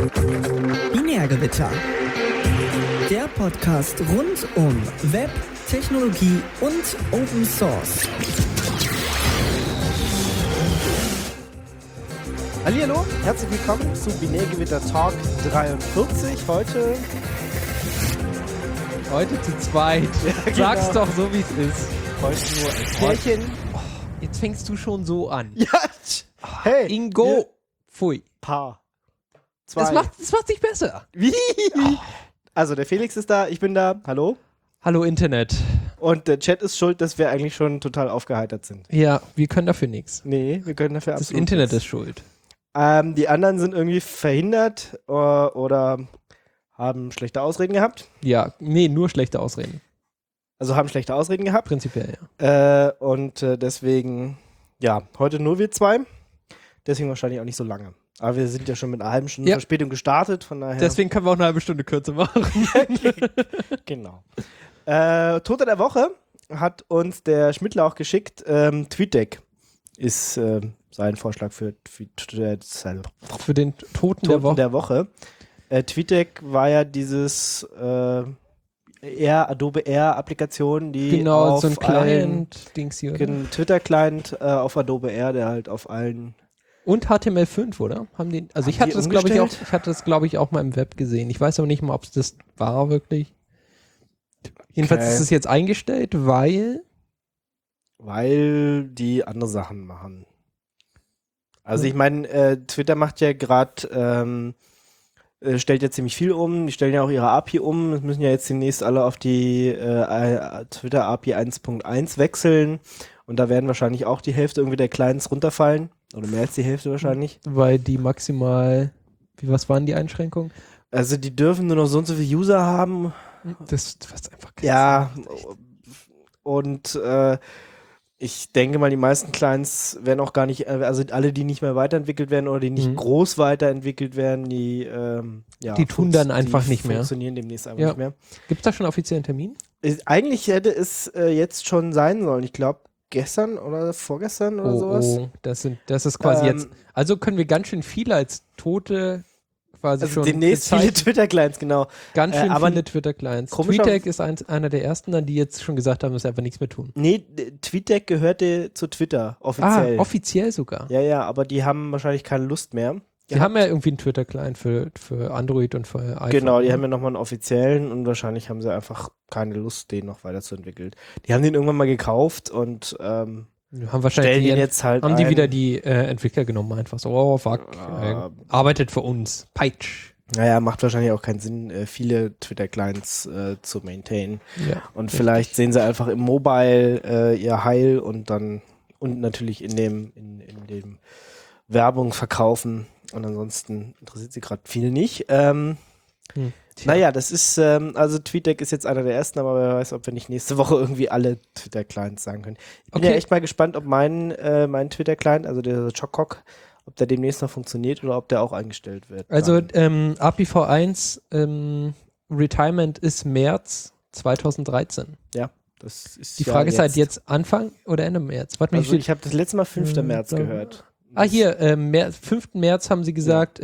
Binärgewitter. Der Podcast rund um Web, Technologie und Open Source. Hallihallo, herzlich willkommen zu Binärgewitter Talk 43. Heute zu zweit. Ja, genau. Sag's doch so, wie es ist. Heute nur ein Pärchen. Jetzt fängst du schon so an. Ja, hey. Ingo. Ja. Pfui. Paar. Zwei. Das macht dich besser. Wie? Also der Felix ist da, ich bin da. Hallo. Hallo Internet. Und der Chat ist schuld, dass wir eigentlich schon total aufgeheitert sind. Ja, wir können dafür nichts. Nee, wir können dafür Das absolut Internet nichts. ist schuld. Die anderen sind irgendwie verhindert oder haben schlechte Ausreden gehabt. Ja, nee, nur schlechte Ausreden. Also haben schlechte Ausreden gehabt. Prinzipiell, ja. Deswegen, ja, heute nur wir zwei. Deswegen wahrscheinlich auch nicht so lange. Aber wir sind ja schon mit einer halben Stunde Verspätung gestartet, von daher. Deswegen können wir auch eine halbe Stunde kürzer machen. Genau. Toter der Woche hat uns der Schmidtler auch geschickt. TweetDeck ist sein Vorschlag für Für den Toten der Woche. TweetDeck war ja dieses Adobe Air Applikation, die Genau, auf so ein Client-Dings hier. Twitter-Client auf Adobe Air, der halt auf allen. Und HTML5, oder? Ich hatte das, glaube ich, auch mal im Web gesehen. Ich weiß aber nicht mal, ob es das war wirklich. Jedenfalls ist es jetzt eingestellt, weil die andere Sachen machen. Also ich meine, Twitter macht ja gerade, stellt ja ziemlich viel um. Die stellen ja auch ihre API um. Es müssen ja jetzt demnächst alle auf die Twitter API 1.1 wechseln. Und da werden wahrscheinlich auch die Hälfte irgendwie der Clients runterfallen. Oder mehr als die Hälfte wahrscheinlich. Weil die maximal, was waren die Einschränkungen? Also die dürfen nur noch so und so viele User haben. Das was einfach keinen Ja, Sinn macht, echt. und ich denke mal, die meisten Clients werden auch gar nicht, also alle, die nicht mehr weiterentwickelt werden oder die nicht groß weiterentwickelt werden, die tun dann einfach nicht mehr. Funktionieren demnächst einfach nicht mehr. Gibt es da schon einen offiziellen Termin? Eigentlich hätte es jetzt schon sein sollen. Ich glaube, gestern oder vorgestern oder sowas. Oh, das ist quasi jetzt. Also können wir ganz schön viele als Tote quasi Also schon demnächst viele Twitter-Clients, genau. Ganz schön aber viele Twitter-Clients. komischer- TweetDeck ist einer der ersten, dann die jetzt schon gesagt haben, dass sie einfach nichts mehr tun. Nee, TweetDeck gehörte zu Twitter, offiziell. Offiziell sogar. Ja, aber die haben wahrscheinlich keine Lust mehr. Die haben ja irgendwie einen Twitter-Client für Android und für iPhone. Genau, die haben ja nochmal einen offiziellen und wahrscheinlich haben sie einfach keine Lust, den noch weiterzuentwickeln. Die haben den irgendwann mal gekauft und haben wahrscheinlich stellen den jetzt halt haben die ein. wieder die Entwickler genommen, einfach so, oh fuck, arbeitet für uns, Peitsch. Naja, macht wahrscheinlich auch keinen Sinn, viele Twitter-Clients zu maintainen. Ja, Und richtig. vielleicht sehen sie einfach im Mobile ihr Heil und natürlich in dem Werbung verkaufen. Und ansonsten interessiert sie gerade viel nicht. Naja, das ist, also TweetDeck ist jetzt einer der ersten, aber wer weiß, ob wir nicht nächste Woche irgendwie alle Twitter-Clients sagen können. Ich bin ja echt mal gespannt, ob mein Twitter-Client, also der Chockock, ob der demnächst noch funktioniert oder ob der auch eingestellt wird. Also API V1 Retirement ist März 2013. Ja, das ist Die Frage ist halt jetzt Anfang oder Ende März? Warte mal, Also ich habe das letzte Mal 5. März gehört. hier, 5. März haben sie gesagt,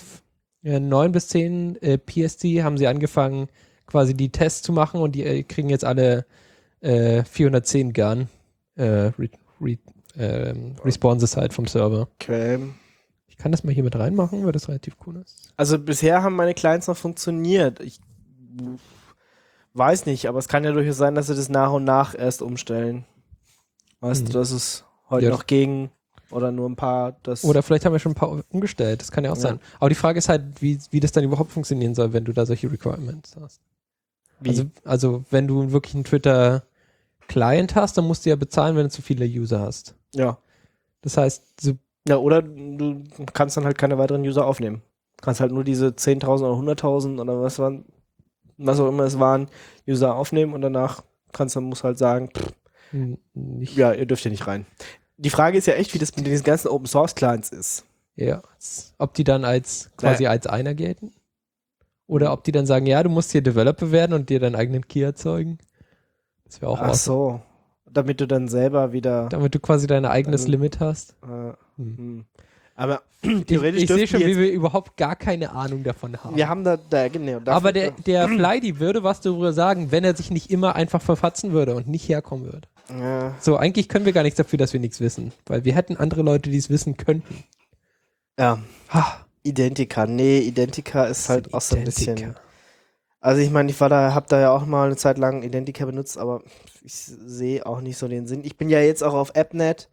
9 bis 10 PST haben sie angefangen, quasi die Tests zu machen und die kriegen jetzt alle 410 gern Responses halt vom Server. Okay. Ich kann das mal hier mit reinmachen, weil das relativ cool ist. Also bisher haben meine Clients noch funktioniert. Ich weiß nicht, aber es kann ja durchaus sein, dass sie das nach und nach erst umstellen. Weißt du, dass es heute noch gegen oder nur ein paar Oder vielleicht haben wir schon ein paar umgestellt, das kann ja auch sein. Aber die Frage ist halt, wie das dann überhaupt funktionieren soll, wenn du da solche Requirements hast. Also wenn du wirklich einen Twitter-Client hast, dann musst du ja bezahlen, wenn du zu viele User hast. Ja. Das heißt, Ja, oder du kannst dann halt keine weiteren User aufnehmen. Du kannst halt nur diese 10.000 oder 100.000 oder was auch immer es waren, User aufnehmen und danach musst halt sagen, ja, ihr dürft hier nicht rein. Die Frage ist ja echt, wie das mit diesen ganzen Open Source Clients ist. Ja, ob die dann als einer gelten? Oder ob die dann sagen, ja, du musst hier Developer werden und dir deinen eigenen Key erzeugen. Das wäre auch Ach so. Damit du dann selber wieder. Damit du quasi dein eigenes Limit hast. Aber Ich sehe schon, wie wir überhaupt gar keine Ahnung davon haben. wir haben genau. Aber der Fly, würde was darüber sagen, wenn er sich nicht immer einfach verfatzen würde und nicht herkommen würde. Ja. So, eigentlich können wir gar nichts dafür, dass wir nichts wissen. Weil wir hätten andere Leute, die es wissen könnten. Ja. Ha. Identica. Nee, Identica ist halt auch so ein Identica. bisschen. Also ich meine, habe da ja auch mal eine Zeit lang Identica benutzt, aber ich sehe auch nicht so den Sinn. Ich bin ja jetzt auch auf AppNet.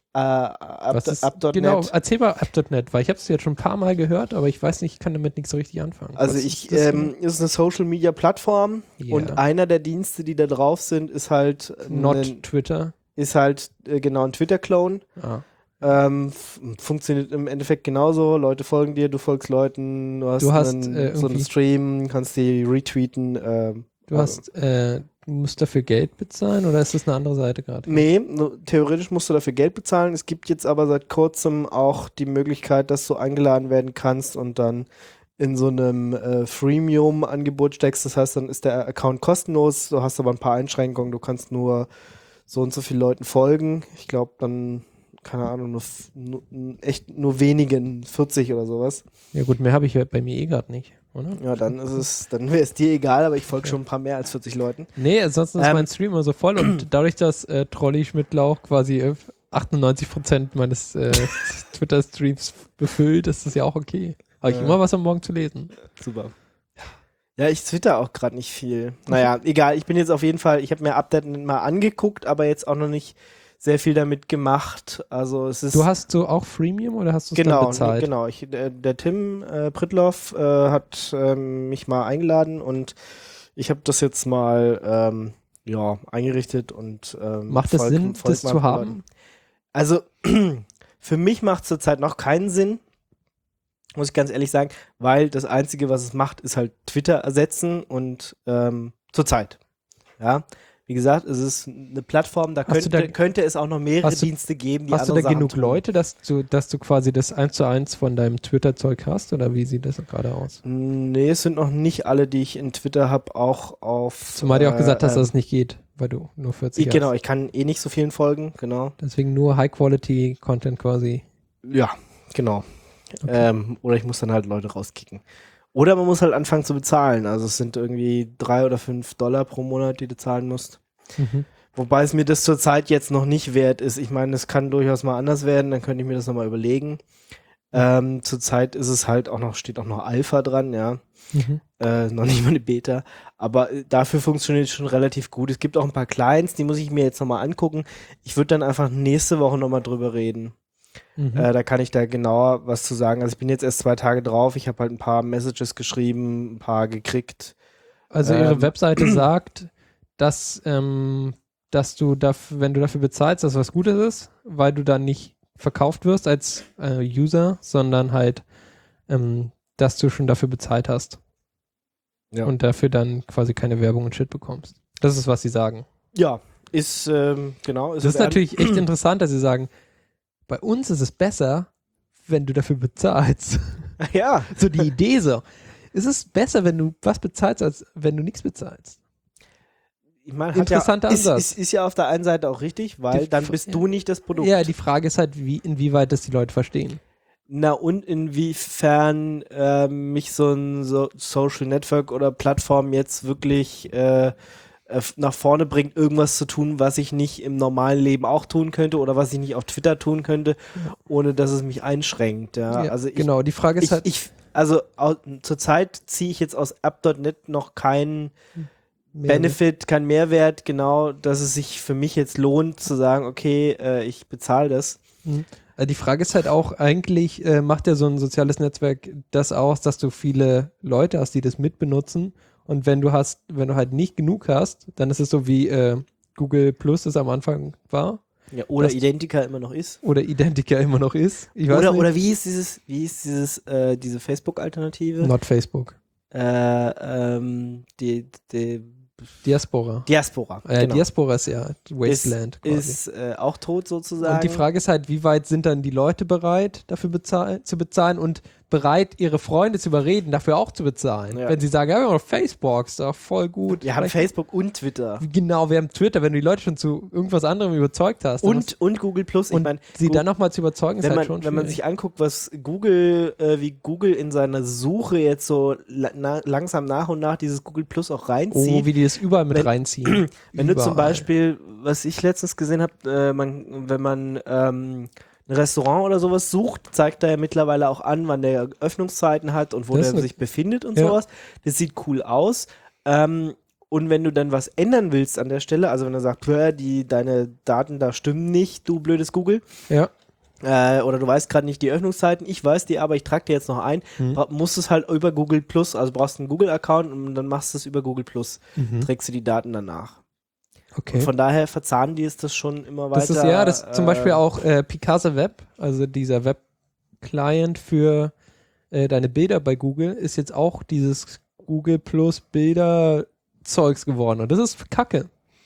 App.net. Genau, erzähl mal App.net, weil ich habe es jetzt schon ein paar Mal gehört, aber ich weiß nicht, ich kann damit nichts so richtig anfangen. Also ist eine Social Media Plattform und einer der Dienste, die da drauf sind, ist halt Twitter. Ist halt genau ein Twitter-Clone. Funktioniert im Endeffekt genauso. Leute folgen dir, du folgst Leuten, du hast so einen Stream, kannst die retweeten. Du musst dafür Geld bezahlen oder ist das eine andere Seite gerade? Nee, theoretisch musst du dafür Geld bezahlen. Es gibt jetzt aber seit kurzem auch die Möglichkeit, dass du eingeladen werden kannst und dann in so einem Freemium-Angebot steckst. Das heißt, dann ist der Account kostenlos, du hast aber ein paar Einschränkungen, du kannst nur so und so vielen Leuten folgen. Ich glaube dann, keine Ahnung, nur wenigen, 40 oder sowas. Ja gut, mehr habe ich bei mir gerade nicht, oder? Ja, dann wäre es dir egal, aber ich folge schon ein paar mehr als 40 Leuten. Nee, ansonsten ist mein Stream immer so voll und dadurch, dass Trolli Schmidtlauch quasi 98% meines Twitter-Streams befüllt, ist das ja auch okay. Habe ich immer was am Morgen zu lesen. Super. Ja, ich twitter auch gerade nicht viel. Naja, egal, ich bin jetzt auf jeden Fall, ich habe mir Update mal angeguckt, aber jetzt auch noch nicht sehr viel damit gemacht. Also es ist. Du hast so auch Freemium oder hast du es dann bezahlt? Genau. Der Tim Prittloff hat mich mal eingeladen und ich habe das jetzt mal eingerichtet und macht es Sinn, das zu haben? Also für mich macht es zurzeit noch keinen Sinn, muss ich ganz ehrlich sagen, weil das Einzige, was es macht, ist halt Twitter ersetzen und zurzeit. Ja. Wie gesagt, es ist eine Plattform, da könnte es auch noch mehrere Dienste geben, die hast du da genug Leute, dass du quasi das 1:1 von deinem Twitter-Zeug hast? Oder wie sieht das gerade aus? Nee, es sind noch nicht alle, die ich in Twitter habe, auch auf... Zumal du auch gesagt hast, dass es nicht geht, weil du nur 40 hast. Genau, ich kann nicht so vielen folgen, genau. Deswegen nur High-Quality-Content quasi. Ja, genau. Okay. Oder ich muss dann halt Leute rauskicken. Oder man muss halt anfangen zu bezahlen. Also es sind irgendwie $3 oder $5 pro Monat, die du zahlen musst. Mhm. Wobei es mir das zurzeit jetzt noch nicht wert ist. Ich meine, es kann durchaus mal anders werden, dann könnte ich mir das nochmal überlegen. Zurzeit ist es halt steht auch noch Alpha dran, ja. Noch nicht mal eine Beta. Aber dafür funktioniert es schon relativ gut. Es gibt auch ein paar Clients, die muss ich mir jetzt nochmal angucken. Ich würde dann einfach nächste Woche nochmal drüber reden. Da kann ich da genauer was zu sagen. Also ich bin jetzt erst 2 Tage drauf. Ich habe halt ein paar Messages geschrieben, ein paar gekriegt. Also ihre Webseite sagt, dass du wenn du dafür bezahlst, dass was Gutes ist, weil du dann nicht verkauft wirst als User, sondern halt, dass du schon dafür bezahlt hast. Ja. Und dafür dann quasi keine Werbung und Shit bekommst. Das ist, was sie sagen. Ja, ist genau. Das ist natürlich echt interessant, dass sie sagen, bei uns ist es besser, wenn du dafür bezahlst. Ja. So die Idee so. Es ist besser, wenn du was bezahlst, als wenn du nichts bezahlst. Ich meine, interessanter Ansatz. Ist ja auf der einen Seite auch richtig, weil dann bist du nicht das Produkt. Ja, die Frage ist halt, inwieweit das die Leute verstehen. Na und inwiefern mich so ein Social Network oder Plattform jetzt wirklich nach vorne bringt, irgendwas zu tun, was ich nicht im normalen Leben auch tun könnte oder was ich nicht auf Twitter tun könnte, ohne dass es mich einschränkt. Ja, also genau, die Frage ist zurzeit ziehe ich jetzt aus App.net noch keinen Benefit, keinen Mehrwert, genau, dass es sich für mich jetzt lohnt zu sagen, okay, ich bezahle das. Die Frage ist halt auch, eigentlich macht ja so ein soziales Netzwerk das aus, dass du viele Leute hast, die das mitbenutzen. Und wenn du halt nicht genug hast, dann ist es so wie Google Plus es am Anfang war. Ja, oder Identica immer noch ist. Oder Identica immer noch ist. Ich weiß nicht. Oder wie ist diese Facebook-Alternative? Not Facebook. Diaspora. Genau. Diaspora ist ja Wasteland quasi. Ist auch tot sozusagen. Und die Frage ist halt, wie weit sind dann die Leute bereit, dafür zu bezahlen und bereit, ihre Freunde zu überreden, dafür auch zu bezahlen. Ja. Wenn sie sagen, ja, wir haben noch Facebook, ist doch voll gut. Wir haben Facebook und Twitter. Genau, wir haben Twitter, wenn du die Leute schon zu irgendwas anderem überzeugt hast. Und Google Plus. Ich meine, sie dann nochmal zu überzeugen, ist halt schon schwierig. Wenn man sich anguckt, was wie Google in seiner Suche jetzt so langsam nach und nach dieses Google Plus auch reinzieht. Oh, wie die das überall mit reinziehen. Wenn du zum Beispiel, was ich letztens gesehen habe, wenn man ein Restaurant oder sowas sucht, zeigt er ja mittlerweile auch an, wann der Öffnungszeiten hat und wo der sich befindet und sowas. Das sieht cool aus. Und wenn du dann was ändern willst an der Stelle, also wenn er sagt, deine Daten da stimmen nicht, du blödes Google, oder du weißt gerade nicht die Öffnungszeiten, ich weiß die, aber ich trage dir jetzt noch ein, musst es halt über Google Plus, also brauchst einen Google-Account und dann machst du es über Google Plus, trägst du die Daten danach. Okay. Und von daher verzahnen die es das schon immer weiter. Das ist zum Beispiel auch Picasa Web, also dieser Web-Client für deine Bilder bei Google, ist jetzt auch dieses Google Plus Bilder-Zeugs geworden. Und das ist Kacke.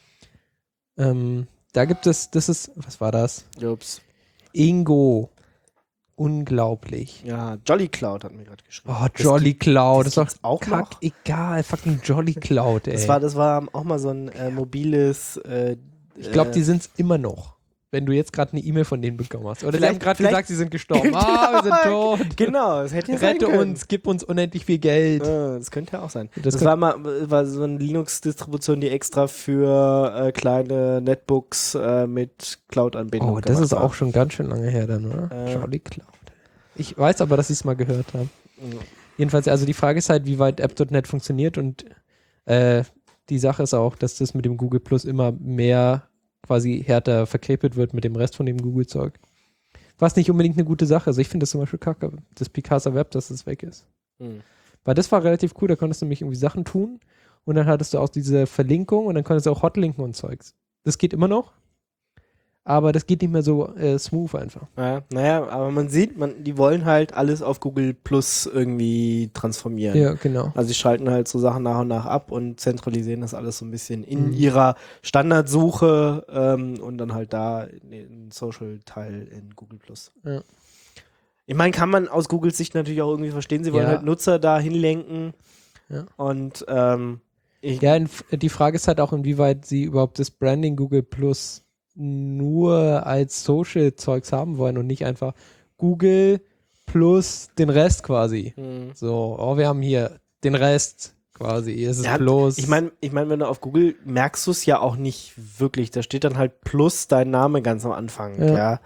Da gibt es, was war das? Ups. Ingo. Unglaublich. Ja, Jolly Cloud hat mir gerade geschrieben. Oh, Jolly Cloud. Das ist auch noch. Egal, fucking Jolly Cloud, ey. Das war auch mal so ein mobiles. Ich glaube, die sind es immer noch. Wenn du jetzt gerade eine E-Mail von denen bekommen hast. Oder die haben gerade gesagt, sie sind gestorben. Genau, wir sind tot. Genau, das hätte ja sein Rette können. uns, gib uns unendlich viel Geld. Das könnte ja auch sein. Das war so eine Linux-Distribution, die extra für kleine Netbooks mit Cloud-Anbindung Oh, das ist auch schon ganz schön lange her dann, oder? Jolly Cloud. Ich weiß aber, dass ich es mal gehört habe. Jedenfalls, also die Frage ist halt, wie weit App.net funktioniert und die Sache ist auch, dass das mit dem Google Plus immer mehr quasi härter verkrepelt wird mit dem Rest von dem Google-Zeug. Was nicht unbedingt eine gute Sache ist. Ich finde das zum Beispiel kacke, das Picasa Web, dass es weg ist. Weil das war relativ cool, da konntest du nämlich irgendwie Sachen tun und dann hattest du auch diese Verlinkung und dann konntest du auch Hotlinken und Zeugs. Das geht immer noch, aber das geht nicht mehr so smooth einfach. Ja, naja, aber man sieht, die wollen halt alles auf Google Plus irgendwie transformieren. Ja, genau. Also sie schalten halt so Sachen nach und nach ab und zentralisieren das alles so ein bisschen in ihrer Standardsuche und dann halt da den Social-Teil in Google Plus. Ja. Ich meine, kann man aus Googles Sicht natürlich auch irgendwie verstehen, sie wollen halt Nutzer da hinlenken und die Frage ist halt auch, inwieweit sie überhaupt das Branding Google Plus nur als Social-Zeugs haben wollen und nicht einfach Google plus den Rest quasi. So, wir haben hier den Rest quasi. Es ist Plus. Ich meine, wenn du auf Google merkst du es ja auch nicht wirklich. Da steht dann halt plus dein Name ganz am Anfang. Ja.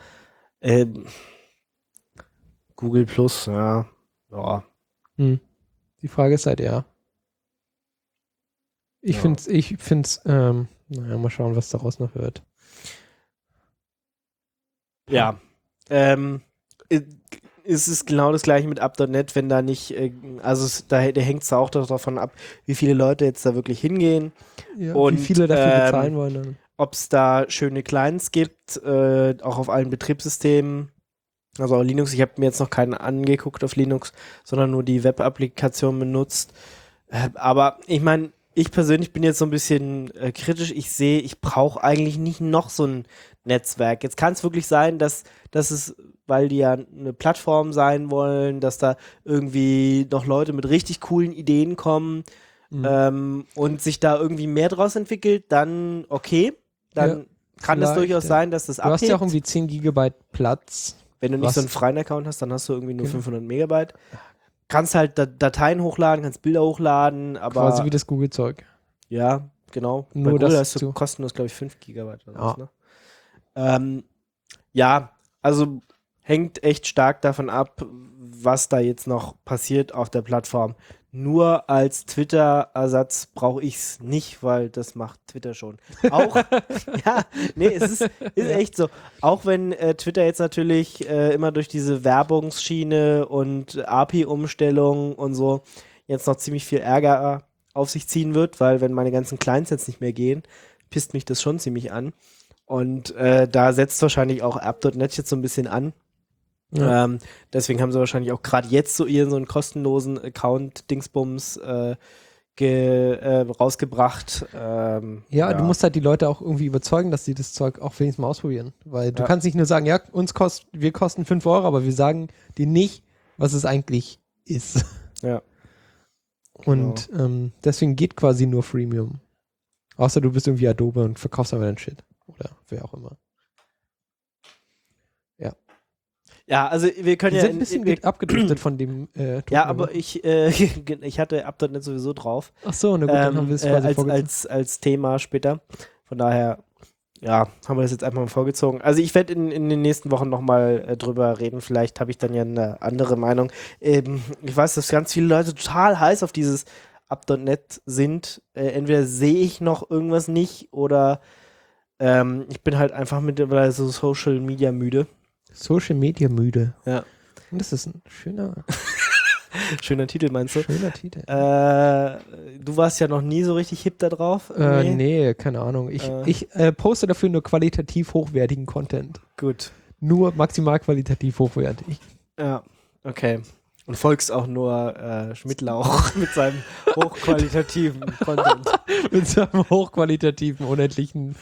Google Plus, ja. Die Frage ist halt Ich find's, naja, mal schauen, was daraus noch wird. Ja, ist es genau das gleiche mit App.net, wenn da nicht, da hängt es auch davon ab, wie viele Leute jetzt da wirklich hingehen und wie viele dafür bezahlen wollen dann. Ob es da schöne Clients gibt, auch auf allen Betriebssystemen, also auch Linux. Ich habe mir jetzt noch keinen angeguckt auf Linux, sondern nur die Web-Applikation benutzt. Aber ich meine, ich persönlich bin jetzt so ein bisschen kritisch. Ich brauche eigentlich nicht noch so ein Netzwerk. Jetzt kann es wirklich sein, dass es, weil die ja eine Plattform sein wollen, dass da irgendwie noch Leute mit richtig coolen Ideen kommen und sich da irgendwie mehr draus entwickelt, dann okay. Dann kann es durchaus sein, dass das abhebt. Du hast ja auch irgendwie 10 Gigabyte Platz. Wenn du nicht so einen freien Account hast, dann hast du irgendwie nur 500 Megabyte. Kannst halt Dateien hochladen, kannst Bilder hochladen, aber... Quasi wie das Google-Zeug. Ja, genau. Nur bei Google das hast du kostenlos, glaube ich, 5 Gigabyte oder was, ne? Ja, also hängt echt stark davon ab, was da jetzt noch passiert auf der Plattform. Nur als Twitter-Ersatz brauche ich es nicht, weil das macht Twitter schon. Auch, es ist echt so. Auch wenn Twitter jetzt natürlich immer durch diese Werbungsschiene und API-Umstellung und so jetzt noch ziemlich viel Ärger auf sich ziehen wird, weil wenn meine ganzen Clients jetzt nicht mehr gehen, pisst mich das schon ziemlich an. Und da setzt wahrscheinlich auch App.net jetzt so ein bisschen an. Ja. Deswegen haben sie wahrscheinlich auch gerade jetzt so einen kostenlosen Account-Dingsbums rausgebracht. Du musst halt die Leute auch irgendwie überzeugen, dass sie das Zeug auch wenigstens mal ausprobieren. Weil du kannst nicht nur sagen, wir kosten 5 €, aber wir sagen dir nicht, was es eigentlich ist. Ja. Und deswegen geht quasi nur Freemium. Außer du bist irgendwie Adobe und verkaufst aber deinen Shit. Oder wer auch immer. Ja, also wir können Wir ja... sind ein bisschen abgedriftet von dem ja, aber ich hatte Up.NET sowieso drauf. Ach so, na gut, dann haben wir es quasi vorgezogen. als Thema später. Von daher, ja, haben wir das jetzt einfach mal vorgezogen. Also ich werde in den nächsten Wochen nochmal drüber reden. Vielleicht habe ich dann ja eine andere Meinung. Ich weiß, dass ganz viele Leute total heiß auf dieses Up.NET sind. Entweder sehe ich noch irgendwas nicht oder ich bin halt einfach mittlerweile so Social Media müde. Social Media müde. Ja. Und das ist ein schöner Titel, meinst du? Schöner Titel. Du warst ja noch nie so richtig hip da drauf. Nee, keine Ahnung. Ich poste dafür nur qualitativ hochwertigen Content. Gut. Nur maximal qualitativ hochwertig. Ja, okay. Und folgst auch nur Schmidtlauch mit seinem hochqualitativen Content. Mit seinem hochqualitativen, unendlichen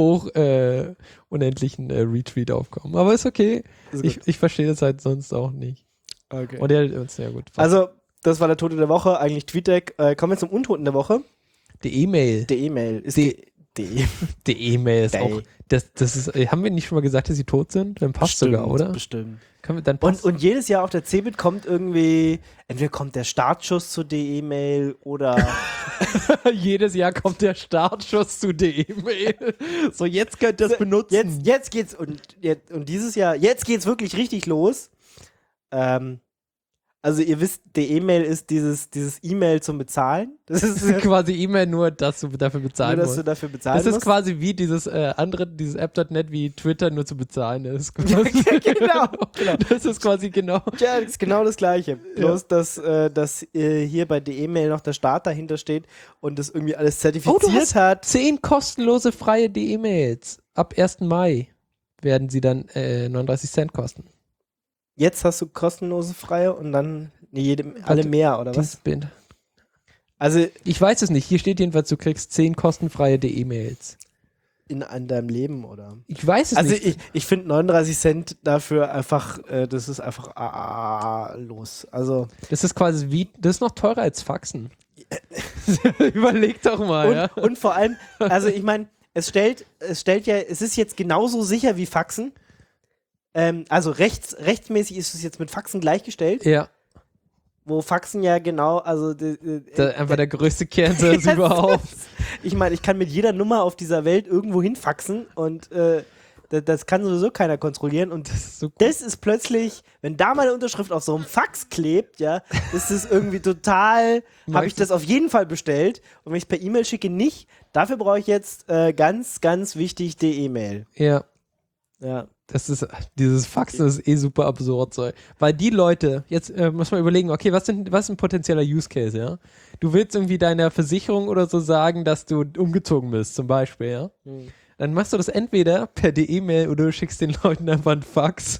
Retweet-Aufkommen. Aber ist okay. Ich verstehe das halt sonst auch nicht. Okay. Und er uns sehr gut. Also, das war der Tote der Woche, eigentlich TweetDeck. Kommen wir zum Untoten der Woche. Die E-Mail. Die E-Mail ist die E-Mail ist auch. Das ist, haben wir nicht schon mal gesagt, dass sie tot sind? Dann passt sogar, oder? Bestimmt. Dann und jedes Jahr auf der CeBIT kommt irgendwie, entweder kommt der Startschuss zur DE-Mail oder jedes Jahr kommt der Startschuss zu DE-Mail. So, jetzt könnt ihr das benutzen. Jetzt geht's und dieses Jahr, jetzt geht's wirklich richtig los. Also ihr wisst, die E-Mail ist dieses E-Mail zum Bezahlen. Das ist quasi E-Mail, nur dass du dafür bezahlen musst. Du dafür bezahlen das ist musst. quasi wie dieses dieses App.NET wie Twitter nur zu bezahlen ist. Ja, genau. Das ist quasi genau. Ja, das ist genau das Gleiche. Bloß, dass hier bei der E-Mail noch der Start dahinter steht und das irgendwie alles zertifiziert hat. 10 kostenlose freie E-Mails. Ab 1. Mai werden sie dann 39 Cent kosten. Jetzt hast du kostenlose freie und dann alle mehr, oder was? Also ich weiß es nicht. Hier steht jedenfalls, du kriegst 10 kostenfreie E-Mails. In deinem Leben, oder? Ich weiß es nicht. Also ich finde 39 Cent dafür einfach, das ist einfach los. Also das ist quasi das ist noch teurer als Faxen. Überleg doch mal, und vor allem, also ich meine, es ist jetzt genauso sicher wie Faxen. Also rechtsmäßig ist es jetzt mit Faxen gleichgestellt. Ja. Wo Faxen ja genau, also einfach der größte Kernsatz überhaupt. Ich meine, ich kann mit jeder Nummer auf dieser Welt irgendwo hinfaxen und das kann sowieso keiner kontrollieren und das ist plötzlich, wenn da meine Unterschrift auf so einem Fax klebt, ja, ist es irgendwie total, habe ich das auf jeden Fall bestellt und wenn ich es per E-Mail schicke, nicht. Dafür brauche ich jetzt ganz, ganz wichtig die E-Mail. Ja. Ja. Dieses Faxen ist super absurd. So. Weil die Leute, jetzt muss man überlegen, okay, was ist ein potenzieller Use Case, ja? Du willst irgendwie deiner Versicherung oder so sagen, dass du umgezogen bist, zum Beispiel, ja? Dann machst du das entweder per E-Mail oder du schickst den Leuten einfach einen Fax.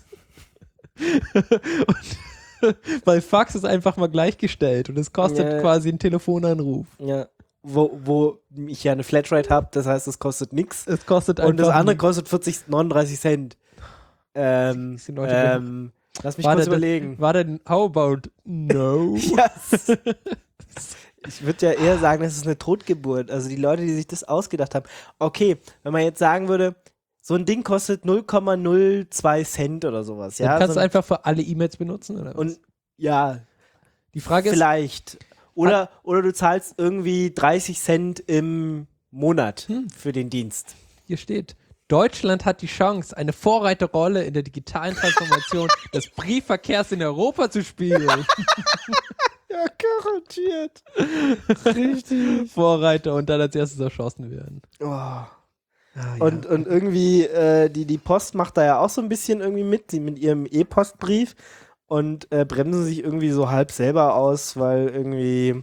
Weil Fax ist einfach mal gleichgestellt und es kostet quasi einen Telefonanruf. Ja. Wo ich ja eine Flatrate habe, das heißt, es kostet nichts. Es kostet einfach. Und das andere kostet 39 Cent. Lass mich kurz überlegen. War denn, how about no? Yes. Ich würde ja eher sagen, das ist eine Totgeburt. Also die Leute, die sich das ausgedacht haben. Okay, wenn man jetzt sagen würde, so ein Ding kostet 0,02 Cent oder sowas. Ja? Dann kannst du einfach für alle E-Mails benutzen, oder was? Und ja, die Frage ist, vielleicht. Oder du zahlst irgendwie 30 Cent im Monat für den Dienst. Hier steht, Deutschland hat die Chance, eine Vorreiterrolle in der digitalen Transformation des Briefverkehrs in Europa zu spielen. Ja, garantiert. Richtig. Vorreiter und dann als erstes erschossen werden. Oh. Und irgendwie, die Post macht da ja auch so ein bisschen irgendwie mit ihrem E-Postbrief und bremsen sich irgendwie so halb selber aus, weil irgendwie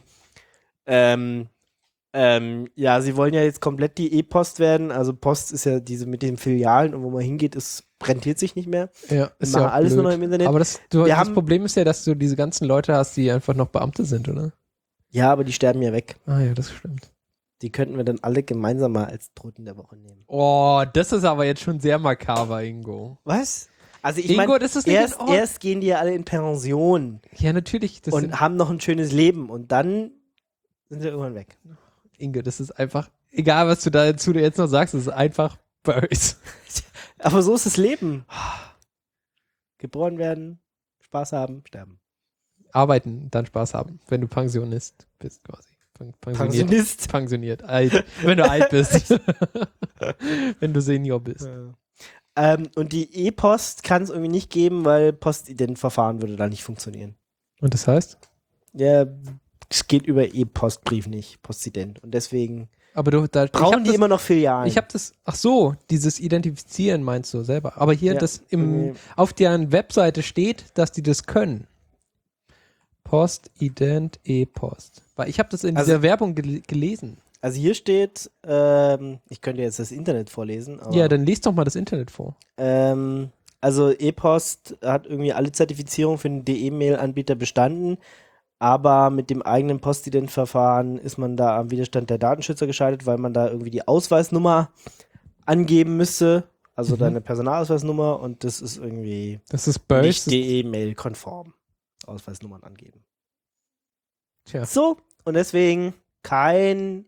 sie wollen ja jetzt komplett die E-Post werden. Also Post ist ja diese mit den Filialen und wo man hingeht, es rentiert sich nicht mehr. Ja, ist machen ja alles blöd. nur noch im Internet. Aber das Problem ist ja, dass du diese ganzen Leute hast, die einfach noch Beamte sind, oder? Ja, aber die sterben ja weg. Ah ja, das stimmt. Die könnten wir dann alle gemeinsam mal als Toten der Woche nehmen. Oh, das ist aber jetzt schon sehr makaber, Ingo. Was? Also ich Ingo, meine, das ist nicht in Ordnung. erst gehen die ja alle in Pension Ja, natürlich. und haben noch ein schönes Leben und dann sind sie irgendwann weg. Ingo, das ist einfach, egal was du dazu jetzt noch sagst, das ist einfach böse. Aber so ist das Leben. Geboren werden, Spaß haben, sterben. Arbeiten, dann Spaß haben, wenn du Pensionist bist quasi. Pensioniert. Alt. Wenn du alt bist. Wenn du Senior bist. Ja. Und die E-Post kann es irgendwie nicht geben, weil Postident-Verfahren würde da nicht funktionieren. Und das heißt? Ja, es geht über E-Postbrief nicht, Postident. Und deswegen aber brauchen die immer noch Filialen. Ich habe das, ach so, dieses Identifizieren meinst du selber. Aber hier, auf deren Webseite steht, dass die das können. Postident, E-Post. Weil ich habe das in dieser Werbung gelesen. Also hier steht, ich könnte jetzt das Internet vorlesen. Aber, ja, dann liest doch mal das Internet vor. Also E-Post hat irgendwie alle Zertifizierungen für den DE-Mail-Anbieter bestanden, aber mit dem eigenen Postident-Verfahren ist man da am Widerstand der Datenschützer gescheitert, weil man da irgendwie die Ausweisnummer angeben müsste, also deine Personalausweisnummer, und das ist irgendwie nicht DE-Mail-konform. Ausweisnummern angeben. Tja. So, und deswegen keine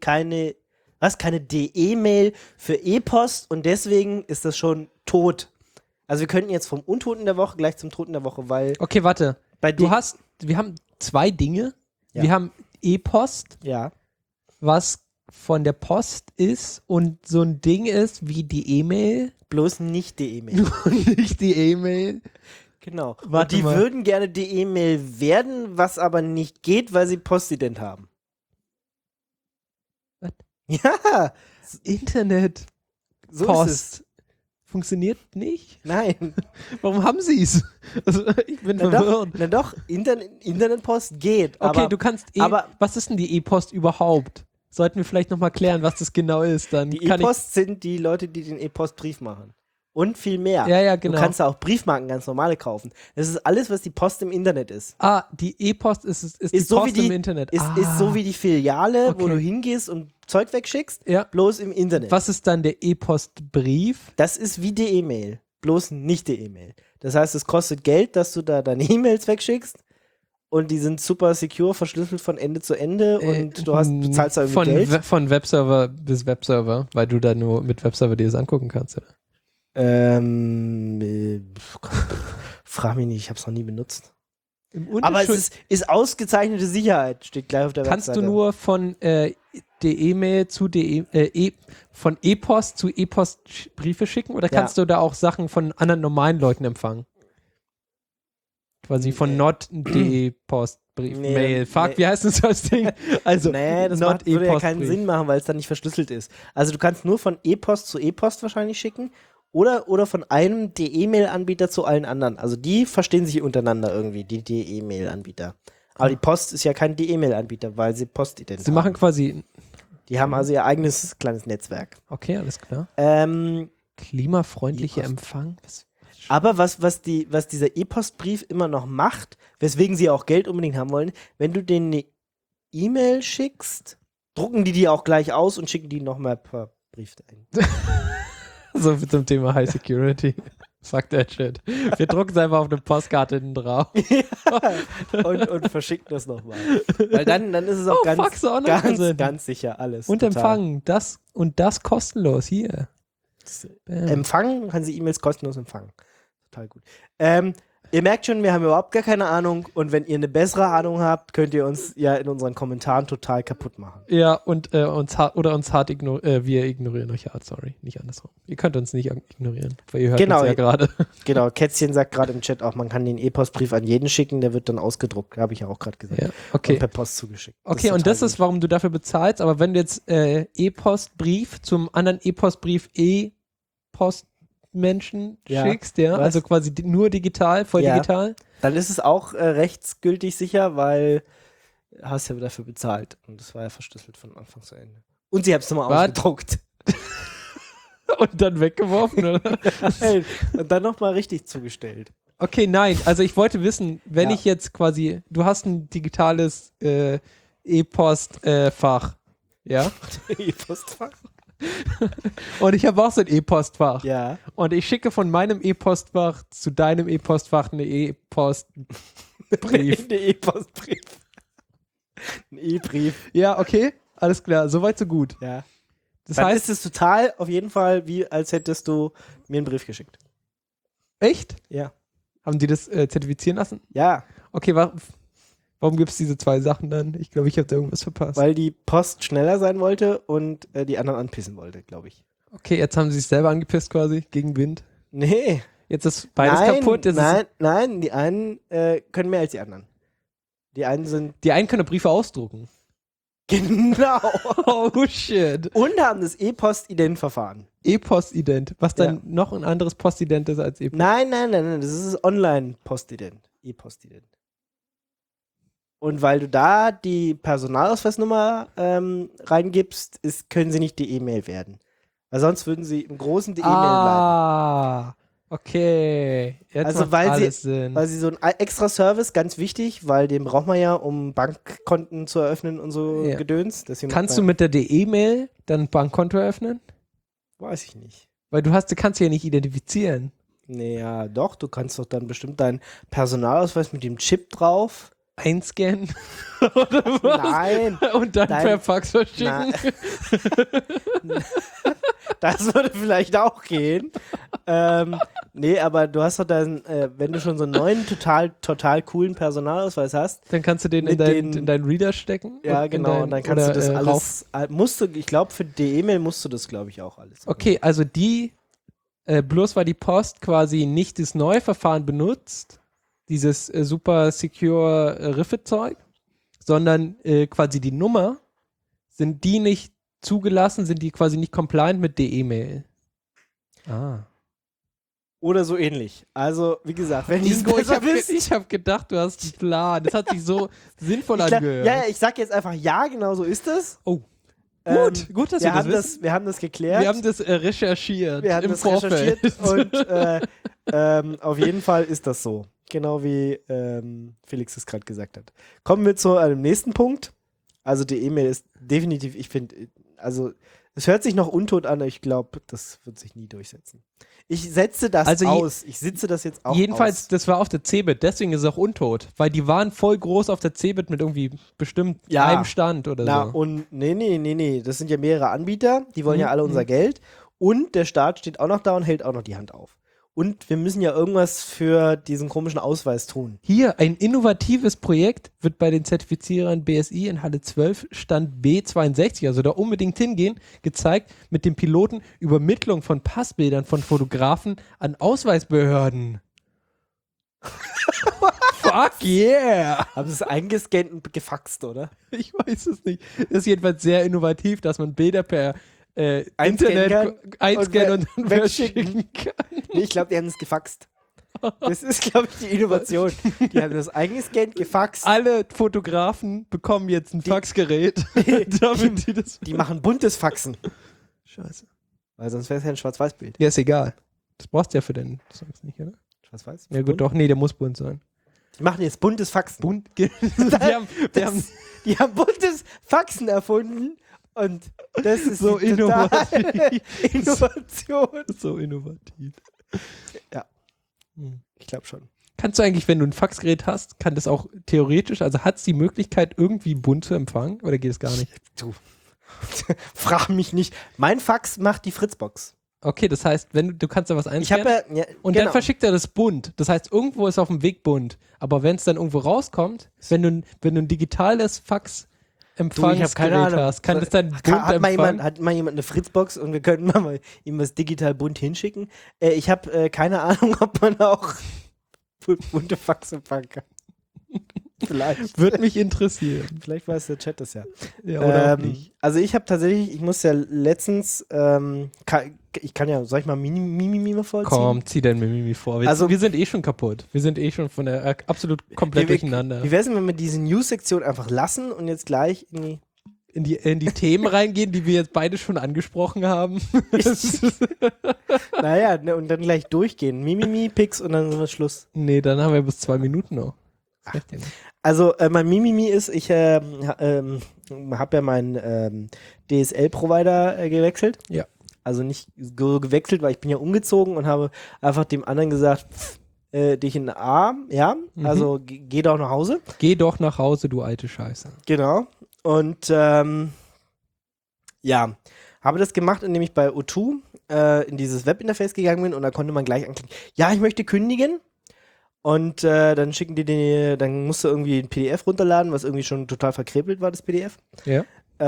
DE-Mail für E-Post und deswegen ist das schon tot. Also wir könnten jetzt vom Untoten der Woche gleich zum Toten der Woche, weil... Okay, warte. Wir haben zwei Dinge. Ja. Wir haben E-Post, was von der Post ist und so ein Ding ist wie die E-Mail. Bloß nicht die E-Mail. Nicht die E-Mail. Genau. Und die würden gerne die E-Mail werden, was aber nicht geht, weil sie Postident haben. Was? Ja. Internet. So Post. ist es. Funktioniert nicht? Nein. Warum haben sie es? Also, ich bin verwirrt. Na doch, Internetpost geht. Okay, aber, du kannst was ist denn die E-Post überhaupt? Sollten wir vielleicht nochmal klären, was das genau ist? Dann die E-Post sind die Leute, die den E-Post-Brief machen. Und viel mehr. Ja, genau. Du kannst da auch Briefmarken ganz normale kaufen. Das ist alles, was die Post im Internet ist. Ah, die E-Post ist die so Post im Internet. Ist so wie die Filiale, wo du hingehst und Zeug wegschickst, bloß im Internet. Was ist dann der E-Post-Brief? Das ist wie die E-Mail, bloß nicht die E-Mail. Das heißt, es kostet Geld, dass du da deine E-Mails wegschickst und die sind super secure, verschlüsselt von Ende zu Ende und du bezahlst da irgendwie Geld. Von Webserver bis Webserver, weil du da nur mit Webserver dir das angucken kannst, oder? Frag mich nicht, ich hab's noch nie benutzt. Aber es ist ausgezeichnete Sicherheit, steht gleich auf der Webseite. Kannst du nur von E-Mail zu von E-Post zu E-Post Briefe schicken oder kannst du da auch Sachen von anderen normalen Leuten empfangen? Quasi von Not-E-Post Brief, Mail. Fuck, wie heißt das Ding? Also, das würde ja keinen Sinn machen, weil es dann nicht verschlüsselt ist. Also du kannst nur von E-Post zu E-Post wahrscheinlich schicken oder von einem DE-Mail-Anbieter zu allen anderen. Also die verstehen sich untereinander irgendwie, die DE-Mail-Anbieter. Aber die Post ist ja kein DE-Mail-Anbieter, weil sie Postident haben. Sie machen quasi... Die haben also ihr eigenes kleines Netzwerk. Okay, alles klar. Klimafreundlicher Empfang? Aber was dieser E-Post-Brief immer noch macht, weswegen sie auch Geld unbedingt haben wollen, wenn du denen eine E-Mail schickst, drucken die auch gleich aus und schicken die nochmal per Brief ein. So zum Thema High Security. Fuck that shit. Wir drucken es einfach auf eine Postkarte hinten drauf. Ja, und verschicken das nochmal. Weil dann ist es auch ganz sicher alles. Und total. empfangen. Das kostenlos hier. Empfangen, kann sie E-Mails kostenlos empfangen. Total gut. Ihr merkt schon, wir haben überhaupt gar keine Ahnung und wenn ihr eine bessere Ahnung habt, könnt ihr uns ja in unseren Kommentaren total kaputt machen. Ja, und wir ignorieren euch hart, sorry, nicht andersrum. Ihr könnt uns nicht ignorieren, weil ihr hört uns ja gerade. Genau, Kätzchen sagt gerade im Chat auch, man kann den E-Postbrief an jeden schicken, der wird dann ausgedruckt, habe ich ja auch gerade gesagt. Ja, okay. Und per Post zugeschickt. Okay, und das ist, warum du dafür bezahlst, aber wenn du jetzt E-Postbrief zum anderen E-Postbrief Menschen schickst, also quasi nur digital, voll digital. Dann ist es auch rechtsgültig sicher, weil hast ja dafür bezahlt. Und das war ja verschlüsselt von Anfang zu Ende. Und sie haben es nochmal ausgedruckt. Und dann weggeworfen, oder? Nein. Und dann nochmal richtig zugestellt. Okay, nein. Also ich wollte wissen, wenn ich jetzt quasi, du hast ein digitales E-Post-Fach, ja? E-Postfach? Und ich habe auch so ein E-Postfach. Ja. Und ich schicke von meinem E-Postfach zu deinem E-Postfach eine E-Postbrief. Ein E-Postbrief. Ein E-Brief. Ja, okay. Alles klar. Soweit, so gut. Ja. Das Dann heißt, ist es total auf jeden Fall, wie als hättest du mir einen Brief geschickt. echt? Ja. Haben die das zertifizieren lassen? Ja, Okay, warum gibt es diese 2 Sachen dann? Ich glaube, ich habe da irgendwas verpasst. weil die Post schneller sein wollte und die anderen anpissen wollte, glaube ich. Okay, jetzt haben sie sich selber angepisst quasi gegen Wind. Nee. Jetzt ist beides kaputt. Jetzt Nein, die einen können mehr als die anderen. Die einen sind die einen können Briefe ausdrucken. genau Oh shit. und haben das E-Post-Ident-Verfahren. E-Postident. Was dann Ja. noch ein anderes Postident ist als E-Post. Nein, das ist das Online-Postident. E-Postident. Und weil du da die Personalausweisnummer reingibst, können sie nicht die E-Mail werden. Weil sonst würden sie im Großen die E-Mail bleiben. Okay. Jetzt Also macht weil alles Sinn. Weil sie so ein extra Service, ganz wichtig, weil den braucht man ja, um Bankkonten zu eröffnen und so Ja. Gedöns. Deswegen Kannst du mit der E-Mail dann ein Bankkonto eröffnen? Weiß ich nicht. Weil du kannst ja nicht identifizieren. Nee, ja, doch, du kannst doch dann bestimmt deinen Personalausweis mit dem Chip drauf. Einscannen? Oder was? Nein, Und dann Dein- per Fax verschicken? das würde vielleicht auch gehen. Nee, aber du hast doch dann, wenn du schon so einen neuen, total coolen Personalausweis hast, Dann kannst du den in Mit in deinen Reader stecken. ja und genau, und dann kannst du das rauf. alles, ich glaube für die E-Mail musst du das, glaube ich, auch alles. Okay, also bloß weil die Post quasi nicht das neue Verfahren benutzt, dieses super secure Riffe-Zeug, sondern quasi die Nummer, sind die nicht zugelassen, sind die quasi nicht compliant mit der E-Mail. Oder so ähnlich. Also, wie gesagt, wenn ihr es Ingo, besser wisst, ich hab gedacht, du hast einen Plan. Das hat sich so sinnvoll ja, angehört. ich sag jetzt einfach ja, genau so ist es. Oh, Ähm, gut, dass wir wir das wissen. Wir haben das geklärt. Wir haben das recherchiert Wir haben im das Vorfeld. recherchiert und auf jeden Fall ist das so. Genau wie Felix es gerade gesagt hat. Kommen wir zu einem nächsten Punkt. Also die E-Mail ist definitiv, ich finde, also es hört sich noch untot an, aber ich glaube, das wird sich nie durchsetzen. Ich setze das Also aus. Ich sitze das jetzt auch Jedenfalls, aus. das war auf der Cebit, deswegen ist es auch untot, weil die waren voll groß auf der Cebit mit irgendwie bestimmt Ja. einem Stand oder Na, so. und nee. Das sind ja mehrere Anbieter, die wollen ja alle unser Mhm. Geld. Und der Staat steht auch noch da und hält auch noch die Hand auf. Und wir müssen ja irgendwas für diesen komischen Ausweis tun. Hier, ein innovatives Projekt wird bei den Zertifizierern BSI in Halle 12 Stand B62, also da unbedingt hingehen, gezeigt mit dem Piloten Übermittlung von Passbildern von Fotografen an Ausweisbehörden. Fuck yeah! Haben sie es eingescannt und gefaxt, oder? Ich weiß es nicht. Das ist jedenfalls sehr innovativ, dass man Bilder per Einscannen kann Internet einscannen und dann wegschicken. verschicken kann. Nee, ich glaube, die haben es gefaxt. Das ist, glaube ich, die Innovation. Die haben das eingescannt, gefaxt. Alle Fotografen bekommen jetzt ein Faxgerät, damit die das... Die machen buntes Faxen. Scheiße. Weil sonst wäre es ja ein Schwarz-Weiß-Bild. Ja, ist egal. Das brauchst du ja für den Songs nicht, oder? Schwarz-Weiß? Ja gut, doch, nee, der muss bunt sein. Die machen jetzt buntes Faxen. Bunt? Die haben buntes Faxen erfunden und das ist so die totale innovativ. Innovation. So innovativ. Ja. Hm. Ich glaube schon. Kannst du eigentlich, wenn du ein Faxgerät hast, kann das auch theoretisch, also hat es die Möglichkeit, irgendwie bunt zu empfangen oder geht es gar nicht? Du. Frag mich nicht. Mein Fax macht die Fritzbox. Okay, das heißt, wenn du kannst da was Ich habe einscannen ja, und genau. dann verschickt er das bunt. Das heißt, irgendwo ist auf dem Weg bunt. Aber wenn es dann irgendwo rauskommt, wenn du ein digitales Fax Du, ich habe keine Empfangsgerät Ahnung. hast, kann das dann bunt hat empfangen? mal jemand eine Fritzbox und wir könnten mal ihm was digital bunt hinschicken? Ich habe keine Ahnung, ob man auch bunte Fax empfangen kann. Vielleicht. Würde mich interessieren. Vielleicht weiß der Chat das ja. Ja, oder auch nicht. Also ich habe tatsächlich, ich muss ja letztens, ich kann ja, soll ich mal Mimimi vorziehen? Komm, zieh dein Mimimi vor. Wir sind eh schon kaputt. Wir sind eh schon von der absolut komplett durcheinander. Wie wär's denn, wenn wir diese News-Sektion einfach lassen und jetzt gleich in die In die Themen reingehen, die wir jetzt beide schon angesprochen haben. naja, ne, und dann gleich durchgehen. Mimimi, Pix und dann sind wir Schluss. Nee, dann haben wir bis 2 Minuten noch. Das reicht dir nicht. Also mein Mimimi ist, ich habe ja meinen DSL-Provider gewechselt. Ja. Also nicht so gewechselt, weil ich bin ja umgezogen und habe einfach dem anderen gesagt, dich in den Arm, ja, also geh doch nach Hause. Geh doch nach Hause, du alte Scheiße. Genau. Und ja, habe das gemacht, indem ich bei O2 in dieses Webinterface gegangen bin und da konnte man gleich anklicken, ja, ich möchte kündigen. Und dann schicken die dann musst du irgendwie ein PDF runterladen, was irgendwie schon total verkrepelt war, das PDF. Ja.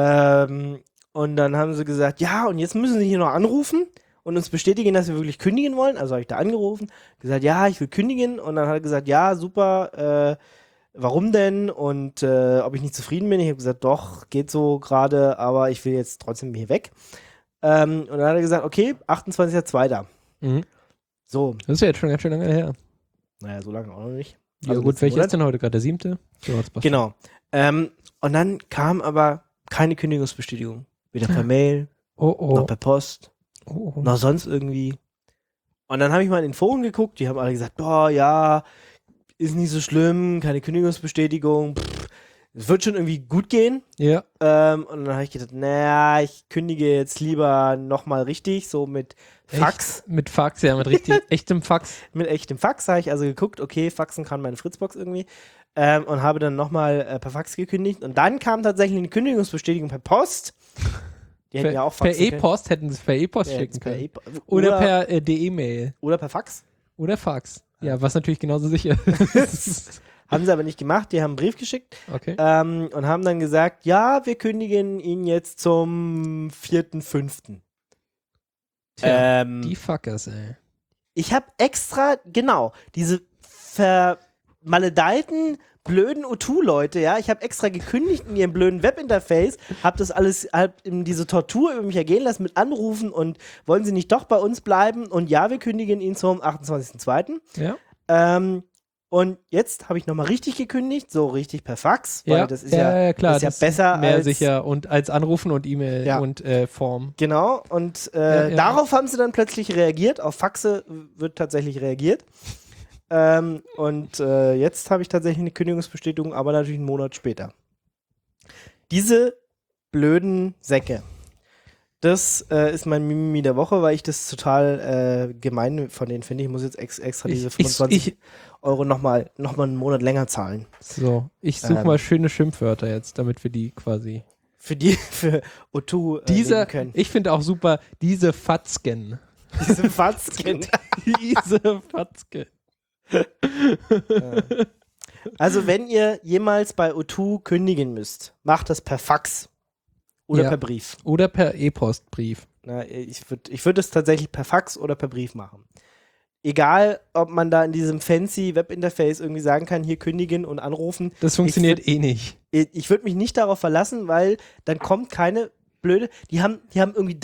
Und dann haben sie gesagt, ja, und jetzt müssen sie hier noch anrufen und uns bestätigen, dass wir wirklich kündigen wollen. Also habe ich da angerufen, gesagt, ja, ich will kündigen. Und dann hat er gesagt, ja, super, warum denn? Und ob ich nicht zufrieden bin. Ich habe gesagt, doch, geht so gerade, aber ich will jetzt trotzdem hier weg. Und dann hat er gesagt, okay, 28.02. Mhm. So. Das ist ja jetzt schon ganz schön lange her. Naja, so lange auch noch nicht. Ja Also gut, letzten welcher Monat. ist denn heute gerade? Der 7.? So, das passt. Genau. Und dann kam aber keine Kündigungsbestätigung. Weder per Mail, Oh. noch per Post, Oh. noch sonst irgendwie. Und dann habe ich mal in den Foren geguckt, die haben alle gesagt, boah, ja, ist nicht so schlimm, keine Kündigungsbestätigung, es wird schon irgendwie gut gehen. Ja. Und dann habe ich gedacht, naja, ich kündige jetzt lieber nochmal richtig, so mit Fax. Echt? Mit Fax, ja, mit richtig echtem Fax. Mit echtem Fax habe ich also geguckt, okay, Faxen kann meine Fritzbox irgendwie. Und habe dann nochmal per Fax gekündigt. Und dann kam tatsächlich eine Kündigungsbestätigung per Post. Die hätten ja auch Per faxen können. E-Post hätten sie es per E-Post Ja, schicken per können. Oder Oder per E-Mail. oder per Fax. Oder Fax. Ja, was natürlich genauso sicher ist. Haben sie aber nicht gemacht, die haben einen Brief geschickt Okay. und haben dann gesagt, ja, wir kündigen ihn jetzt zum 4.5. Tja, die Fuckers, ey. Ich habe extra, genau, diese vermaledeiten, blöden O2-Leute, ja, ich habe extra gekündigt in ihrem blöden Webinterface, habe das alles, hab diese Tortur über mich ergehen lassen mit Anrufen und wollen sie nicht doch bei uns bleiben und ja, wir kündigen ihn zum 28.02. Ja. Und jetzt habe ich nochmal richtig gekündigt, so richtig per Fax, weil Ja, das ist ja, klar, das ist ja besser mehr als sicher und als Anrufen und E-Mail Ja. und Form. Genau, und Ja. darauf haben sie dann plötzlich reagiert. Auf Faxe wird tatsächlich reagiert. Und jetzt habe ich tatsächlich eine Kündigungsbestätigung, aber natürlich einen Monat später. Diese blöden Säcke. Das ist mein Mimimi der Woche, weil ich das total gemein von denen finde. Ich muss jetzt extra diese 25 Euro nochmal einen Monat länger zahlen. So, ich suche mal schöne Schimpfwörter jetzt, damit wir die quasi. Für O2 nehmen können. Ich finde auch super, diese Fatzken. Diese Fatzken. Diese Fatzken. Also wenn ihr jemals bei O2 kündigen müsst, macht das per Fax oder Ja. per Brief. Oder per E-Postbrief. Na, ich würd es tatsächlich per Fax oder per Brief machen. Egal, ob man da in diesem fancy Webinterface irgendwie sagen kann, hier kündigen und anrufen. Das funktioniert eh nicht. Ich würde mich nicht darauf verlassen, weil dann kommt keine blöde. Die haben irgendwie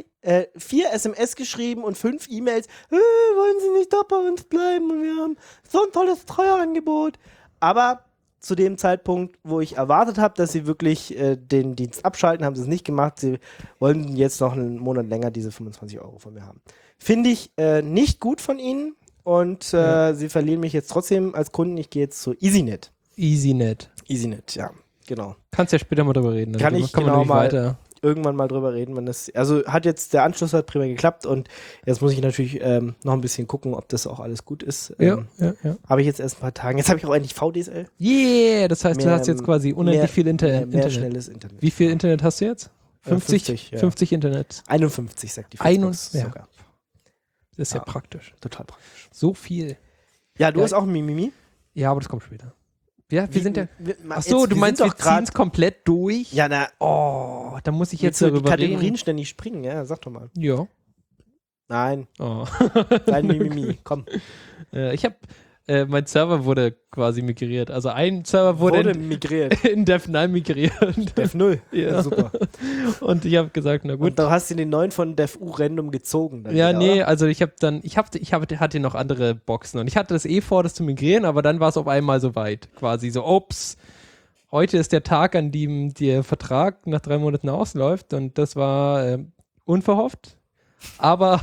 4 SMS geschrieben und 5 E-Mails. Wollen Sie nicht doch bei uns bleiben? Und wir haben so ein tolles Treueangebot. Aber zu dem Zeitpunkt, wo ich erwartet habe, dass sie wirklich den Dienst abschalten, haben sie es nicht gemacht. Sie wollen jetzt noch einen Monat länger diese 25 Euro von mir haben. Finde ich nicht gut von ihnen und sie verlieren mich jetzt trotzdem als Kunden. Ich gehe jetzt zu EasyNet. EasyNet. EasyNet, ja, genau. Kannst ja später mal drüber reden. Kann dann ich man genau nämlich mal weiter. Irgendwann mal drüber reden, wenn das, also der Anschluss hat prima geklappt und jetzt muss ich natürlich noch ein bisschen gucken, ob das auch alles gut ist. Ja. Habe ich jetzt erst ein paar Tage. Jetzt habe ich auch endlich VDSL. Yeah, das heißt, du Mehr- hast jetzt quasi unendlich viel Mehr Internet. schnelles Internet. Wie viel Internet hast du jetzt? 50? 50, ja. 50 Internet. 51, sagt die Ein- Fritzbox ja. sogar. Das ist ja Ja. praktisch. Total praktisch. So viel. Ja, du Ja. hast auch ein Mimimi. Ja, aber das kommt später. Ja, wir sind ja. Ach Jetzt, so, du meinst, sind wir doch gerade. ziehen es komplett durch? Ja, na, Oh, da muss ich jetzt willst du die darüber Kategorien reden. ständig springen, ja, sag doch mal. Ja. Nein, Oh. dein Mimimi, komm. Ich habe, mein Server wurde quasi migriert. Also ein Server wurde migriert. in Dev9 migriert. Dev 0. Ja. Super. Und ich habe gesagt, na gut. Und du hast dir den neuen von DevU Random gezogen. Dann Ja, wieder, nee, oder? also ich hatte noch andere Boxen und ich hatte das vor, das zu migrieren, aber dann war es auf einmal so weit. Quasi so, ups, heute ist der Tag, an dem der Vertrag nach 3 Monaten ausläuft und das war unverhofft, aber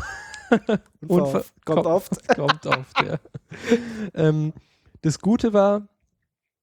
Kommt oft. kommt oft, ja. Das Gute war,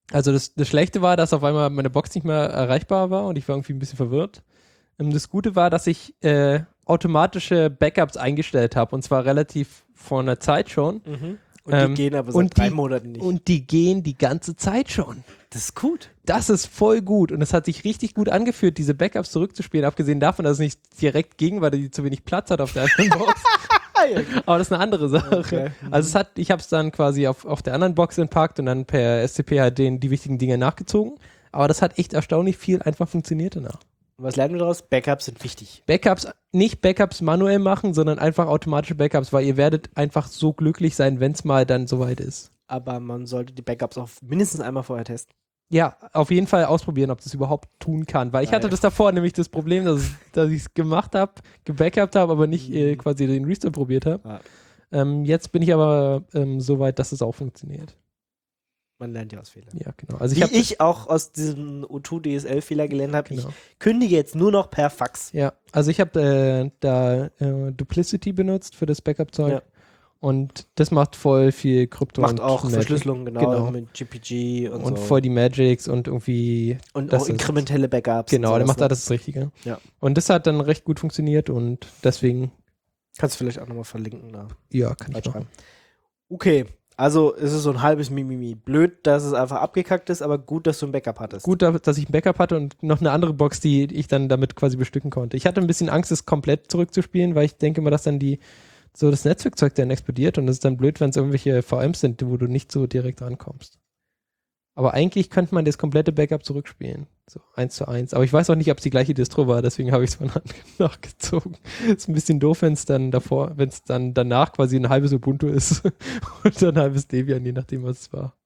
Also das Schlechte war, dass auf einmal meine Box nicht mehr erreichbar war und ich war irgendwie ein bisschen verwirrt. Das Gute war, dass ich automatische Backups eingestellt habe und zwar relativ vor einer Zeit schon. Und die gehen aber seit 3 Monaten nicht. Und die gehen die ganze Zeit schon. Das ist gut. Das ist voll gut und es hat sich richtig gut angefühlt, diese Backups zurückzuspielen, abgesehen davon, dass es nicht direkt ging, weil die zu wenig Platz hat auf der anderen Box. Aber das ist eine andere Sache. Okay. Also ich habe es dann quasi auf der anderen Box entpackt und dann per SCP halt die wichtigen Dinge nachgezogen. Aber das hat echt erstaunlich viel einfach funktioniert danach. Und was lernen wir daraus? Backups sind wichtig. Nicht Backups manuell machen, sondern einfach automatische Backups, weil ihr werdet einfach so glücklich sein, wenn es mal dann soweit ist. Aber man sollte die Backups auch mindestens einmal vorher testen. Ja, auf jeden Fall ausprobieren, ob das überhaupt tun kann. Weil ich hatte das davor nämlich das Problem, dass ich es gemacht habe, gebackupt habe, aber nicht quasi den Restore probiert habe. Ja. Jetzt bin ich aber so weit, dass es auch funktioniert. Man lernt ja aus Fehlern. Ja, genau. Also ich auch aus diesem O2 DSL-Fehler gelernt habe. Genau. Ich kündige jetzt nur noch per Fax. Ja, also ich habe da Duplicity benutzt für das Backup-Zeug. Ja. Und das macht voll viel Krypto. Macht auch Verschlüsselung, genau, mit GPG und so. Und voll die Magics und irgendwie. Und auch inkrementelle Backups. Genau, der macht da das Richtige. Ja. Und das hat dann recht gut funktioniert und deswegen. Kannst du vielleicht auch nochmal verlinken da. Ja, kann ich machen. Okay, also es ist so ein halbes Mimimi. Blöd, dass es einfach abgekackt ist, aber gut, dass du ein Backup hattest. Gut, dass ich ein Backup hatte und noch eine andere Box, die ich dann damit quasi bestücken konnte. Ich hatte ein bisschen Angst, es komplett zurückzuspielen, weil ich denke immer, dass dann das Netzwerkzeug dann explodiert und das ist dann blöd, wenn es irgendwelche VMs sind, wo du nicht so direkt rankommst. Aber eigentlich könnte man das komplette Backup zurückspielen. So 1:1. Aber ich weiß auch nicht, ob es die gleiche Distro war, deswegen habe ich es von nachgezogen. Ist ein bisschen doof, wenn es dann danach quasi ein halbes Ubuntu ist und ein halbes Debian, je nachdem, was es war.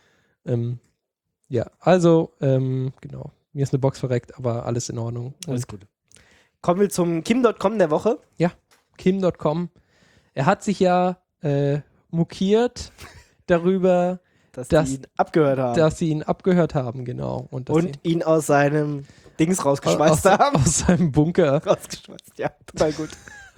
Ja, also, genau. Mir ist eine Box verreckt, aber alles in Ordnung. Alles gut. Kommen wir zum Kim.com der Woche. Ja, Kim.com. Er hat sich ja mokiert darüber, dass sie ihn abgehört haben. Dass sie ihn abgehört haben, genau. Und ihn aus seinem Dings rausgeschmeißt haben. Aus seinem Bunker. Rausgeschmeißt, ja, total gut.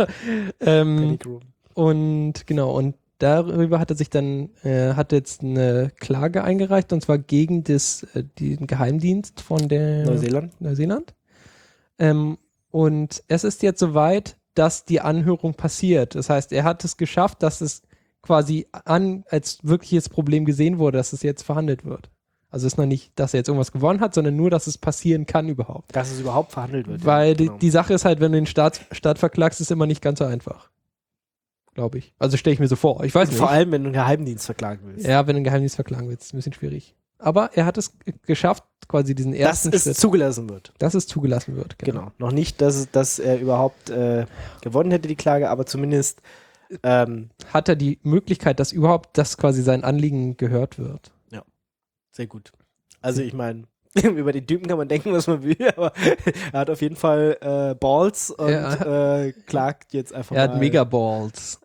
Und genau, und darüber hat er sich dann, hat jetzt eine Klage eingereicht, und zwar gegen den Geheimdienst von der Neuseeland. Und es ist jetzt soweit, dass die Anhörung passiert. Das heißt, er hat es geschafft, dass es quasi als wirkliches Problem gesehen wurde, dass es jetzt verhandelt wird. Also es ist noch nicht, dass er jetzt irgendwas gewonnen hat, sondern nur, dass es passieren kann überhaupt. Dass es überhaupt verhandelt wird. Weil ja, genau. die Sache ist halt, wenn du den Staat verklagst, ist es immer nicht ganz so einfach. Glaube ich. Also stelle ich mir so vor. Ich weiß nicht. Vor allem, wenn du einen Geheimdienst verklagen willst. Ja, wenn du einen Geheimdienst verklagen willst, ist ein bisschen schwierig. Aber er hat es geschafft, quasi diesen ersten Schritt. Dass es zugelassen wird. Dass es zugelassen wird, genau. Noch nicht, dass er überhaupt gewonnen hätte, die Klage, aber zumindest hat er die Möglichkeit, dass quasi sein Anliegen gehört wird. Ja, sehr gut. Also ich meine, über den Typen kann man denken, was man will, aber er hat auf jeden Fall Balls und klagt jetzt einfach mal. Er hat Mega-Balls.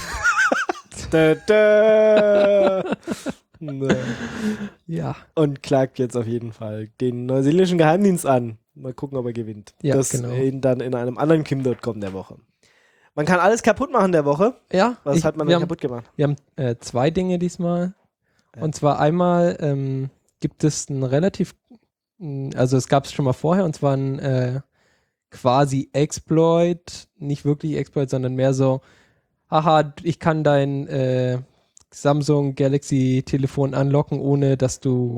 Ja. Und klagt jetzt auf jeden Fall den neuseeländischen Geheimdienst an. Mal gucken, ob er gewinnt. Ja, das genau. Ihn dann in einem anderen Kim.com der Woche. Man kann alles kaputt machen der Woche. Ja. Was hat man denn kaputt gemacht? Wir haben 2 Dinge diesmal. Ja. Und zwar einmal gibt es ein also es gab es schon mal vorher, und zwar ein quasi Exploit, nicht wirklich Exploit, sondern mehr so, haha, ich kann dein Samsung Galaxy Telefon anlocken, ohne dass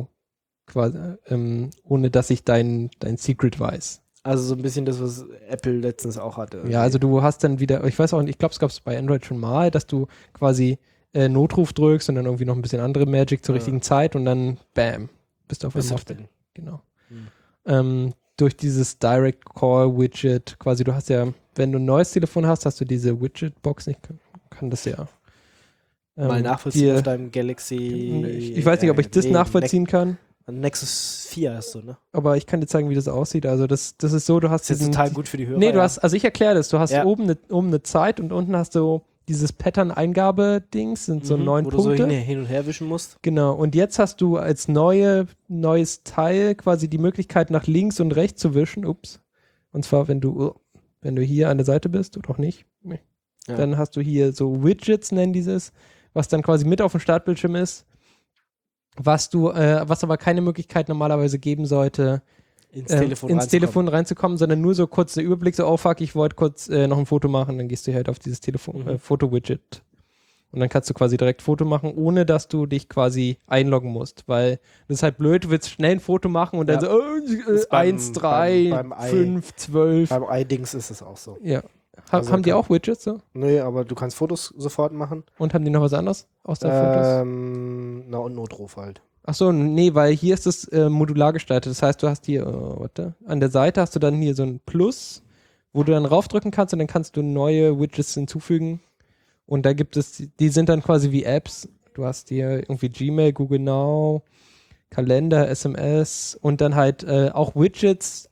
ich dein Secret weiß. Also so ein bisschen das, was Apple letztens auch hatte. Ja, also du hast dann wieder, ich weiß auch nicht, ich glaube, es gab es bei Android schon mal, dass du quasi Notruf drückst und dann irgendwie noch ein bisschen andere Magic zur richtigen Zeit und dann bam, bist du auf einmal auf den. Genau. Durch dieses Direct Call Widget, quasi du hast ja, wenn du ein neues Telefon hast, hast du diese Widget-Box nicht, kann das ja mal nachvollziehen auf deinem Galaxy. Ich weiß nicht, ob ich das nachvollziehen kann. Nexus 4 hast du, ne? Aber ich kann dir zeigen, wie das aussieht. Also das ist so, du hast das ist total gut für die Hörer. Nee, also ich erkläre das. Du hast oben eine Zeit und unten hast du dieses Pattern-Eingabe-Dings, sind so 9 Punkte. Wo du so hin und her wischen musst. Genau, und jetzt hast du als neues Teil quasi die Möglichkeit, nach links und rechts zu wischen. Ups. Und zwar, wenn du hier an der Seite bist, oder auch nicht. Nee. Ja. Dann hast du hier so Widgets, nennen dieses, was dann quasi mit auf dem Startbildschirm ist. was aber keine Möglichkeit normalerweise geben sollte, ins Telefon reinzukommen, sondern nur so kurz der Überblick, so, oh fuck, ich wollte kurz noch ein Foto machen, dann gehst du halt auf dieses Foto-Widget. Und dann kannst du quasi direkt Foto machen, ohne dass du dich quasi einloggen musst, weil das ist halt blöd, du willst schnell ein Foto machen und dann so 1, 3, 5, 12. Beim iDings ist es auch so. Ja. Also haben die auch Widgets so? Nee, aber du kannst Fotos sofort machen. Und haben die noch was anderes außer Fotos? Und Notruf halt. Achso, nee, weil hier ist es modular gestaltet. Das heißt, du hast hier, an der Seite hast du dann hier so ein Plus, wo du dann raufdrücken kannst und dann kannst du neue Widgets hinzufügen. Und da gibt es, die sind dann quasi wie Apps. Du hast hier irgendwie Gmail, Google Now, Kalender, SMS und dann halt auch Widgets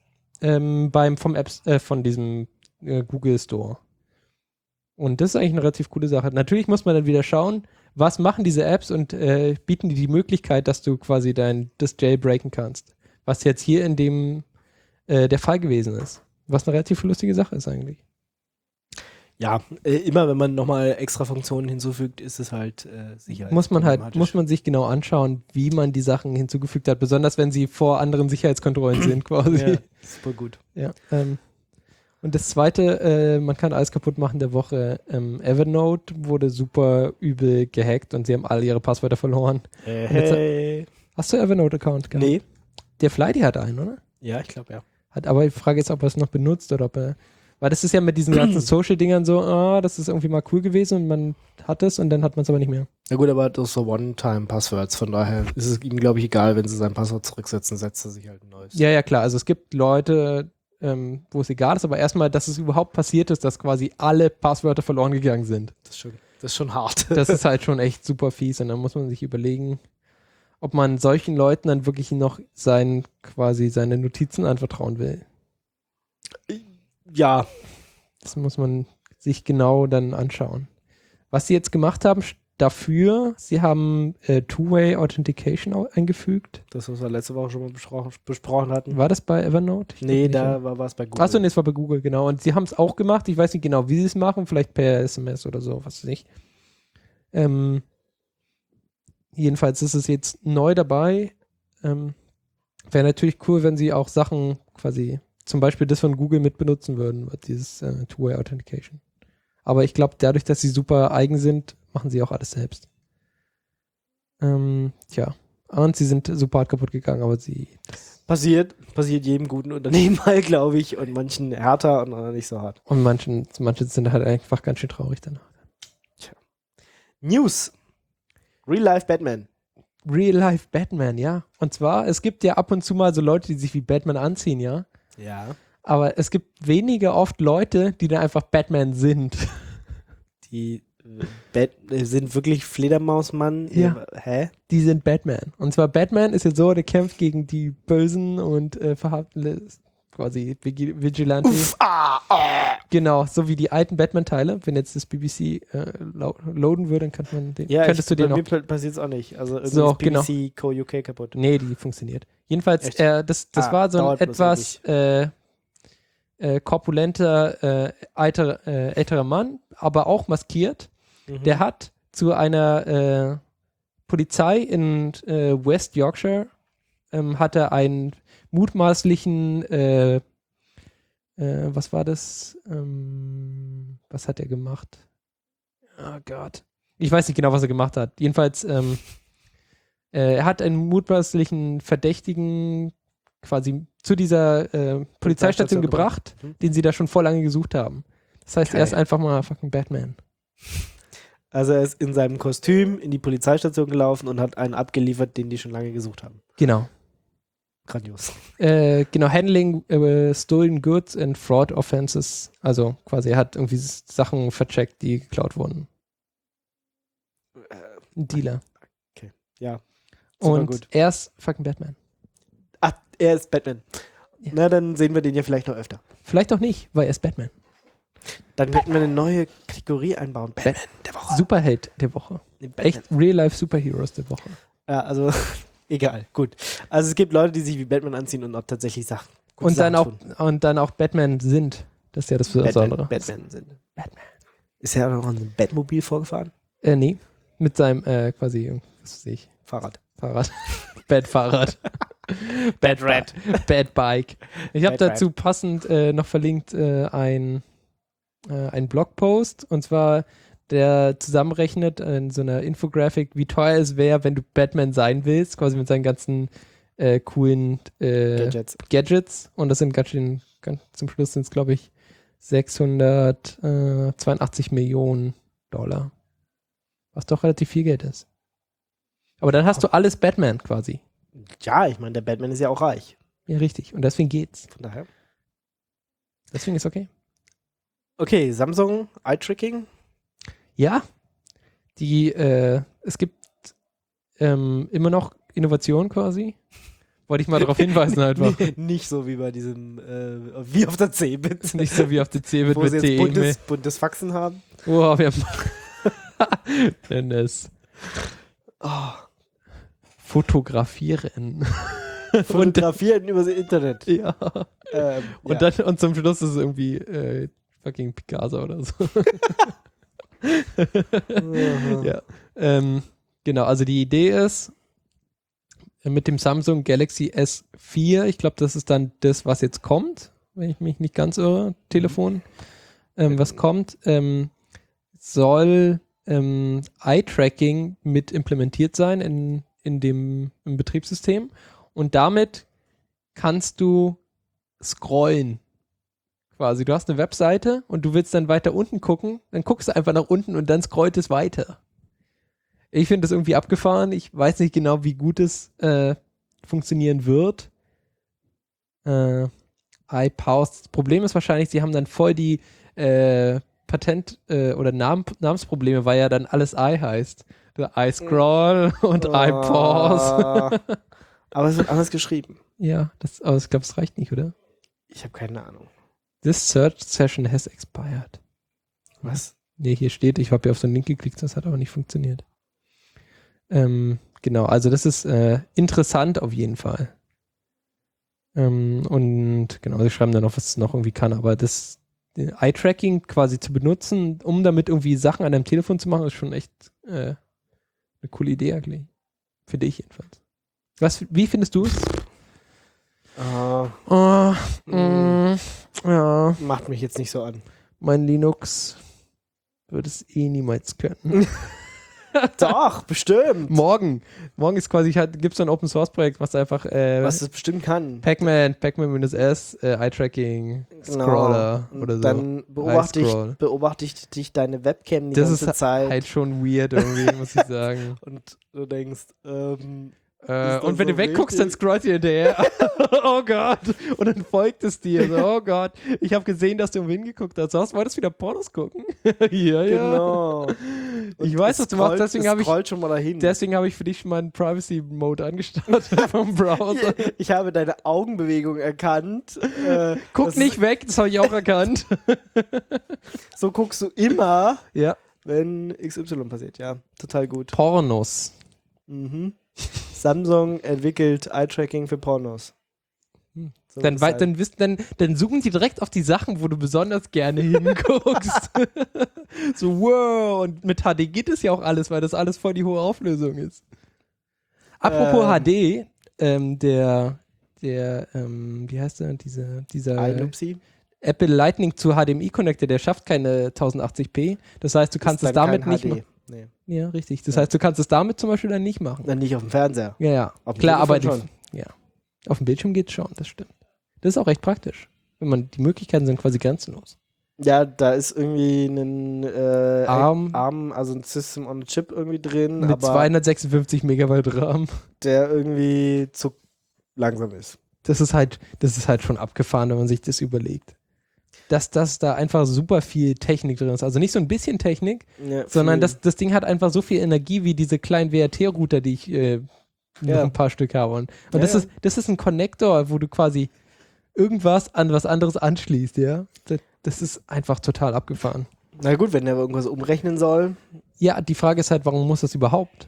von diesem Google Store. Und das ist eigentlich eine relativ coole Sache. Natürlich muss man dann wieder schauen, was machen diese Apps und bieten die Möglichkeit, dass du quasi das Jailbreaken kannst. Was jetzt hier in dem der Fall gewesen ist. Was eine relativ lustige Sache ist eigentlich. Ja, immer wenn man nochmal extra Funktionen hinzufügt, ist es halt Sicherheit. Muss man sich genau anschauen, wie man die Sachen hinzugefügt hat, besonders wenn sie vor anderen Sicherheitskontrollen sind quasi. Ja, super gut. Ja, und das zweite, man kann alles kaputt machen der Woche. Evernote wurde super übel gehackt und sie haben alle ihre Passwörter verloren. Hey. Hast du Evernote-Account gehabt? Nee. Der Flighty hat einen, oder? Ja, ich glaube ja. Aber die Frage ist, ob er es noch benutzt oder ob er. Weil das ist ja mit diesen ganzen Social-Dingern so, das ist irgendwie mal cool gewesen und man hat es und dann hat man es aber nicht mehr. Na gut, aber das ist so One-Time-Passwords, von daher ist es ihm, glaube ich, egal, wenn sie sein Passwort zurücksetzen, setzt er sich halt ein neues. Ja, klar. Also es gibt Leute, wo es egal ist, aber erstmal, dass es überhaupt passiert ist, dass quasi alle Passwörter verloren gegangen sind. Das ist schon hart. Das ist halt schon echt super fies und dann muss man sich überlegen, ob man solchen Leuten dann wirklich noch seine Notizen anvertrauen will. Ja. Das muss man sich genau dann anschauen. Was sie jetzt gemacht haben dafür, sie haben Two-Way Authentication eingefügt. Das, was wir letzte Woche schon mal besprochen hatten. War das bei Evernote? Nee, da war es bei Google. Achso, nee, es war bei Google, genau. Und sie haben es auch gemacht. Ich weiß nicht genau, wie sie es machen. Vielleicht per SMS oder so, was weiß ich. Jedenfalls ist es jetzt neu dabei. Wäre natürlich cool, wenn sie auch Sachen quasi, zum Beispiel das von Google mit benutzen würden, dieses Two-Way Authentication. Aber ich glaube, dadurch, dass sie super eigen sind, machen sie auch alles selbst. Und sie sind super hart kaputt gegangen, aber Passiert jedem guten Unternehmen mal, glaube ich, und manchen härter und anderen nicht so hart. Und manche sind halt einfach ganz schön traurig danach. Tja. News. Real-Life Batman. Real-Life Batman, ja. Und zwar, es gibt ja ab und zu mal so Leute, die sich wie Batman anziehen, ja. Ja. Aber es gibt weniger oft Leute, die dann einfach Batman sind. Die sind wirklich Fledermausmann? Ja. Hä? Die sind Batman. Und zwar Batman ist jetzt so, der kämpft gegen die Bösen und quasi Vigilantes. Genau, so wie die alten Batman-Teile. Wenn jetzt das BBC loaden würde, dann könntest du den noch. Mir passiert es auch nicht. Also irgendwie So, ist BBC Co. UK kaputt. Nee, die funktioniert. Jedenfalls, das war so ein etwas korpulenter, älterer Mann, aber auch maskiert. Mhm. Der hat zu einer Polizei in West Yorkshire hat er einen mutmaßlichen was war das? Was hat er gemacht? Oh Gott. Ich weiß nicht genau, was er gemacht hat. Jedenfalls, er hat einen mutmaßlichen Verdächtigen quasi zu dieser Polizeistation gebracht, den sie da schon vor lange gesucht haben. Das heißt, er ist einfach mal fucking Batman. Also er ist in seinem Kostüm in die Polizeistation gelaufen und hat einen abgeliefert, den die schon lange gesucht haben. Genau. Grandios. Genau, Handling Stolen Goods and Fraud Offenses. Also quasi, er hat irgendwie Sachen vercheckt, die geklaut wurden. Ein Dealer. Okay, ja. Super und gut. Er ist fucking Batman. Ach, er ist Batman. Ja. Na, dann sehen wir den ja vielleicht noch öfter. Vielleicht auch nicht, weil er ist Batman. Dann könnten wir eine neue Kategorie einbauen. Batman der Woche. Superheld der Woche. Echt Real-Life Superheroes der Woche. Ja, also egal, gut. Also es gibt Leute, die sich wie Batman anziehen und auch tatsächlich Sachen. Und dann auch Batman sind. Das ist ja das Besondere. Batman sind. Batman. Ist er auch noch in einem Batmobil vorgefahren? Nee. Mit seinem, quasi, was weiß ich. Fahrrad. Bad Fahrrad. Bad Red. Bad Bike. Ich habe dazu passend noch verlinkt ein Blogpost, und zwar der zusammenrechnet in so einer Infografik, wie teuer es wäre, wenn du Batman sein willst, quasi mit seinen ganzen coolen Gadgets. Und das sind zum Schluss sind es, glaube ich, 682 Millionen $. Was doch relativ viel Geld ist. Aber dann hast du alles Batman quasi. Ja, ich meine, der Batman ist ja auch reich. Ja, richtig. Und deswegen geht's. Von daher. Deswegen ist okay. Okay, Samsung, Eye-Tracking. Ja, es gibt immer noch Innovation quasi. Wollte ich mal darauf hinweisen einfach. Nicht so wie bei diesem, wie auf der Cebit. Nicht so wie auf der Cebit wo mit sie jetzt buntes Faxen haben. Oh, wir haben Dennis. Oh. Fotografieren. Fotografieren übers Internet. Ja. Und zum Schluss ist es irgendwie fucking Picasso oder so. Ja. Genau, also die Idee ist, mit dem Samsung Galaxy S4, ich glaube, das ist dann das, was jetzt kommt, wenn ich mich nicht ganz irre, Telefon, was kommt, soll Eye-Tracking mit implementiert sein im Betriebssystem, und damit kannst du scrollen. Quasi, du hast eine Webseite und du willst dann weiter unten gucken, dann guckst du einfach nach unten und dann scrollt es weiter. Ich finde das irgendwie abgefahren. Ich weiß nicht genau, wie gut es funktionieren wird. iPause. Das Problem ist wahrscheinlich, sie haben dann voll die Patent- oder Namensprobleme, weil ja dann alles I heißt. iScroll und iPause. Aber es wird anders geschrieben. Ja, aber ich glaube, es reicht nicht, oder? Ich habe keine Ahnung. This search session has expired. Was? Nee, hier steht, ich habe ja auf so einen Link geklickt, das hat aber nicht funktioniert. Genau, also das ist interessant auf jeden Fall. Und genau, sie schreiben dann noch, was es noch irgendwie kann, aber das Eye-Tracking quasi zu benutzen, um damit irgendwie Sachen an deinem Telefon zu machen, ist schon echt eine coole Idee eigentlich. Finde ich jedenfalls. Wie findest du es? Ja. Macht mich jetzt nicht so an. Mein Linux wird es niemals können. Doch, bestimmt. Morgen ist quasi, gibt es so ein Open-Source-Projekt, was einfach was es bestimmt kann. Pac-Man-S, Eye-Tracking, Scroller oder so. Dann beobachte ich dich deine Webcam die ganze Zeit. Das ist halt schon weird irgendwie, muss ich sagen. Und du denkst, und wenn du wegguckst, dann scrollt ihr hinterher. Oh Gott. Und dann folgt es dir. So, oh Gott. Ich habe gesehen, dass du irgendwo hingeguckt hast. Wolltest du wieder Pornos gucken? Ja. Genau. Ich weiß, was du machst. Deswegen habe ich für dich schon mal einen Privacy-Mode angestartet vom Browser. Ich habe deine Augenbewegung erkannt. Guck nicht weg, das habe ich auch erkannt. So guckst du immer, ja, wenn XY passiert. Ja, total gut. Pornos. Mhm. Samsung entwickelt Eye-Tracking für Pornos. So dann zoomen die direkt auf die Sachen, wo du besonders gerne hinguckst. So, wow. Und mit HD geht es ja auch alles, weil das alles voll die hohe Auflösung ist. Apropos HD, wie heißt der? Dieser iLoopsy? Apple Lightning zu HDMI Connector, der schafft keine 1080p. Das heißt, du kannst es damit nicht machen. Nee. Ja, richtig. Das heißt, du kannst es damit zum Beispiel dann nicht machen. Dann nicht auf dem Fernseher. Ja. Klar, aber auf dem Bildschirm geht es schon, das stimmt. Das ist auch recht praktisch. Die Möglichkeiten sind quasi grenzenlos. Ja, da ist irgendwie ein ARM, also ein System on a Chip irgendwie drin. Mit aber 256 Megabyte RAM. Der irgendwie zu langsam ist. Das ist halt schon abgefahren, wenn man sich das überlegt. Dass da einfach super viel Technik drin ist. Also nicht so ein bisschen Technik, sondern das Ding hat einfach so viel Energie wie diese kleinen WRT-Router, die ich noch ein paar Stück habe. Und das ist ein Connector, wo du quasi irgendwas an was anderes anschließt, ja. Das ist einfach total abgefahren. Na gut, wenn der irgendwas umrechnen soll. Ja, die Frage ist halt, warum muss das überhaupt?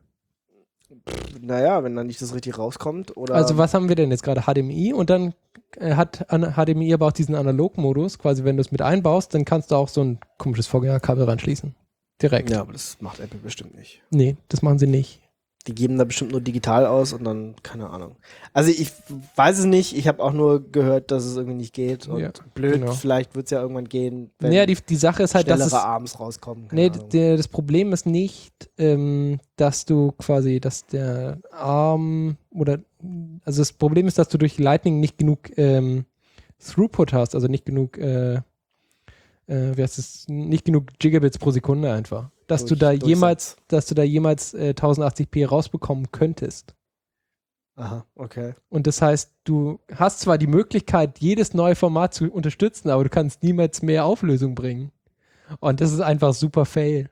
Naja, wenn dann nicht das richtig rauskommt. Oder also was haben wir denn jetzt gerade? HDMI und dann hat HDMI aber auch diesen Analogmodus. Quasi, wenn du es mit einbaust, dann kannst du auch so ein komisches VGA-Kabel ranschließen. direkt. Ja, aber das macht Apple bestimmt nicht. Nee, das machen sie nicht. Die geben da bestimmt nur digital aus und dann, keine Ahnung. Also ich weiß es nicht, ich habe auch nur gehört, dass es irgendwie nicht geht und Ja, blöd, genau. vielleicht wird es ja irgendwann gehen, wenn Ja, die Sache ist halt, dass schnellere es, Arms rauskommen. keine nee, Ahnung. das Problem ist nicht, dass du quasi, dass der Arm also das Problem ist, dass du durch Lightning nicht genug Throughput hast, also nicht genug, nicht genug Gigabits pro Sekunde einfach. Dass du da jemals 1080p rausbekommen könntest. Aha, okay. Und das heißt, du hast zwar die Möglichkeit, jedes neue Format zu unterstützen, aber du kannst niemals mehr Auflösung bringen. Und das ist einfach super fail.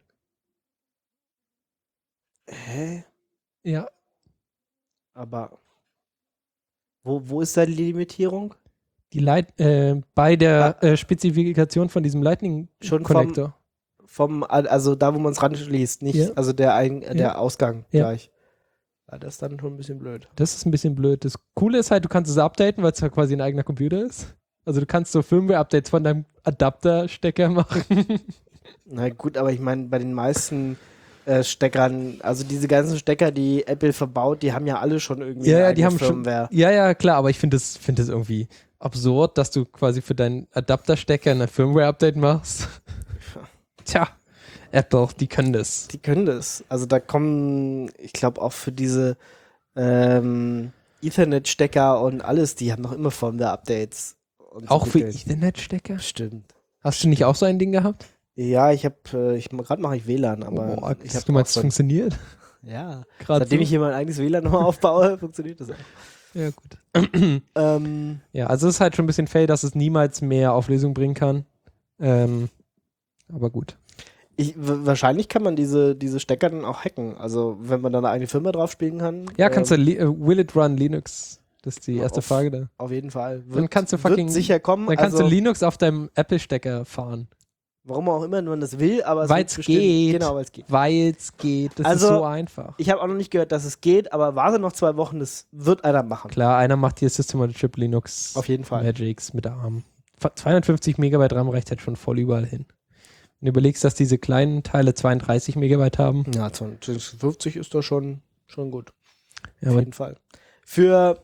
Hä? Ja, Aber wo ist da die Limitierung? bei der Spezifikation von diesem Lightning Schon Connector. Also da, wo man es ranschließt, nicht, Ja. also der Ja. Ausgang Ja. gleich. Ja, das ist dann schon ein bisschen blöd. Das ist ein bisschen blöd. Das Coole ist halt, du kannst es updaten, weil es ja quasi ein eigener Computer ist. Also du kannst so Firmware-Updates von deinem Adapterstecker machen. Na gut, aber ich meine, bei den meisten Steckern, also diese ganzen Stecker, die Apple verbaut, die haben ja alle schon irgendwie eine die eigene haben Firmware. schon. Ja, klar, aber ich finde das irgendwie absurd, dass du quasi für deinen Adapterstecker ein Firmware-Update machst. Tja, Apple, die können das. Die können das. Also da kommen, ich glaube auch für diese Ethernet-Stecker und alles, die haben noch immer Firmware-Updates. Auch für Ethernet-Stecker? Bestimmt. Hast du nicht auch so ein Ding gehabt? Ja, gerade mache ich WLAN, aber ich habe du meinst, es funktioniert? Ja. Gerade Seitdem so? ich hier mein eigenes WLAN nochmal aufbaue, funktioniert das auch. Ja, gut. Ähm, Ja, also es ist halt schon ein bisschen fail, dass es niemals mehr Auflösung bringen kann. Aber gut. wahrscheinlich kann man diese Stecker dann auch hacken. Also wenn man da eine eigene Firma drauf spielen kann. Ja, kannst du will it run Linux? Das ist die erste Frage da. Auf jeden Fall. Dann kannst du wird sicher kommen. Dann kannst also, du Linux auf deinem Apple-Stecker fahren. Warum auch immer man das will, aber Weil es geht. Genau, weil es geht. Weil es geht. Das Also, ist so einfach. Ich habe auch noch nicht gehört, dass es geht, aber warte noch 2 Wochen, das wird einer machen. Klar, einer macht hier System on a Chip Linux. Auf jeden Fall. Magics mit ARM. 250 Megabyte RAM reicht halt schon voll überall hin. Wenn du überlegst, dass diese kleinen Teile 32 Megabyte haben. Ja, 50 ist doch schon gut. Ja, Auf jeden Fall. Für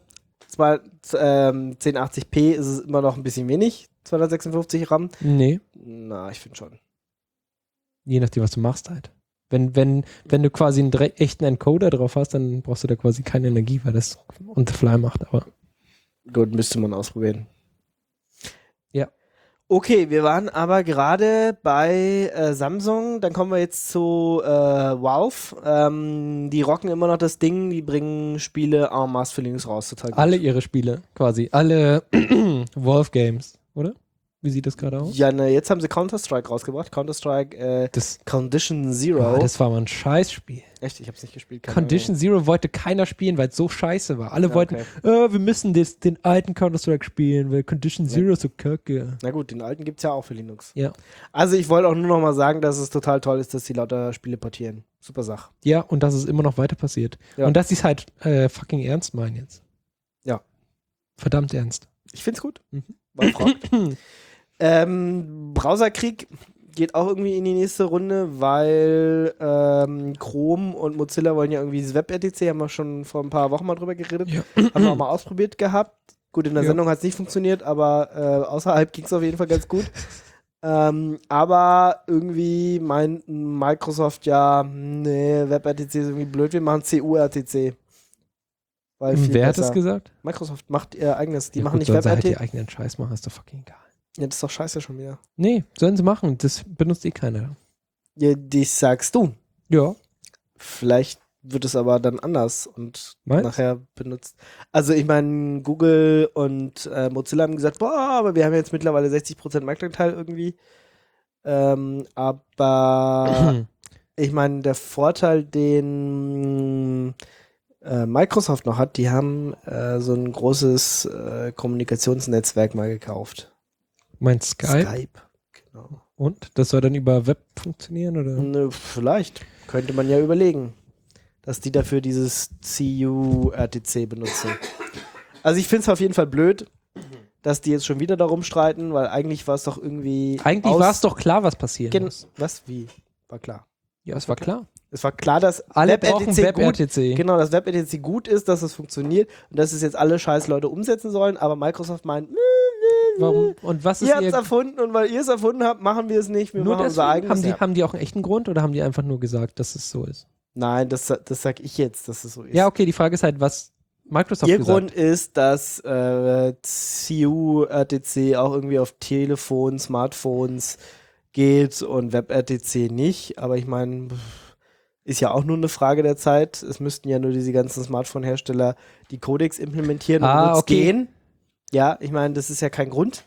1080p ist es immer noch ein bisschen wenig, 256 RAM. Nee, Na, ich finde schon. je nachdem, was du machst halt. Wenn du quasi einen echten Encoder drauf hast, dann brauchst du da quasi keine Energie, weil das on the fly macht. Aber Gut, müsste man ausprobieren. Ja. Okay, wir waren aber gerade bei Samsung, dann kommen wir jetzt zu Valve. Die rocken immer noch das Ding, die bringen Spiele en masse für Linux raus. Total gut. alle ihre Spiele quasi, alle Valve Games, oder? Wie sieht das gerade aus? Ja, ne, jetzt haben sie Counter-Strike rausgebracht. Counter-Strike Condition Zero. Das war mal ein Scheißspiel. Echt, ich hab's nicht gespielt. keine Condition Zero wollte keiner spielen, weil es so scheiße war. Alle Ja, wollten, okay. wir müssen den alten Counter-Strike spielen, weil Condition Zero ist so kacke. Ahnung. Na gut, den alten gibt's ja auch für Linux. Ja. Also ich wollte auch nur noch mal sagen, dass es total toll ist, dass sie lauter Spiele portieren. Super Sache. Ja, und dass es immer noch weiter passiert. Ja. Und dass sie es halt fucking ernst meinen jetzt. Ja. Verdammt ernst. Ich find's gut. Mhm. Valve rockt. Browserkrieg geht auch irgendwie in die nächste Runde, weil Chrome und Mozilla wollen ja irgendwie dieses WebRTC, haben wir schon vor ein paar Wochen mal drüber geredet, Ja. haben wir auch mal ausprobiert gehabt. Gut, in der Ja. Sendung hat es nicht funktioniert, aber außerhalb ging es auf jeden Fall ganz gut. Aber irgendwie meint Microsoft ja, nee, WebRTC ist irgendwie blöd, wir machen CURTC. Weil viel Wer hat besser. das gesagt? Microsoft macht ihr eigenes, die Ja, machen gut, nicht sollen sie halt WebRTC. die eigenen Scheiß machen, ist doch fucking egal. Ja, das ist doch scheiße schon wieder. Nee, sollen sie machen. Das benutzt eh keiner. Ja, das sagst du. Ja. Vielleicht wird es aber dann anders und Meinst? nachher benutzt. Also ich meine, Google und Mozilla haben gesagt, boah, aber wir haben jetzt mittlerweile 60% Marktanteil irgendwie. Aber ich meine, der Vorteil, den Microsoft noch hat, die haben so ein großes Kommunikationsnetzwerk mal gekauft. Meinst Skype? Skype, genau. Und? Das soll dann über Web funktionieren, oder? Ne, vielleicht. Könnte man ja überlegen, dass die dafür dieses CURTC benutzen. Also ich finde es auf jeden Fall blöd, dass die jetzt schon wieder darum streiten, weil eigentlich war es doch irgendwie... Eigentlich war es doch klar, was passieren muss. Was? Wie? War klar. Ja, es war klar. Es war klar, dass Alle brauchen WebRTC WebRTC. genau, dass WebRTC gut ist, dass es funktioniert und dass es jetzt alle scheiß Leute umsetzen sollen, aber Microsoft meint, Warum? Und was ist ihr habt ihr es erfunden und weil ihr es erfunden habt, machen wir es nicht, wir nur machen unser deswegen? eigenes. Haben die auch einen echten Grund oder haben die einfach nur gesagt, dass es so ist? Nein, das sag ich jetzt, dass es so ist. Ja, okay, die Frage ist halt, was Microsoft Ihr gesagt Grund ist, dass CU-RTC auch irgendwie auf Telefon, Smartphones geht und WebRTC nicht, aber ich meine, ist ja auch nur eine Frage der Zeit. Es müssten ja nur diese ganzen Smartphone-Hersteller die Codecs implementieren und wird's okay. gehen. Ja, ich meine, das ist ja kein Grund.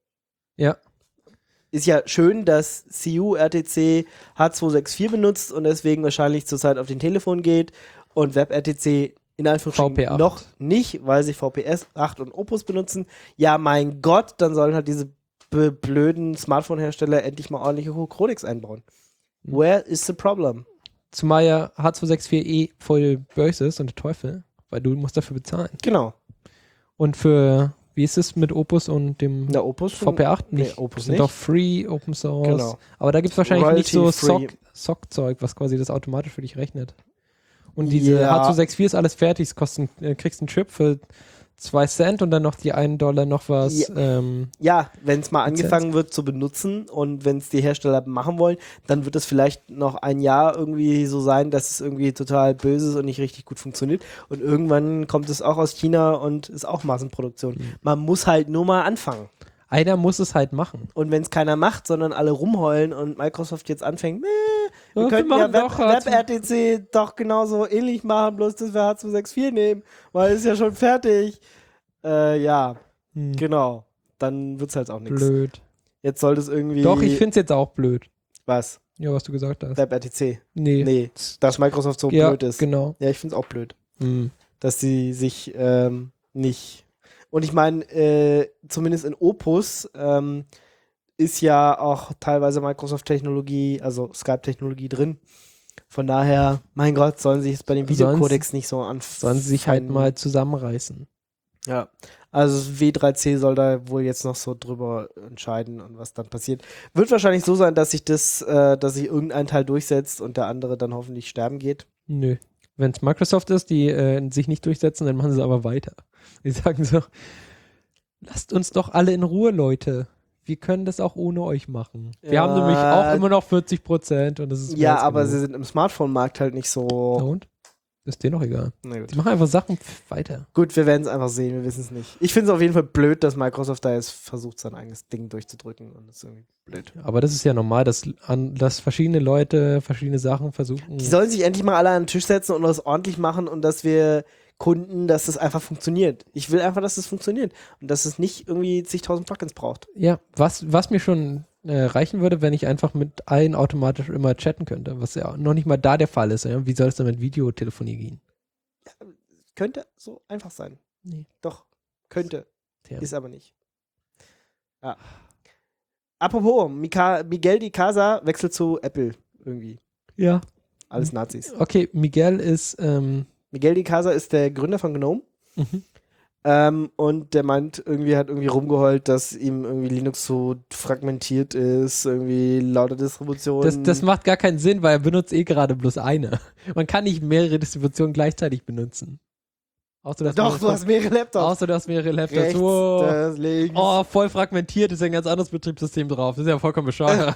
Ja. Ist ja schön, dass CU-RTC H264 benutzt und deswegen wahrscheinlich zurzeit auf den Telefon geht und WebRTC in Anführungsstrichen VP8. noch nicht, weil sie VPS 8 und Opus benutzen. Ja, mein Gott, dann sollen halt diese blöden Smartphone-Hersteller endlich mal ordentliche Codecs einbauen. Where is the problem? Zumal ja H264 voll böse ist und der Teufel, weil du musst dafür bezahlen. Genau. Und für, wie ist es mit Opus und dem Na, Opus VP8 nicht? Nee, Opus sind nicht. doch Free, Open Source. Genau. Aber da gibt es wahrscheinlich nicht so Royalty-free. SOC-Zeug, was quasi das automatisch für dich rechnet. Und diese Ja. H264 ist alles fertig, es kostet, kriegst einen Chip für 2 Cent und dann noch die $1 noch was. Ja, wenn es mal Lizenz. angefangen wird zu benutzen und wenn es die Hersteller machen wollen, dann wird es vielleicht noch ein Jahr irgendwie so sein, dass es irgendwie total böse ist und nicht richtig gut funktioniert. Und irgendwann kommt es auch aus China und ist auch Massenproduktion. Man muss halt nur mal anfangen. Einer muss es halt machen. Und wenn es keiner macht, sondern alle rumheulen und Microsoft jetzt anfängt, wir Ja, könnten wir ja machen doch WebRTC doch genauso ähnlich machen, bloß dass wir H264 nehmen, weil es ist ja schon fertig. Ja, genau. Dann wird's halt auch nichts. Blöd. Jetzt soll das irgendwie... Doch, ich finde es jetzt auch blöd. Was? Ja, was du gesagt hast. WebRTC. Nee. Nee, dass Microsoft so Ja, blöd ist. genau. Ja, ich finde es auch blöd, Hm. dass sie sich nicht... Und ich meine, zumindest in Opus ist ja auch teilweise Microsoft-Technologie, also Skype-Technologie drin. Von daher, mein Gott, sollen sie sich jetzt bei den Videocodecs nicht so anfangen. Sollen sie sich halt mal zusammenreißen. Ja, also W3C soll da wohl jetzt noch so drüber entscheiden und was dann passiert. Wird wahrscheinlich so sein, dass sich dass sich irgendein Teil durchsetzt und der andere dann hoffentlich sterben geht. Nö. Wenn es Microsoft ist, die sich nicht durchsetzen, dann machen sie aber weiter. Die sagen so, lasst uns doch alle in Ruhe, Leute. Wir können das auch ohne euch machen. Wir Ja. haben nämlich auch immer noch 40% und das ist mehr Ja, als aber genug. sie sind im Smartphone-Markt halt nicht Na so. und? Ist denen doch egal. Na gut. Die machen einfach Sachen weiter. Gut, wir werden es einfach sehen, wir wissen es nicht. Ich finde es auf jeden Fall blöd, dass Microsoft da jetzt versucht, sein eigenes Ding durchzudrücken und das ist irgendwie blöd. Aber das ist ja normal, dass verschiedene Leute verschiedene Sachen versuchen. Die sollen sich endlich mal alle an den Tisch setzen und das ordentlich machen und dass wir Kunden, dass das einfach funktioniert. Ich will einfach, dass das funktioniert und dass es nicht irgendwie zigtausend Plugins braucht. Ja, was mir schon reichen würde, wenn ich einfach mit allen automatisch immer chatten könnte, was ja noch nicht mal da der Fall ist. Ja? Wie soll es dann mit Videotelefonie gehen? Könnte so einfach sein. Nee. Doch, könnte. Ja. Ist aber nicht. Ja. Apropos, Miguel de Casa wechselt zu Apple irgendwie. Ja. Alles Nazis. Okay, Miguel ist Miguel de Casa ist der Gründer von GNOME. Und der meint, hat irgendwie rumgeheult, dass ihm irgendwie Linux so fragmentiert ist, irgendwie lauter Distributionen. das macht gar keinen Sinn, weil er benutzt gerade bloß eine. Man kann nicht mehrere Distributionen gleichzeitig benutzen. Außer, Doch, du hast mehrere Laptops. Außer du hast mehrere Laptops. Rechts, Wow. das, links. Oh, voll fragmentiert, ist ja ein ganz anderes Betriebssystem drauf. Das ist ja vollkommen bescheuert.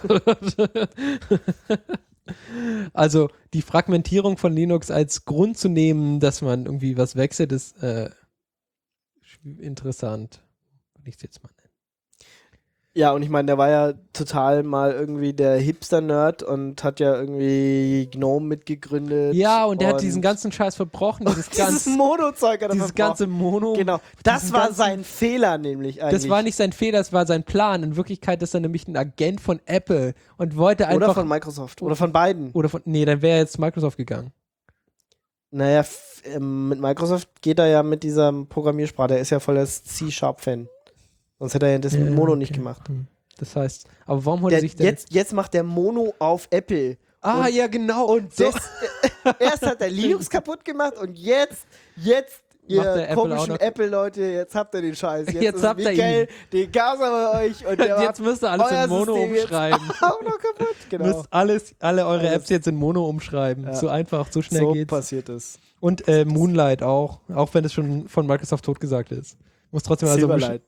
Also die Fragmentierung von Linux als Grund zu nehmen, dass man irgendwie was wechselt, ist interessant. Will ich es jetzt mal nennen. Ja, und ich meine, der war ja total mal irgendwie der Hipster-Nerd und hat ja irgendwie GNOME mitgegründet. Ja, und der hat diesen ganzen Scheiß verbrochen. dieses Mono-Zeug hat er dieses verbrochen. ganze Mono. Genau, das diesen war ganzen- sein Fehler nämlich eigentlich. Das war nicht sein Fehler, das war sein Plan. In Wirklichkeit ist er nämlich ein Agent von Apple und wollte einfach. Oder von Microsoft. Oder von beiden. Nee, dann wäre er jetzt Microsoft gegangen. Naja, mit Microsoft geht er ja mit dieser Programmiersprache. Der ist ja voll der C-Sharp-Fan. Sonst hätte er ja das mit Mono nicht gemacht. Das heißt, aber warum holt er sich denn... Jetzt macht der Mono auf Apple. ja, genau. Und erst hat er Linux kaputt gemacht und jetzt macht der Apple auch komischen noch. Apple-Leute, jetzt habt ihr den Scheiß. Jetzt ist habt ihr Michael, ihn. den Gaser bei euch. Und der Jetzt müsst ihr alles euer in Mono System jetzt umschreiben. auch noch kaputt, genau. Müsst alle eure Apps jetzt in Mono umschreiben. Ja. So einfach, so schnell So geht's. passiert es. Und Moonlight auch wenn es schon von Microsoft totgesagt ist. Muss trotzdem Silverlight.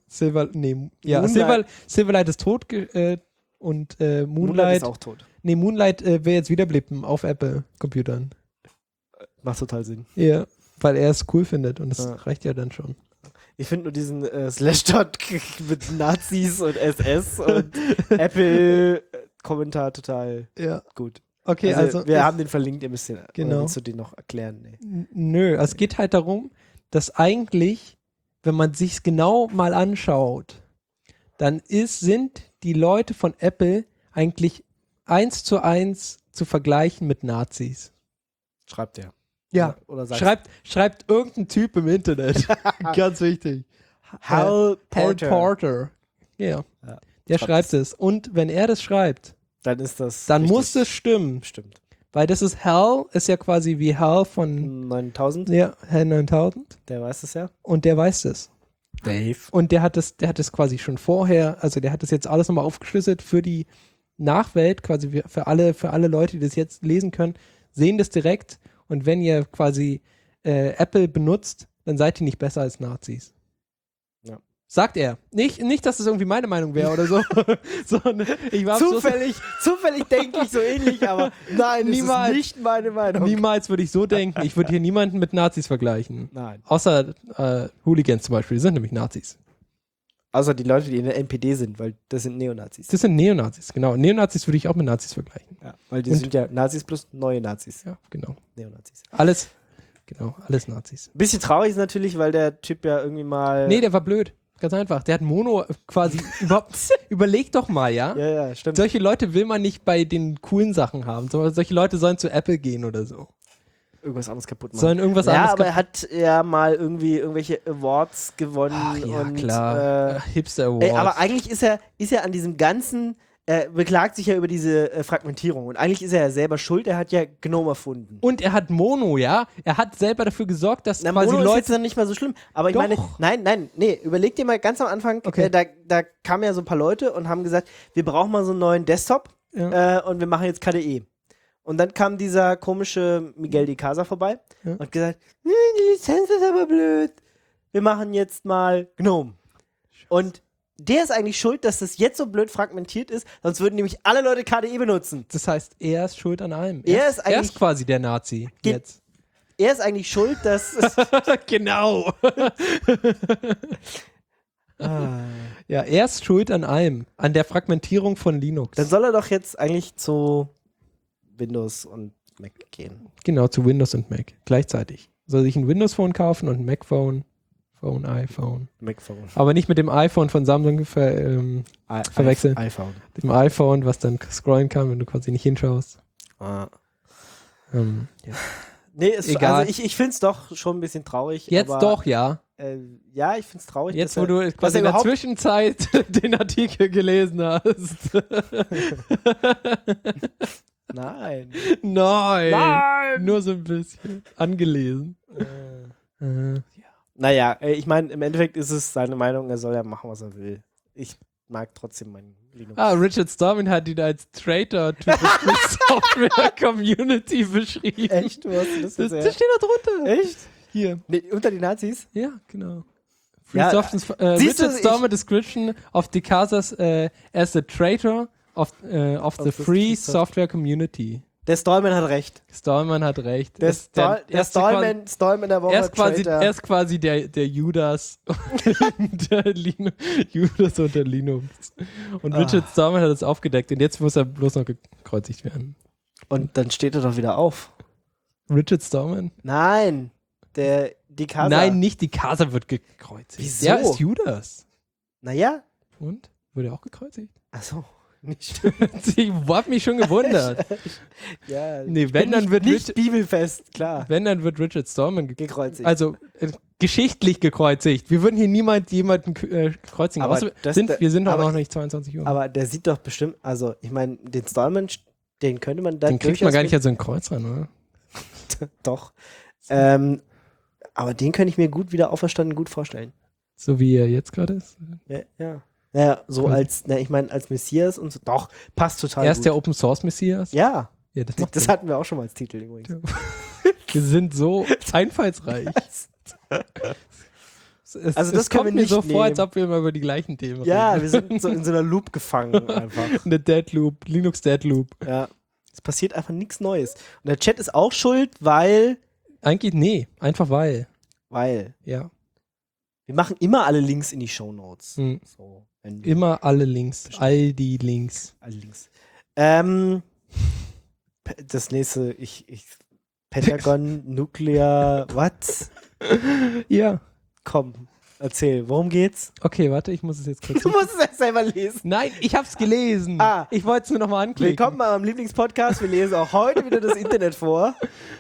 Silverlight ist tot und Moonlight ist auch tot. Nee, Moonlight will jetzt wiederbleiben auf Apple-Computern. Macht total Sinn. Ja, weil er es cool findet und das Ja. reicht ja dann schon. Ich finde nur diesen Slashdot mit Nazis und SS und Apple-Kommentar total gut. Okay, also wir haben den verlinkt, ihr müsst den, Genau. oder willst du den noch erklären? Nee. Nö, es geht halt darum, dass eigentlich, wenn man sich's genau mal anschaut, dann sind die Leute von Apple eigentlich 1:1 zu vergleichen mit Nazis. Schreibt der. Ja, Oder sagt schreibt irgendein Typ im Internet. Ganz wichtig. Hal Porter. Ja. Der schreibt es. Und wenn er das schreibt, dann ist das dann richtig. muss es stimmen. Stimmt. Weil das ist Hal, ist ja quasi wie Hal von 9000, ja, Hal 9000. der weiß es ja. Und der weiß das. Dave. Und der hat das quasi schon vorher, also der hat das jetzt alles nochmal aufgeschlüsselt für die Nachwelt, quasi für alle Leute, die das jetzt lesen können, sehen das direkt. Und wenn ihr quasi Apple benutzt, dann seid ihr nicht besser als Nazis. Ja. Sagt er. Nicht, dass das irgendwie meine Meinung wäre oder so. Sondern ich war Zufällig denke ich so ähnlich, aber nein, Niemals. das ist nicht meine Meinung. Niemals würde ich so denken. Ich würde hier niemanden mit Nazis vergleichen. Nein. Außer Hooligans zum Beispiel, die sind nämlich Nazis. Außer die Leute, die in der NPD sind, weil das sind Neonazis. Das sind Neonazis, genau. Neonazis würde ich auch mit Nazis vergleichen. Ja, weil die sind ja Nazis plus neue Nazis. Ja, genau. Neonazis. Alles Nazis. Bisschen traurig ist natürlich, weil der Typ ja irgendwie mal... Nee, der war blöd. Ganz einfach. Der hat Mono quasi überhaupt. Überleg doch mal, ja? Ja, stimmt. Solche Leute will man nicht bei den coolen Sachen haben. Solche Leute sollen zu Apple gehen oder so. Irgendwas anderes kaputt machen. Sollen irgendwas ja, anderes aber er hat ja mal irgendwie irgendwelche Awards gewonnen. Ach, ja, und, klar. Hipster Awards. Aber eigentlich ist er an diesem ganzen, beklagt sich ja über diese Fragmentierung. Und eigentlich ist er ja selber schuld, er hat ja GNOME erfunden. Und er hat Mono, ja? Er hat selber dafür gesorgt, dass quasi Mono ist Leute... jetzt dann nicht mal so schlimm. Aber ich Doch. meine, überleg dir mal ganz am Anfang, Okay. da kamen ja so ein paar Leute und haben gesagt, wir brauchen mal so einen neuen Desktop und wir machen jetzt KDE. Und dann kam dieser komische Miguel de Casa vorbei und hat gesagt, die Lizenz ist aber blöd. Wir machen jetzt mal GNOME. Und der ist eigentlich schuld, dass das jetzt so blöd fragmentiert ist, sonst würden nämlich alle Leute KDE benutzen. Das heißt, er ist schuld an allem. Er ist quasi der Nazi. Jetzt. Er ist eigentlich schuld, dass es Genau. Ja, er ist schuld an allem. An der Fragmentierung von Linux. Dann soll er doch jetzt eigentlich zu Windows und Mac gehen. Genau, zu Windows und Mac. Gleichzeitig. Soll sich ein Windows-Phone kaufen und ein Mac-Phone. iPhone. Macphone. Aber nicht mit dem iPhone von Samsung verwechseln. iPhone. Dem iPhone, was dann scrollen kann, wenn du quasi nicht hinschaust. Ah. Ja. Nee, Egal. also ich finde es doch schon ein bisschen traurig. Jetzt aber, doch, ja. Ja, ich finde es traurig. Jetzt, dass wo du quasi in der Zwischenzeit den Artikel gelesen hast. Nein. Nein. Nur so ein bisschen. Angelesen. Naja, ich meine, im Endeffekt ist es seine Meinung, er soll ja machen, was er will. Ich mag trotzdem meinen Linux. Richard Stallman hat ihn als Traitor to the Software Community beschrieben. Echt? Wo hast du das Das gesehen? steht da drunter. Echt? Hier. Nee, unter die Nazis? Ja, genau. Ja, siehst du, Richard Stallman description of the Casas as a traitor of the free software community. Der Stallman hat recht. Stallman hat recht. Der Stallman der Woche. Er ist quasi der Judas Judas unter Linux. Und Richard Stallman hat es aufgedeckt und jetzt muss er bloß noch gekreuzigt werden. Und dann steht er doch wieder auf. Richard Stallman? Nein, die Casa. Nein, nicht die Casa wird gekreuzigt. Wieso? Der ist Judas. Naja. Und? Wurde er auch gekreuzigt? Achso, nicht. Ich hab mich schon gewundert. Ja, Nee, wenn dann wird nicht bibelfest, klar. Wenn dann wird Richard Stallman Gekreuzigt. Also geschichtlich gekreuzigt. Wir würden hier jemanden kreuzigen. Aber Wir sind doch aber noch nicht 22 Uhr. Aber der sieht doch bestimmt, also ich meine, den Stallman, den könnte man dann den kriegt man gar nicht als so ein Kreuz ran, oder? Doch. aber den könnte ich mir gut wieder auferstanden gut vorstellen. So wie er jetzt gerade ist. Ja. Naja, so als Messias und so. Doch, passt total Er gut. ist der Open Source Messias. Ja, Ja, das macht das Sinn. hatten wir auch schon mal als Titel übrigens. Ja. Wir sind so einfallsreich. Also das können wir kommt mir nicht so vor, als nehmen. ob wir immer über die gleichen Themen Ja, reden. wir sind so in so einer Loop gefangen einfach. Eine Deadloop, Linux Deadloop. Ja. Es passiert einfach nichts Neues. Und der Chat ist auch schuld, weil Eigentlich, nee, einfach weil. wir Ja. machen immer alle Links in die Shownotes. Hm. So, wenn Immer alle Links, all die Links. alle Links. Das nächste, Pentagon, Nuclear, was? Ja. Komm, erzähl, worum geht's? Okay, warte, ich muss es jetzt kurz. Du musst es erst selber lesen. Nein, ich hab's gelesen. Ah. Ich wollte es mir nochmal anklicken. Willkommen bei meinem Lieblingspodcast. Wir lesen auch heute wieder das Internet vor.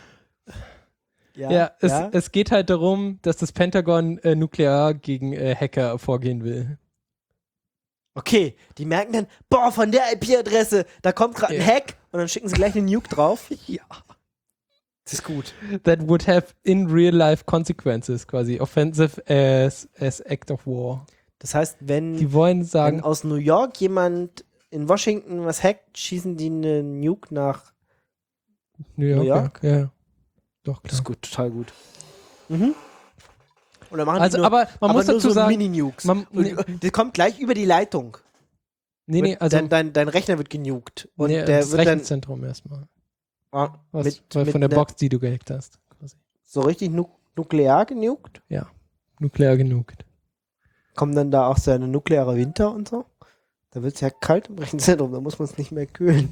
Ja, es geht halt darum, dass das Pentagon nuklear gegen Hacker vorgehen will. Okay, die merken dann, boah, von der IP-Adresse, da kommt gerade ein Ja. Hack und dann schicken sie gleich einen Nuke drauf. Ja. Das ist gut. That would have in real life consequences, quasi. Offensive as act of war. Das heißt, wenn Die wollen sagen, aus New York jemand in Washington was hackt, schießen die einen Nuke nach. New York. New York? Ja. Doch, Das klar. ist gut, total gut. Mhm. Und dann machen Also, die nur, aber man muss nur dazu so sagen, Mini-Nukes. man- Und die kommt gleich über die Leitung. nee, also dein Rechner wird genukt. Und nee, der das wird dann Rechenzentrum erstmal. ah, Was, mit von der einer- Box, die du gehackt hast. Quasi. so richtig nuklear genukt. Nuklear genugt. Kommen dann da auch so eine nukleare Winter und so? Da wird es ja kalt im Rechenzentrum, da muss man es nicht mehr kühlen.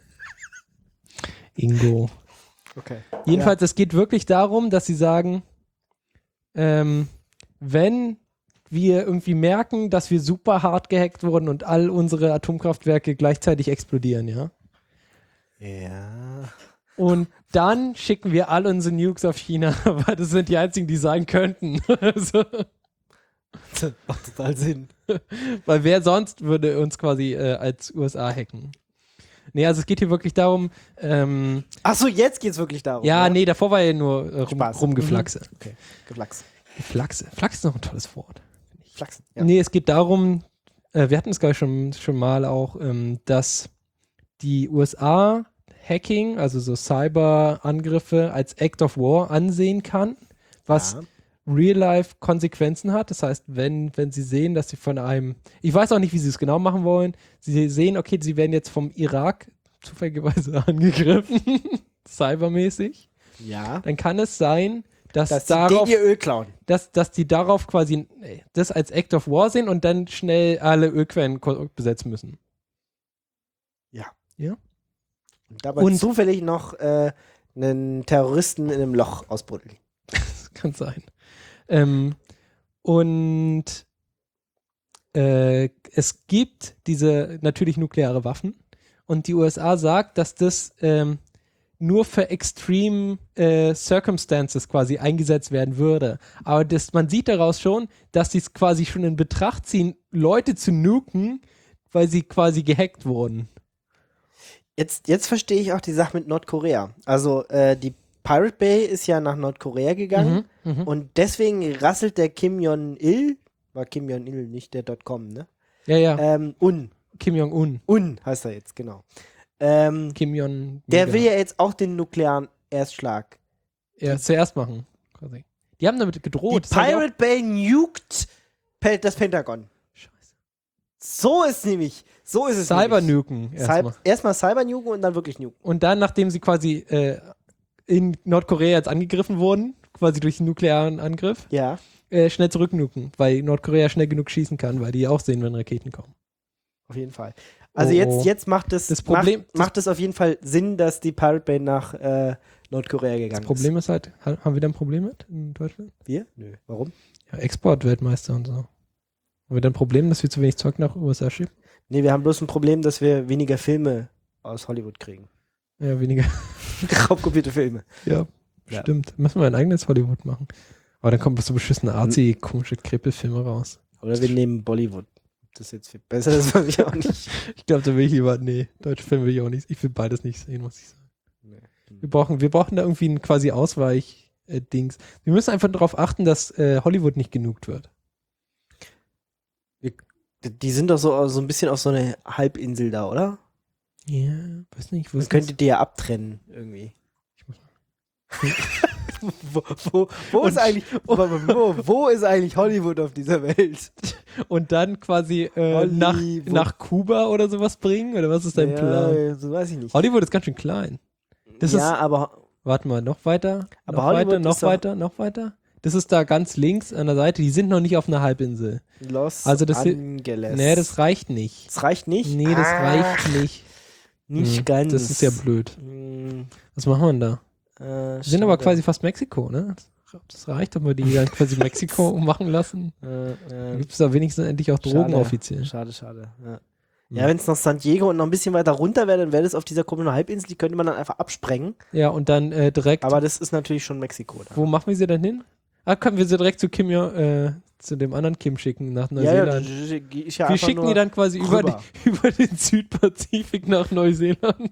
Ingo. Okay. Jedenfalls, es geht wirklich darum, dass sie sagen, wenn wir irgendwie merken, dass wir super hart gehackt wurden und all unsere Atomkraftwerke gleichzeitig explodieren, ja. Ja. Und dann schicken wir all unsere Nukes auf China, weil das sind die einzigen, die sein könnten. Also, Das macht total Sinn. weil wer sonst würde uns quasi als USA hacken? Nee, also es geht hier wirklich darum, Achso, jetzt geht's wirklich darum. ja, nee, davor war ja nur Spaß. rumgeflaxe. Okay, Geflachs. Geflaxe. Flachs ist noch ein tolles Wort. Flachsen. Ja. Nee, es geht darum, wir hatten es glaube ich schon mal auch, dass die USA Hacking, also so Cyberangriffe als Act of War ansehen kann, was Ja. Real-Life-Konsequenzen hat. Das heißt, wenn sie sehen, dass sie von einem, ich weiß auch nicht, wie sie es genau machen wollen, sie sehen, okay, sie werden jetzt vom Irak zufälligerweise angegriffen, cybermäßig, Ja. dann kann es sein, dass Dass darauf die ihr Öl klauen. dass die darauf quasi das als Act of War sehen und dann schnell alle Ölquellen besetzen müssen. Und dabei Und- zufällig noch einen Terroristen in einem Loch ausbuddeln. Das kann sein. Und es gibt diese natürlich nukleare Waffen und die USA sagt, dass das nur für Extreme Circumstances quasi eingesetzt werden würde. Aber man sieht daraus schon, dass sie es quasi schon in Betracht ziehen, Leute zu nuken, weil sie quasi gehackt wurden. Jetzt verstehe ich auch die Sache mit Nordkorea. Also die Pirate Bay ist ja nach Nordkorea gegangen und deswegen rasselt der Kim Jong-il, war Kim Jong-il nicht der .com, ne? Ja, ja. Kim Jong-un. Un heißt er jetzt, genau. Kim Jong. Der will ja jetzt auch den nuklearen Erstschlag. ja zuerst machen. Quasi. Die haben damit gedroht. Die Das haben die auch- Pirate Bay nukt das Pentagon. Scheiße. So ist es nämlich. Cybernuken erstmal. Erstmal Cybernuken und dann wirklich nuken. Und dann, nachdem sie quasi in Nordkorea jetzt angegriffen wurden, quasi durch einen nuklearen Angriff, Ja. schnell zurücknuken, weil Nordkorea schnell genug schießen kann, weil die ja auch sehen, wenn Raketen kommen. Auf jeden Fall. Also Oh. jetzt macht es Das Problem- macht es auf jeden Fall Sinn, dass die Pirate Bay nach Nordkorea gegangen Das Problem ist halt, haben wir da ein Problem mit in Deutschland? ist. Wir? Nö. Warum? Ja, Exportweltmeister und so. Haben wir da ein Problem, dass wir zu wenig Zeug nach USA schicken? Nee, wir haben bloß ein Problem, dass wir weniger Filme aus Hollywood kriegen. Ja, weniger. Raubkopierte Filme. Ja, Ja. stimmt. Müssen wir ein eigenes Hollywood machen. Aber dann kommen so beschissene komische Krepelfilme raus. Oder wir nehmen Bollywood. Ob das jetzt viel besser ist, weiß ich auch nicht. Ich glaube, da will ich lieber, nee, deutsche Filme will ich auch nicht. Ich will beides nicht sehen, muss ich sagen. Nee. Wir brauchen da irgendwie einen quasi Dings. Wir müssen einfach darauf achten, dass Hollywood nicht genugt wird. Die sind doch so ein bisschen auf so einer Halbinsel da, oder? Ja, weiß nicht. Wo Man ist könnte das? die ja abtrennen, irgendwie. Ich muss Wo ist eigentlich Hollywood auf dieser Welt? Und dann quasi Hollywood. nach Kuba oder sowas bringen? Oder was ist dein Plan? Ja, so weiß ich nicht. Hollywood ist ganz schön klein. Aber Warte mal, noch weiter? Aber noch Hollywood weiter, noch ist doch- weiter, noch weiter? Das ist da ganz links an der Seite. Die sind noch nicht auf einer Halbinsel. Los Also das- Angeles. Nee, das reicht nicht. Das reicht nicht? Nee, das reicht nicht. Nicht ganz. Das ist ja blöd. Hm, Was machen wir denn da? Wir sind aber schade. quasi fast Mexiko, ne? Ob das reicht, ob wir die dann quasi Mexiko machen lassen? Dann gibt es da wenigstens endlich auch Drogen Schade. offiziell. Schade. Ja, wenn es noch San Diego und noch ein bisschen weiter runter wäre, dann wäre das auf dieser komischen Halbinsel, die könnte man dann einfach absprengen. Ja, und dann direkt, Aber das ist natürlich schon Mexiko. Da. wo machen wir sie denn hin? Können wir sie direkt zu zu dem anderen Kim schicken, nach Ja, Neuseeland? ist ja Wir einfach schicken nur die dann quasi rüber. über den Südpazifik nach Neuseeland.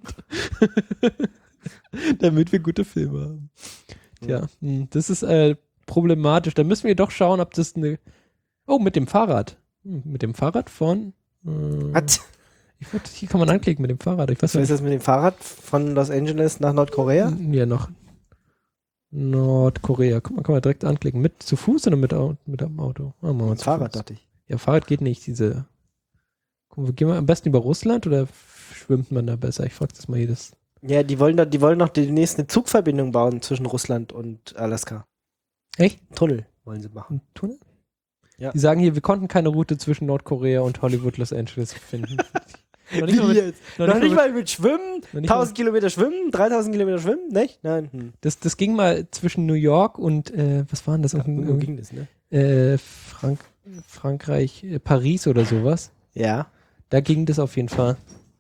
Damit wir gute Filme haben. Tja, das ist problematisch. Da müssen wir doch schauen, ob das eine... Oh, mit dem Fahrrad. Mit dem Fahrrad von... Was? Hier kann man anklicken mit dem Fahrrad. Ich weiß Was ist nicht. das mit dem Fahrrad von Los Angeles nach Nordkorea? Ja, noch. Nordkorea. Guck mal, kann man direkt anklicken. Mit zu Fuß oder mit dem Auto? Ah, machen wir Mit zu Fahrrad, Fuß. dachte ich. Ja, Fahrrad geht nicht. Gehen wir am besten über Russland oder schwimmt man da besser? Ich frage das mal jedes. Ja, die wollen noch demnächst eine Zugverbindung bauen zwischen Russland und Alaska. Echt? Tunnel wollen sie machen. Ein Tunnel? Ja. Die sagen hier, wir konnten keine Route zwischen Nordkorea und Hollywood, Los Angeles finden. Noch nicht mal mit- jetzt? Noch nicht mal mit Schwimmen? noch nicht mal- 1000 Kilometer schwimmen? 3000 Kilometer schwimmen? Nicht? Nein. Das ging mal zwischen New York und, was war denn das? Wo ging das, ne? Frankreich, Paris oder sowas. Ja. Da ging das auf jeden Fall.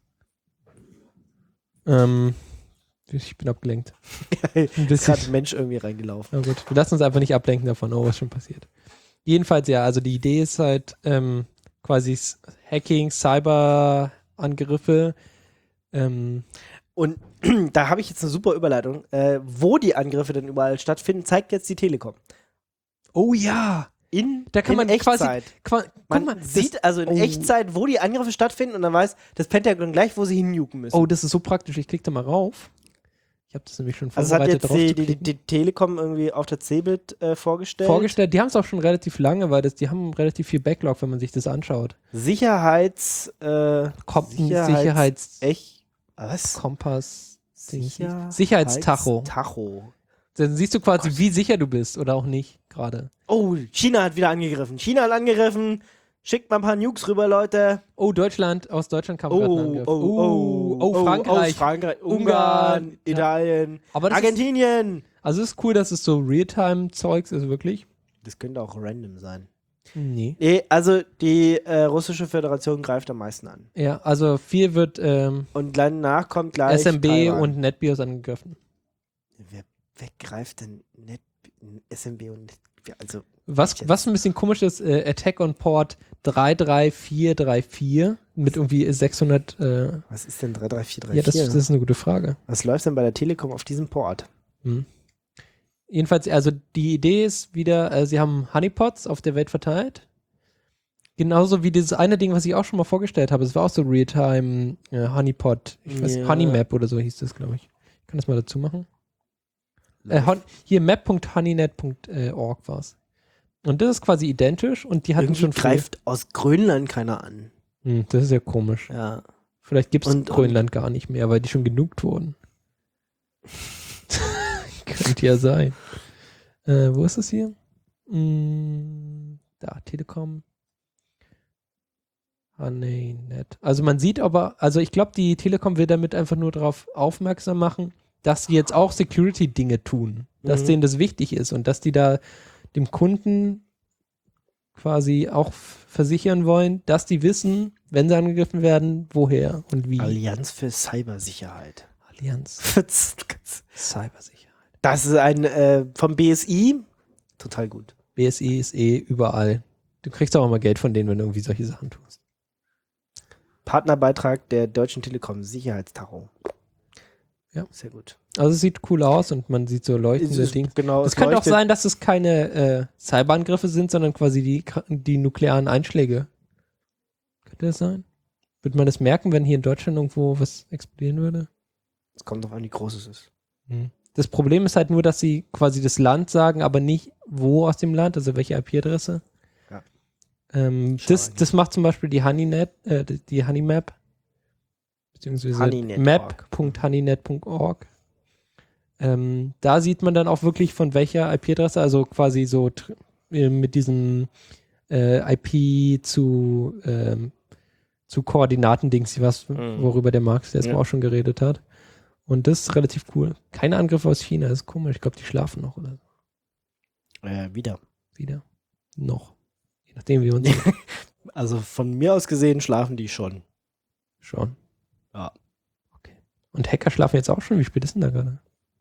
Ich bin abgelenkt. Ein Ist bisschen. gerade ein Mensch irgendwie reingelaufen. Na gut, wir lassen uns einfach nicht ablenken davon, was schon passiert. Jedenfalls, ja, also die Idee ist halt quasi Hacking, Cyberangriffe. Und da habe ich jetzt eine super Überleitung. Wo die Angriffe denn überall stattfinden, zeigt jetzt die Telekom. Oh ja! Da kann man Echtzeit. Guck Man mal, sieht also in oh. Echtzeit, wo die Angriffe stattfinden und dann weiß das Pentagon gleich, wo sie hinjucken müssen. Oh, das ist so praktisch. Ich klicke da mal rauf. Ich habe das nämlich schon Also es hat vorbereitet, jetzt drauf zu die klicken. Telekom irgendwie auf der CeBIT vorgestellt. Vorgestellt. Die haben es auch schon relativ lange, weil die haben relativ viel Backlog, wenn man sich das anschaut. Sicherheitskompass. Sicherheitstacho. Tacho. Dann siehst du quasi, wie sicher du bist oder auch nicht gerade. Oh, China hat wieder angegriffen. Schickt mal ein paar Nukes rüber, Leute. Oh, aus Deutschland kam gerade ein Angriff. Frankreich. Frankreich. Ungarn. Ungarn, Italien, Aber das Argentinien. Also es ist cool, dass es so Realtime-Zeugs ist, wirklich. Das könnte auch random sein. Nee. Nee, also die russische Föderation greift am meisten an. Ja, also viel wird Und danach kommt gleich SMB Taiwan. und NetBIOS angegriffen. Wer greift denn SMB und Net? Also Was ein bisschen komisch ist, Attack on Port 33434 mit irgendwie 600. was ist denn 33434? Ja, das ist eine gute Frage. Was läuft denn bei der Telekom auf diesem Port? Jedenfalls, also die Idee ist wieder, sie haben Honeypots auf der Welt verteilt. Genauso wie dieses eine Ding, was ich auch schon mal vorgestellt habe. Es war auch so Realtime Honeypot. Ich weiß, Ja. Honeymap oder so hieß das, glaube ich. Ich kann das mal dazu machen. Hier map.honeynet.org war es. Und das ist quasi identisch und die hatten Irgendwie schon früher- greift aus Grönland keiner an. Das ist ja komisch. Ja. Vielleicht gibt es Und- Grönland gar nicht mehr, weil die schon genugt wurden. Könnte ja sein. Wo ist es hier? Da, Telekom. Honeynet. Also man sieht aber, also ich glaube, die Telekom will damit einfach nur darauf aufmerksam machen, dass sie jetzt auch Security-Dinge tun. Dass denen das wichtig ist und dass die da dem Kunden quasi auch versichern wollen, dass die wissen, wenn sie angegriffen werden, woher und wie. Allianz für Cybersicherheit. Allianz. Cybersicherheit. Das ist ein vom BSI. Total gut. BSI ist überall. Du kriegst auch immer Geld von denen, wenn du irgendwie solche Sachen tust. Partnerbeitrag der Deutschen Telekom Sicherheitstacho. Ja. Sehr gut. Also es sieht cool aus und man sieht so leuchtende Dinge. Genau, Es könnte auch sein, dass es keine Cyberangriffe sind, sondern quasi die nuklearen Einschläge. Könnte das sein? Würde man das merken, wenn hier in Deutschland irgendwo was explodieren würde? Es kommt drauf an, wie groß es ist. Das Problem ist halt nur, dass sie quasi das Land sagen, aber nicht wo aus dem Land, also welche IP-Adresse. Ja. Das macht zum Beispiel die die Honeymap, beziehungsweise map.honeynet.org. Da sieht man dann auch wirklich von welcher IP-Adresse, also quasi so mit diesem IP zu Koordinatendings, worüber der Marx jetzt mal auch schon geredet hat. Und das ist relativ cool. Keine Angriffe aus China, das ist komisch. Ich glaube, die schlafen noch oder so. Wieder. Noch. Je nachdem, wie man sieht. Also von mir aus gesehen schlafen die schon. Schon. Ja. Okay. Und Hacker schlafen jetzt auch schon? Wie spät ist denn da gerade?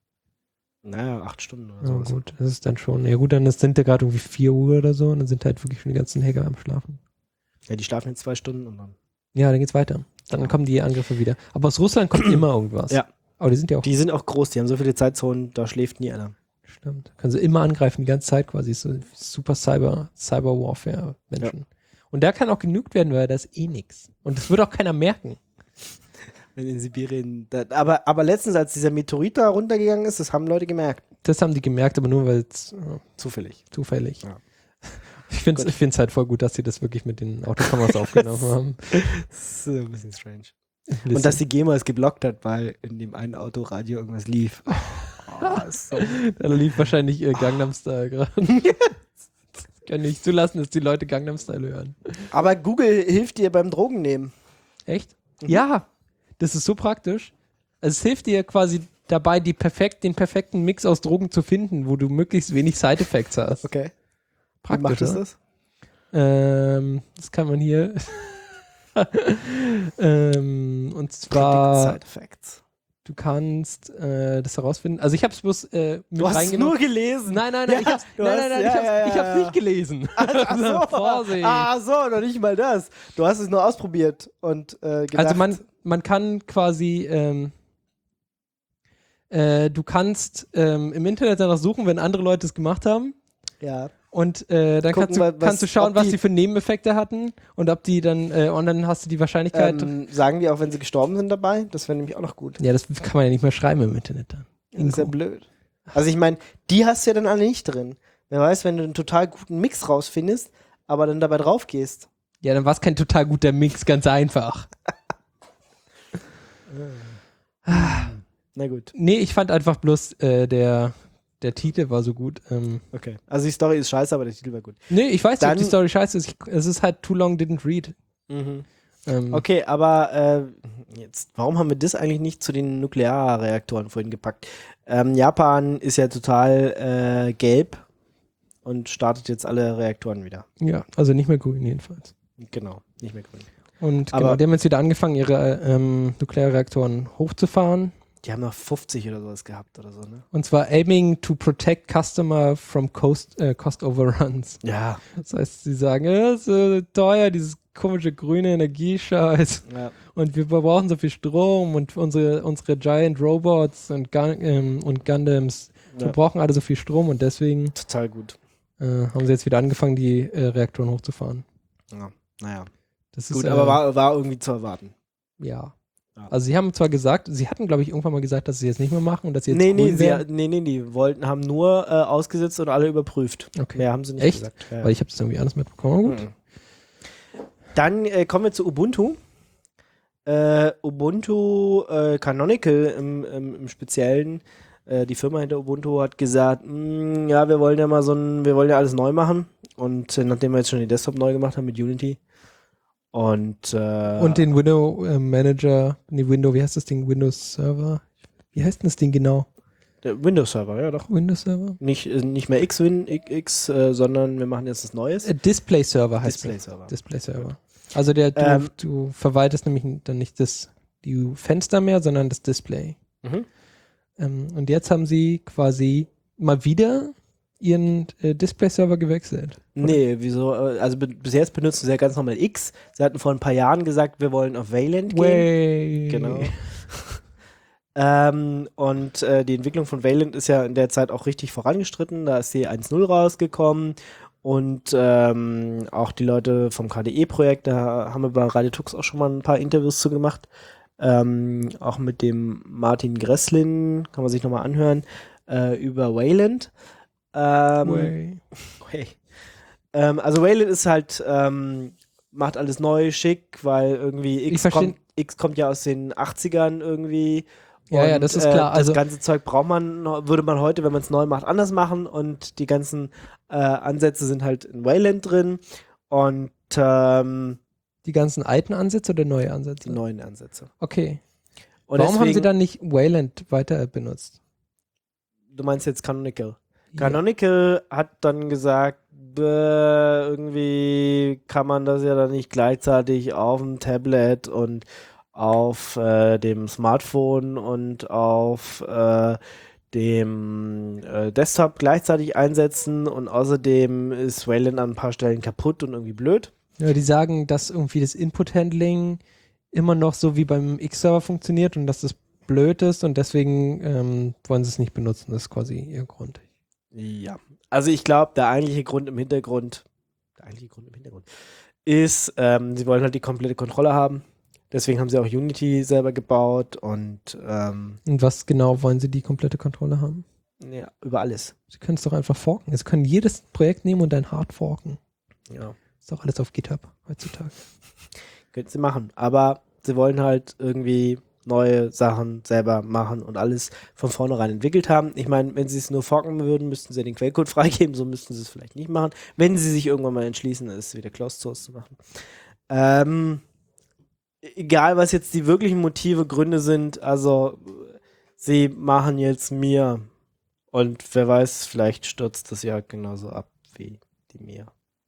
Naja, 8 Stunden oder Oh, so. gut, das ist dann schon. Ja gut, dann sind da gerade irgendwie 4 Uhr oder so und dann sind halt wirklich schon die ganzen Hacker am Schlafen. Ja, die schlafen jetzt 2 Stunden und dann. Ja, dann geht's weiter. Dann kommen die Angriffe wieder. Aber aus Russland kommt immer irgendwas. Ja. Aber die sind ja auch. Die sind auch groß, die haben so viele Zeitzonen, da schläft nie einer. Stimmt. Können sie immer angreifen, die ganze Zeit quasi. So super Cyber-Warfare-Menschen. Ja. Und der kann auch genügt werden, weil das ist eh nix. Und das wird auch keiner merken. Wenn in Sibirien. Aber letztens, als dieser Meteorit da runtergegangen ist, das haben Leute gemerkt. Das haben die gemerkt, aber nur weil es Zufällig. zufällig. Ja. Ich finde es halt voll gut, dass sie das wirklich mit den Autokameras aufgenommen haben. Das ist ein bisschen strange. Und dass die GEMA es geblockt hat, weil in dem einen Autoradio irgendwas lief. So. Da lief wahrscheinlich Gangnam Style gerade. Kann nicht zulassen, dass die Leute Gangnam Style hören. Aber Google hilft dir beim Drogennehmen. Echt? Ja, das ist so praktisch. Also es hilft dir quasi dabei, den perfekten Mix aus Drogen zu finden, wo du möglichst wenig Side-Effects hast. Okay. Praktisch, Wie macht es oder? das? Das kann man hier. Und zwar, Side Effects. du kannst das herausfinden. Also ich habe es bloß mit Du hast es reingenommen. nur gelesen. Nein, Ja, ich hab's nicht gelesen. Ach so. Vorsicht. Ach so, noch nicht mal das. Du hast es nur ausprobiert und gedacht. Also man kann quasi du kannst im Internet danach suchen, wenn andere Leute es gemacht haben. Ja. Und dann Gucken, kannst du schauen, ob was die- die für Nebeneffekte hatten und ob die dann, und dann hast du die Wahrscheinlichkeit. Sagen die auch, wenn sie gestorben sind dabei? Das wäre nämlich auch noch gut. Ja, das kann man ja nicht mehr schreiben im Internet dann. Das ist ja blöd. Also ich meine, die hast du ja dann alle nicht drin. Wer weiß, wenn du einen total guten Mix rausfindest, aber dann dabei drauf gehst. Ja, dann war es kein total guter Mix, ganz einfach. Na gut. Nee, ich fand einfach bloß, der Titel war so gut. Okay. Also die Story ist scheiße, aber der Titel war gut. Nee, ich weiß nicht, ob Dann- die Story scheiße ist. Es ist halt Too Long Didn't Read. Okay, aber jetzt, warum haben wir das eigentlich nicht zu den Nuklearreaktoren vorhin gepackt? Japan ist ja total gelb und startet jetzt alle Reaktoren wieder. Ja, also nicht mehr grün jedenfalls. Genau, nicht mehr grün. Und Aber- genau, die haben jetzt wieder angefangen, ihre Nuklearreaktoren hochzufahren. Die haben noch 50 oder sowas gehabt oder so, ne? Und zwar aiming to protect customer from cost overruns. Ja. Das heißt, sie sagen, ja, ist so teuer, dieses komische grüne Energiescheiß. Ja. Und wir brauchen so viel Strom und unsere Giant Robots und Gundams verbrauchen alle so viel Strom und deswegen Total gut. haben sie jetzt wieder angefangen, die Reaktoren hochzufahren. Ja. Naja. Das ist, Gut, aber war irgendwie zu erwarten. ja. Ja. Also sie haben zwar gesagt, sie hatten glaube ich irgendwann mal gesagt, dass sie jetzt nicht mehr machen und dass sie jetzt Nee, grün werden. die haben nur ausgesetzt und alle überprüft. Okay. Mehr haben sie nicht Echt? gesagt. Ja. Weil ich habe das irgendwie anders mitbekommen. Gut. Dann kommen wir zu Ubuntu. Ubuntu Canonical im Speziellen. Die Firma hinter Ubuntu hat gesagt, ja, wir wollen ja alles neu machen. Und nachdem wir jetzt schon den Desktop neu gemacht haben mit Unity. Und Den wie heißt das Ding? Windows Server? Wie heißt denn das Ding genau? der Windows Server, ja doch. Windows Server? Nicht mehr X, sondern wir machen jetzt was Neues. Display Server heißt Display es. Server. Display Server. Also du verwaltest nämlich dann nicht die Fenster mehr, sondern das Display. Mhm. Und jetzt haben sie quasi mal wieder ihren Display-Server gewechselt. Nee, wieso? Also bis jetzt benutzen sie ja ganz normal X. Sie hatten vor ein paar Jahren gesagt, wir wollen auf Wayland gehen. Way. Genau. Und die Entwicklung von Wayland ist ja in der Zeit auch richtig vorangeschritten. Da ist die 1.0 rausgekommen und auch die Leute vom KDE-Projekt, da haben wir bei Radio Tux auch schon mal ein paar Interviews zu gemacht. Auch mit dem Martin Gresslin, kann man sich nochmal anhören, über Wayland. Also Wayland ist halt, macht alles neu, schick, weil irgendwie X kommt ja aus den 80ern irgendwie. Ja, das ist klar. Das ganze Zeug würde man heute, wenn man es neu macht, anders machen und die ganzen Ansätze sind halt in Wayland drin und die ganzen alten Ansätze oder neue Ansätze? Die neuen Ansätze. Okay. Und warum haben sie dann nicht Wayland weiter benutzt? Du meinst jetzt Canonical? Ja. Canonical hat dann gesagt, irgendwie kann man das ja dann nicht gleichzeitig auf dem Tablet und auf dem Smartphone und auf dem Desktop gleichzeitig einsetzen und außerdem ist Wayland an ein paar Stellen kaputt und irgendwie blöd. Ja, die sagen, dass irgendwie das Input-Handling immer noch so wie beim X-Server funktioniert und dass das blöd ist und deswegen wollen sie es nicht benutzen. Das ist quasi ihr Grund. Ja, also ich glaube, der eigentliche Grund im Hintergrund ist, sie wollen halt die komplette Kontrolle haben. Deswegen haben sie auch Unity selber gebaut und was genau wollen sie die komplette Kontrolle haben? Ja, über alles. Sie können es doch einfach forken. Sie können jedes Projekt nehmen und dann hart forken. Ja. Ist doch alles auf GitHub heutzutage. Könnten sie machen, aber sie wollen halt irgendwie neue Sachen selber machen und alles von vornherein entwickelt haben. Ich meine, wenn sie es nur forken würden, müssten sie den Quellcode freigeben, so müssten sie es vielleicht nicht machen. Wenn sie sich irgendwann mal entschließen, es wieder Closed Source zu machen. Egal, was jetzt die wirklichen Motive, Gründe sind, also sie machen jetzt Mir und wer weiß, vielleicht stürzt das ja genauso ab wie die Mir.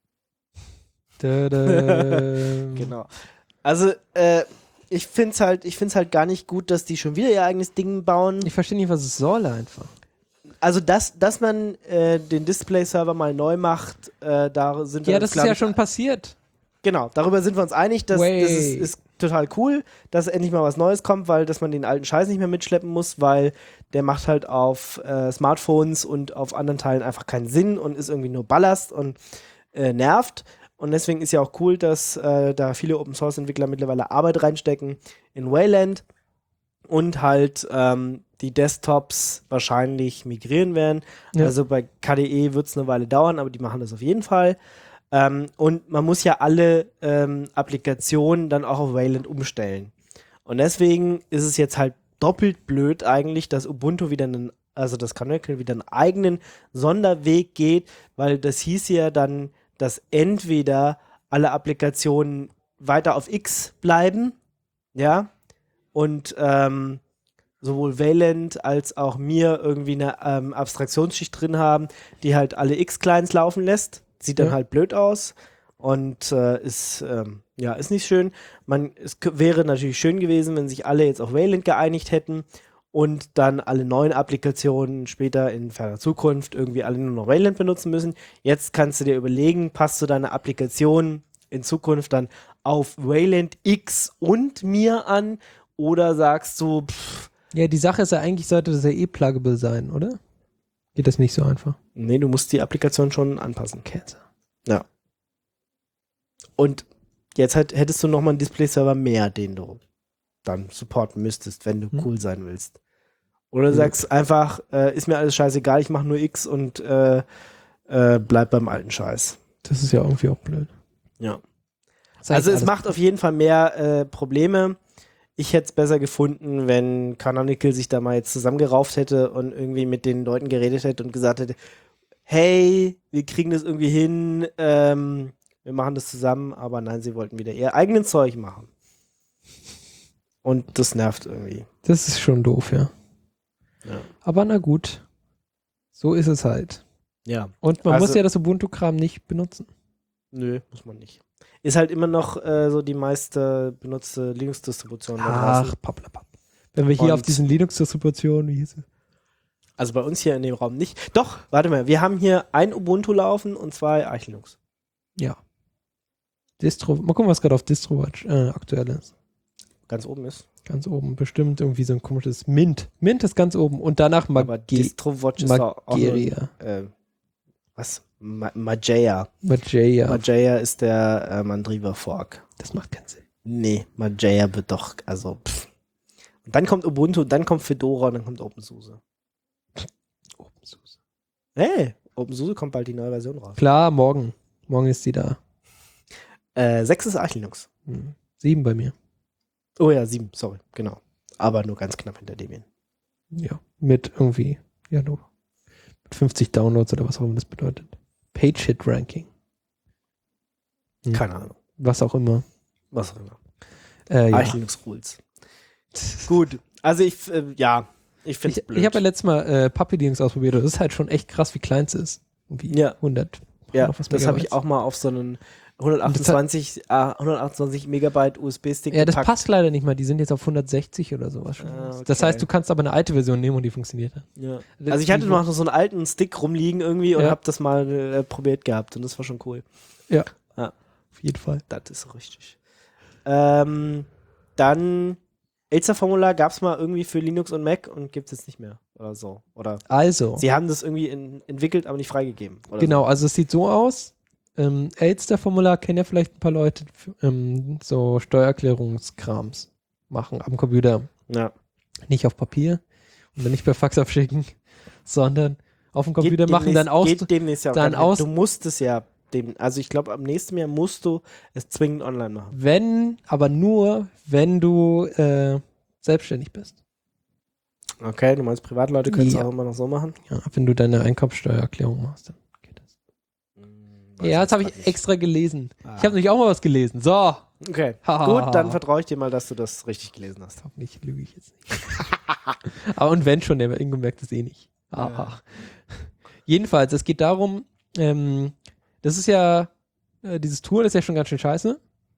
Genau. Also, ich find's halt gar nicht gut, dass die schon wieder ihr eigenes Ding bauen. Ich verstehe nicht, was es soll einfach. Also, dass man den Display-Server mal neu macht, da sind wir ja, das ist ja schon passiert. Genau, darüber sind wir uns einig, das ist total cool, dass endlich mal was Neues kommt, weil dass man den alten Scheiß nicht mehr mitschleppen muss, weil der macht halt auf Smartphones und auf anderen Teilen einfach keinen Sinn und ist irgendwie nur Ballast und nervt. Und deswegen ist ja auch cool, dass da viele Open-Source-Entwickler mittlerweile Arbeit reinstecken in Wayland und halt die Desktops wahrscheinlich migrieren werden. Ja. Also bei KDE wird es eine Weile dauern, aber die machen das auf jeden Fall. Und man muss ja alle Applikationen dann auch auf Wayland umstellen. Und deswegen ist es jetzt halt doppelt blöd eigentlich, dass Ubuntu das Canonical wieder einen eigenen Sonderweg geht, weil das hieß ja dann, dass entweder alle Applikationen weiter auf X bleiben, ja, und sowohl Wayland als auch Mir irgendwie eine Abstraktionsschicht drin haben, die halt alle X-Clients laufen lässt. Sieht dann halt blöd aus und ist nicht schön. Es wäre natürlich schön gewesen, wenn sich alle jetzt auf Wayland geeinigt hätten und dann alle neuen Applikationen später in ferner Zukunft irgendwie alle nur noch Wayland benutzen müssen. Jetzt kannst du dir überlegen, passt du deine Applikation in Zukunft dann auf Wayland X und Mir an oder sagst du, ja, die Sache ist ja eigentlich, sollte das ja pluggable sein, oder? Geht das nicht so einfach? Nee, du musst die Applikation schon anpassen. Käse. Ja. Und jetzt hättest du nochmal einen Display-Server mehr, den du dann supporten müsstest, wenn du cool sein willst. Oder du sagst einfach, ist mir alles scheißegal, ich mache nur X und bleib beim alten Scheiß. Das ist ja irgendwie auch blöd. Ja. Also es macht auf jeden Fall mehr Probleme. Ich hätte es besser gefunden, wenn Canonical sich da mal jetzt zusammengerauft hätte und irgendwie mit den Leuten geredet hätte und gesagt hätte, hey, wir kriegen das irgendwie hin, wir machen das zusammen, aber nein, sie wollten wieder ihr eigenes Zeug machen. Und das nervt irgendwie. Das ist schon doof, ja. Aber na gut, so ist es halt. Ja. Und man muss ja das Ubuntu-Kram nicht benutzen. Nö, muss man nicht. Ist halt immer noch so die meiste benutzte Linux-Distribution. Ach, pappelapapp. Wenn wir hier auf diesen Linux-Distributionen, wie hieß es? Also bei uns hier in dem Raum nicht. Doch, warte mal, wir haben hier ein Ubuntu laufen und 2 Arch Linux. Ja. Mal gucken, was gerade auf DistroWatch aktuell ist. Ganz oben ist. Ganz oben, bestimmt irgendwie so ein komisches Mint. Mint ist ganz oben und danach Aber DistroWatch ist auch Mageia. Was? Mageia. Mageia. Mageia ist der Mandriva Fork. Das macht keinen Sinn. Nee, Mageia wird doch, also Und dann kommt Ubuntu, dann kommt Fedora und dann kommt OpenSUSE. OpenSUSE. Hey, OpenSUSE kommt bald die neue Version raus. Klar, morgen. Morgen ist die da. 6 ist Arch Linux. 7 bei mir. Oh ja, 7, sorry, genau. Aber nur ganz knapp hinter Debian. Ja, mit irgendwie, ja, nur mit 50 Downloads oder was auch immer das bedeutet. Page-Hit-Ranking. Keine Ahnung. Was auch immer. Was auch immer. Ja. Arch Linux Rules. Gut, also ich finde es blöd. Ich habe ja letztes Mal Puppy Linux ausprobiert und das ist halt schon echt krass, wie klein es ist. Irgendwie Ja. 100. Ja, noch was das habe Megabytes. ich auch mal auf so einen 128 Megabyte USB-Stick Ja, das gepackt. passt leider nicht mal. Die sind jetzt auf 160 oder sowas schon. Okay. Das heißt, du kannst aber eine alte Version nehmen und die funktioniert dann. Ja. Also ich hatte noch so einen alten Stick rumliegen irgendwie und habe das mal probiert gehabt und das war schon cool. Ja. Ja. Auf jeden Fall. Das ist richtig. Dann Elster-Formular gab es mal irgendwie für Linux und Mac und gibt es jetzt nicht mehr oder so. Oder Also. sie haben das irgendwie entwickelt, aber nicht freigegeben. Oder Genau, also es sieht so aus. Elster-Formular kennen ja vielleicht ein paar Leute, so Steuererklärungskrams machen am Computer. So. Ja. Nicht auf Papier und dann nicht per Fax abschicken, sondern auf dem Computer machen, dann aus. Geht demnächst ja auch dann gar nicht. aus- Du musst es ja also ich glaube, am nächsten Jahr musst du es zwingend online machen. Aber nur, wenn du selbstständig bist. Okay, du meinst, Privatleute können es Ja. auch immer noch so machen? Ja, wenn du deine Einkommensteuererklärung machst, dann geht das. Ja, das habe ich extra gelesen. Ah. Ich habe nämlich auch mal was gelesen. So. Okay, Haha. gut, dann vertraue ich dir mal, dass du das richtig gelesen hast. Hoffentlich lüge ich jetzt nicht. Aber und wenn schon, der Ingo merkt es eh nicht. Ja. Jedenfalls, es geht darum, das ist ja, dieses Tool ist ja schon ganz schön scheiße.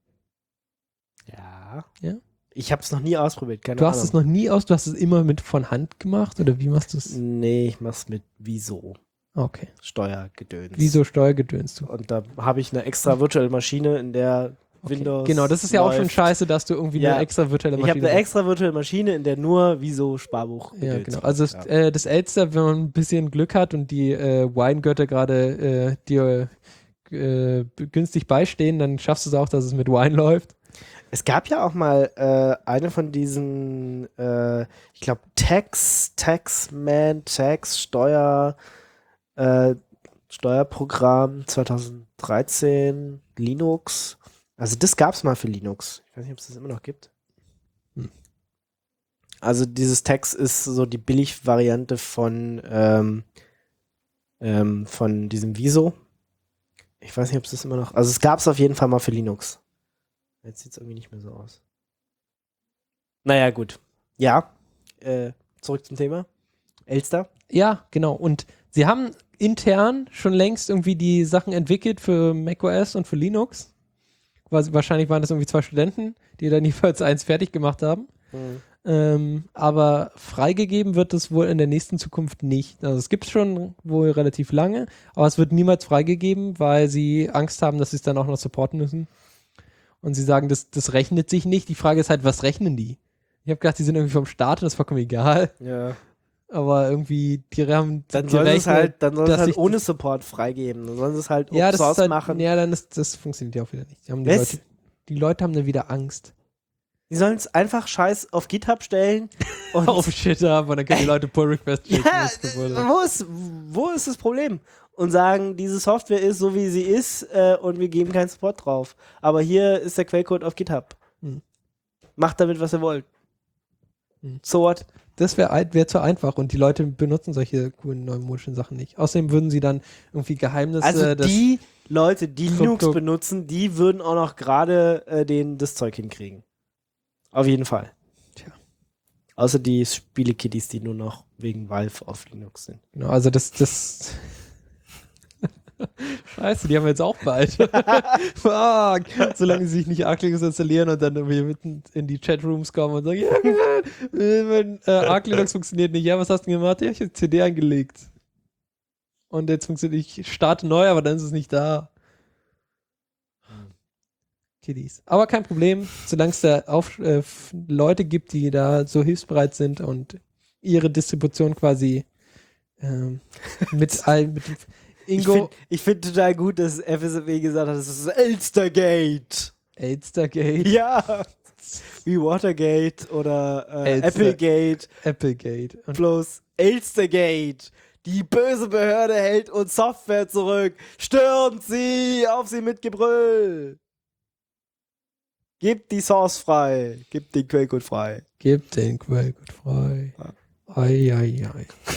Ja. Ja? Ich habe es noch nie ausprobiert, keine Du Ahnung. hast es noch nie du hast es immer mit von Hand gemacht oder wie machst du es? Nee, ich mach's mit Wieso. Okay. Steuergedöns. Wieso Steuergedöns du? Und da habe ich eine extra virtuelle Maschine, in der Windows. Genau, das ist ja auch schon läuft. scheiße, dass du irgendwie Ja. eine extra virtuelle Ich Maschine habe eine extra virtuelle Maschine, in der nur Wieso Sparbuch. Ja, Gedöns genau. läuft. Also Ja. das Elster, wenn man ein bisschen Glück hat und die Wine-Götter gerade dir günstig beistehen, dann schaffst du es auch, dass es mit Wine läuft. Es gab ja auch mal eine von diesen, ich glaube, Steuerprogramm 2013, Linux. Also das gab es mal für Linux. Ich weiß nicht, ob es das immer noch gibt. Also dieses Tax ist so die Billig-Variante von diesem Wieso. Ich weiß nicht, ob es das immer noch. Also es gab es auf jeden Fall mal für Linux. Jetzt sieht es irgendwie nicht mehr so aus. Naja, gut. Ja, zurück zum Thema. Elster. Ja, genau. Und sie haben intern schon längst irgendwie die Sachen entwickelt für macOS und für Linux. Wahrscheinlich waren das irgendwie 2 Studenten, die dann jeweils eins fertig gemacht haben. Aber freigegeben wird es wohl in der nächsten Zukunft nicht. Also es gibt es schon wohl relativ lange, aber es wird niemals freigegeben, weil sie Angst haben, dass sie es dann auch noch supporten müssen. Und sie sagen, das rechnet sich nicht. Die Frage ist halt, was rechnen die? Ich habe gedacht, die sind irgendwie vom Staat und das ist vollkommen egal. Ja. Aber irgendwie, die haben Dann sollen sie es halt, dass sich ohne Support freigeben. Dann sollen sie es halt ja, Open das Source ist halt, machen. Ja, dann das funktioniert ja auch wieder nicht. Was? Die Leute haben dann wieder Angst. Die sollen es einfach scheiß auf GitHub stellen. Und Auf Shit haben und dann können die Leute Pull Request schicken. ja, das ist gewollt. wo ist das Problem? Und sagen, diese Software ist so, wie sie ist und wir geben keinen Support drauf. Aber hier ist der Quellcode auf GitHub. Macht damit, was ihr wollt. So what? Das wäre zu einfach und die Leute benutzen solche coolen neumodischen Sachen nicht. Außerdem würden sie dann irgendwie Geheimnisse... Also die Leute, die Krypto- Linux benutzen, die würden auch noch gerade das Zeug hinkriegen. Auf jeden Fall. Tja. Außer die Spielekiddies, die nur noch wegen Valve auf Linux sind. Genau, also das Scheiße, die haben wir jetzt auch bald. Fuck. Solange sie sich nicht Arc Linux installieren und dann irgendwie mitten in die Chatrooms kommen und sagen, ja, mein Arc Linux funktioniert nicht. Ja, was hast du denn gemacht? Ja, ich habe CD eingelegt. Und jetzt funktioniert, ich starte neu, aber dann ist es nicht da. Kiddies. Aber kein Problem, solange es da Leute gibt, die da so hilfsbereit sind und ihre Distribution quasi mit dem Ingo. Ich finde total gut, dass FSME gesagt hat, das ist Elstergate. Elstergate? Ja. Wie Watergate oder Applegate. Applegate. Und Bloß Elstergate. Die böse Behörde hält uns Software zurück. Stürmt sie, auf sie mit Gebrüll. Gebt die Source frei. Gebt den Quellcode frei. Gebt den Quellcode frei. Ja. Ei.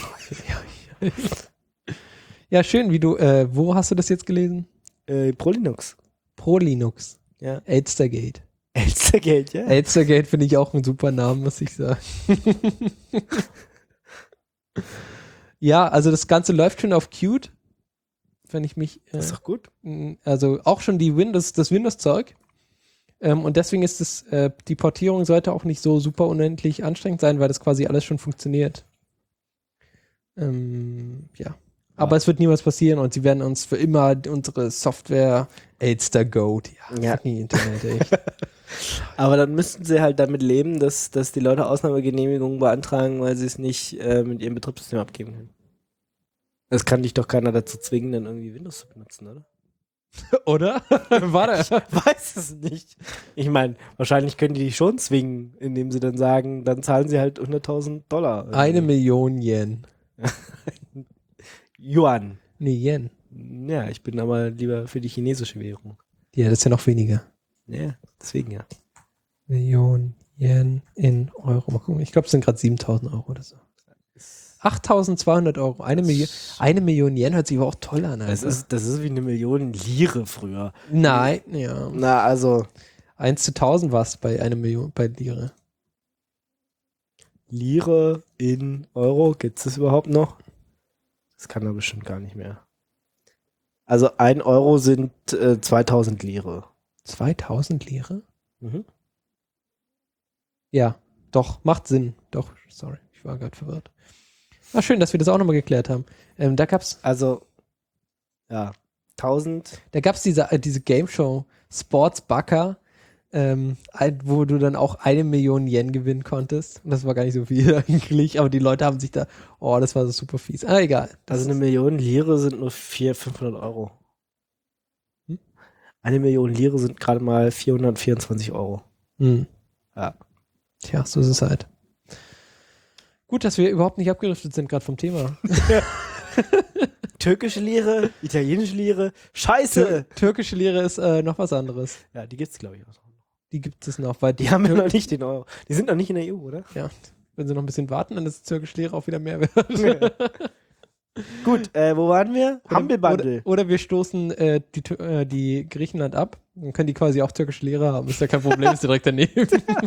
Ja, schön, wie du, wo hast du das jetzt gelesen? ProLinux. ProLinux. Ja. Elstergate. Elstergate, ja. Elstergate finde ich auch einen super Namen, muss ich sagen. Ja, also das Ganze läuft schon auf Qt, wenn ich mich. Das ist doch gut. Also auch schon das Windows-Zeug. Und deswegen ist die Portierung sollte auch nicht so super unendlich anstrengend sein, weil das quasi alles schon funktioniert. Ja. Aber es wird niemals passieren und sie werden uns für immer unsere Software Elstergate. Ja. Fucking Internet, echt. Aber dann müssten sie halt damit leben, dass die Leute Ausnahmegenehmigungen beantragen, weil sie es nicht mit ihrem Betriebssystem abgeben können. Das kann dich doch keiner dazu zwingen, dann irgendwie Windows zu benutzen, oder? Oder? Warte. Ich weiß es nicht. Ich meine, wahrscheinlich können die dich schon zwingen, indem sie dann sagen, dann zahlen sie halt $100.000. 1 Million Yen. Yuan. Nee, Yen. Ja, ich bin aber lieber für die chinesische Währung. Ja, das ist ja noch weniger. Ja, deswegen ja. Million Yen in Euro. Mal gucken. Ich glaube, es sind gerade 7.000 Euro oder so. 8.200 Euro. Eine Million Yen hört sich aber auch toll an. Das ist wie 1 Million Lire früher. Nein, ja. Na, also 1 zu 1.000 war es bei 1 Million, bei Lire. Lire in Euro, gibt es das überhaupt noch? Das kann er bestimmt gar nicht mehr. Also 1 Euro sind 2.000 Lire. 2.000 Lire? Mhm. Ja, doch, macht Sinn. Doch, sorry, ich war gerade verwirrt. Ah, schön, dass wir das auch nochmal geklärt haben. Da gab's Also, ja, 1.000. Da gab's diese Game Show Sports Bucker, wo du dann auch 1 Million Yen gewinnen konntest. Und das war gar nicht so viel eigentlich, aber die Leute haben sich da, das war so super fies. Ah, egal. Also 1 Million Lire sind nur 500 Euro. 1 Million Lire sind gerade mal 424 Euro. Ja. Tja, so ist es halt. Gut, dass wir überhaupt nicht abgeriftet sind gerade vom Thema. Türkische Lire, italienische Lire, Scheiße! Türkische Lire ist noch was anderes. Ja, die gibt's glaube ich auch noch. Die gibt es noch, weil Die haben ja noch nicht den Euro. Die sind noch nicht in der EU, oder? Ja, wenn sie noch ein bisschen warten, dann ist türkische Lire auch wieder mehr wert. Ja. Gut, wo waren wir? Humble Bundle. Oder wir stoßen die Griechenland ab. Dann können die quasi auch türkische Lira haben. Ist ja kein Problem, ist direkt daneben.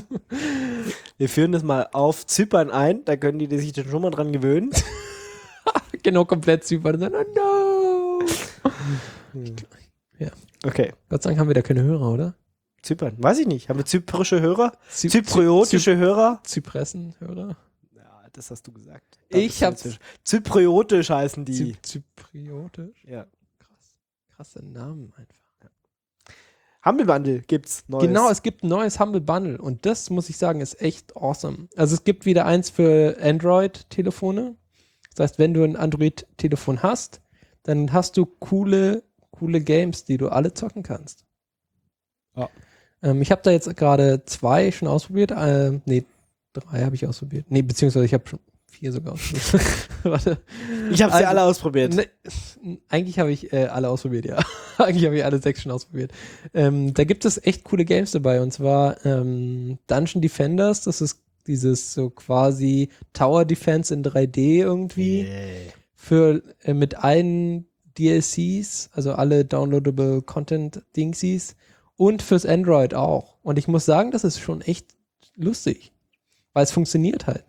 Wir führen das mal auf Zypern ein. Da können die sich dann schon mal dran gewöhnen. Genau, komplett Zypern. Und dann, oh no! Ja. Okay. Gott sei Dank haben wir da keine Hörer, oder? Zypern. Weiß ich nicht. Haben wir zyprische Hörer? Zypriotische Hörer? Zypressen-Hörer? Ja, das hast du gesagt. Ich hab's. Zypriotisch heißen die. Zypriotisch? Ja. Krass. Krasse Namen einfach. Humble Bundle gibt's Neues. Genau, es gibt ein neues Humble Bundle und das, muss ich sagen, ist echt awesome. Also es gibt wieder eins für Android-Telefone. Das heißt, wenn du ein Android-Telefon hast, dann hast du coole Games, die du alle zocken kannst. Ja. Ich habe da jetzt gerade 2 schon ausprobiert. 3 habe ich ausprobiert. Beziehungsweise ich habe schon 4 sogar ausprobiert. Warte. Ich habe sie alle ausprobiert. Eigentlich habe ich alle ausprobiert, ja. Eigentlich habe ich alle 6 schon ausprobiert. Da gibt es echt coole Games dabei. Und zwar Dungeon Defenders. Das ist dieses so quasi Tower Defense in 3D irgendwie. Für mit allen DLCs, also alle downloadable Content-Dingsies. Und fürs Android auch. Und ich muss sagen, das ist schon echt lustig. Weil es funktioniert halt.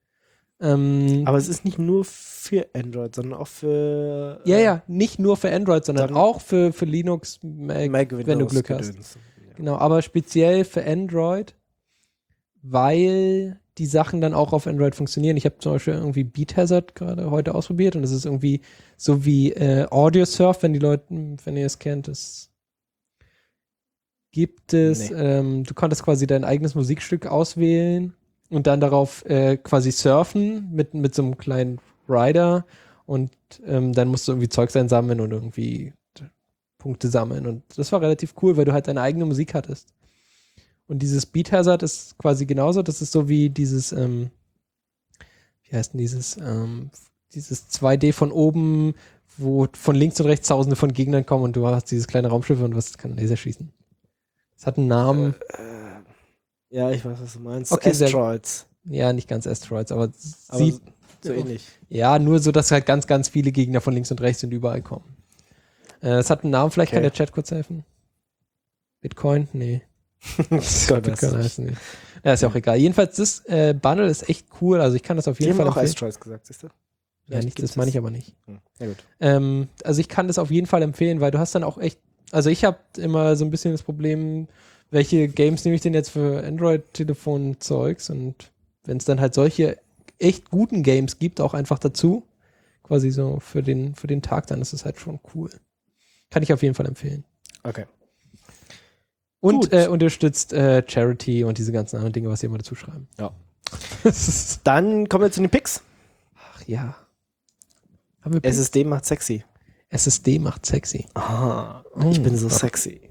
Aber es ist nicht nur für Android, sondern auch für... Ja, nicht nur für Android, sondern auch für Linux, Mac, wenn du Glück hast. Ja. Genau, aber speziell für Android, weil die Sachen dann auch auf Android funktionieren. Ich habe zum Beispiel irgendwie Beat Hazard gerade heute ausprobiert und das ist irgendwie so wie Audio Surf, wenn ihr es kennt, das gibt es, du konntest quasi dein eigenes Musikstück auswählen und dann darauf quasi surfen mit so einem kleinen Rider und dann musst du irgendwie Zeugs einsammeln und irgendwie Punkte sammeln und das war relativ cool, weil du halt deine eigene Musik hattest. Und dieses Beat Hazard ist quasi genauso, das ist so wie dieses, wie heißt denn dieses 2D von oben, wo von links und rechts Tausende von Gegnern kommen und du hast dieses kleine Raumschiff und was kann Laser schießen. Das hat einen Namen. Ja, ich weiß, was du meinst. Okay, Asteroids. Ja, nicht ganz Asteroids, aber So ähnlich. Ja, nur so, dass halt ganz, ganz viele Gegner von links und rechts und überall kommen. Es hat einen Namen, vielleicht kann der Chat kurz helfen. Bitcoin? Nee. Bitcoin heißt nicht. Ja, ist ja auch egal. Jedenfalls, das Bundle ist echt cool. Also ich kann das auf jeden Fall empfehlen. Die haben auch Asteroids gesagt, siehst du? Ja, nicht, das meine ich aber nicht. Ja, gut. Also ich kann das auf jeden Fall empfehlen, weil du hast dann auch echt, also ich habe immer so ein bisschen das Problem, welche Games nehme ich denn jetzt für Android-Telefon-Zeugs und wenn es dann halt solche echt guten Games gibt, auch einfach dazu, quasi so für den Tag, dann ist es halt schon cool. Kann ich auf jeden Fall empfehlen. Okay. Und unterstützt Charity und diese ganzen anderen Dinge, was sie immer dazu schreiben. Ja. Dann kommen wir zu den Picks. Ach ja. Haben wir Picks? SSD macht sexy. SSD macht sexy. Aha, ich bin so sexy.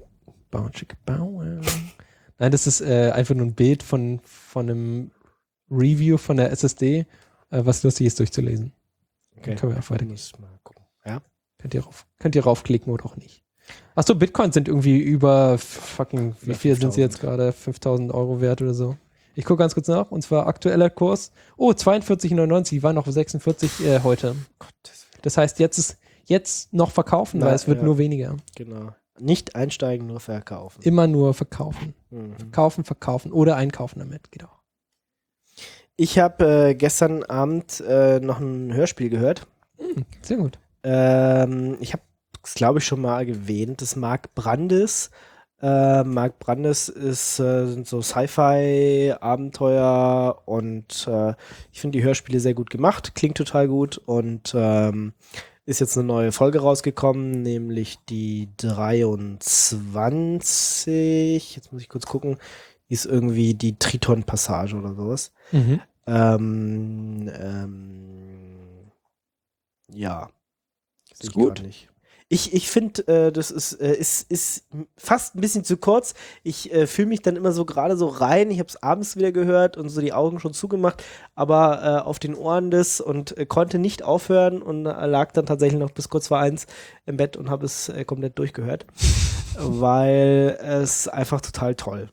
Nein, das ist einfach nur ein Bild von einem Review von der SSD, was lustig ist durchzulesen. Okay. Dann können wir auch weitergehen. Mal gucken. Ja. Könnt ihr raufklicken oder auch nicht. Achso, Bitcoins sind irgendwie über fucking, wie viel sind sie jetzt gerade? 5.000 Euro wert oder so. Ich gucke ganz kurz nach, und zwar aktueller Kurs. Oh, 42,99, war noch 46 heute. Das heißt, jetzt noch verkaufen, weil es wird nur weniger. Genau. Nicht einsteigen, nur verkaufen. Immer nur verkaufen. Mhm. Verkaufen oder einkaufen damit, geht auch. Ich habe gestern Abend noch ein Hörspiel gehört. Sehr gut. Ich habe es, glaube ich, schon mal erwähnt. Das Mark Brandes. Mark Brandes sind so Sci-Fi-Abenteuer und ich finde die Hörspiele sehr gut gemacht, klingt total gut und ist jetzt eine neue Folge rausgekommen, nämlich die 23. Jetzt muss ich kurz gucken. Die ist irgendwie die Triton-Passage oder sowas. Mhm. Ja. Ist gut. Ich finde, das ist fast ein bisschen zu kurz. Ich fühle mich dann immer so gerade so rein. Ich habe es abends wieder gehört und so die Augen schon zugemacht, aber auf den Ohren und konnte nicht aufhören und lag dann tatsächlich noch bis kurz vor 1 im Bett und habe es komplett durchgehört, weil es einfach total toll.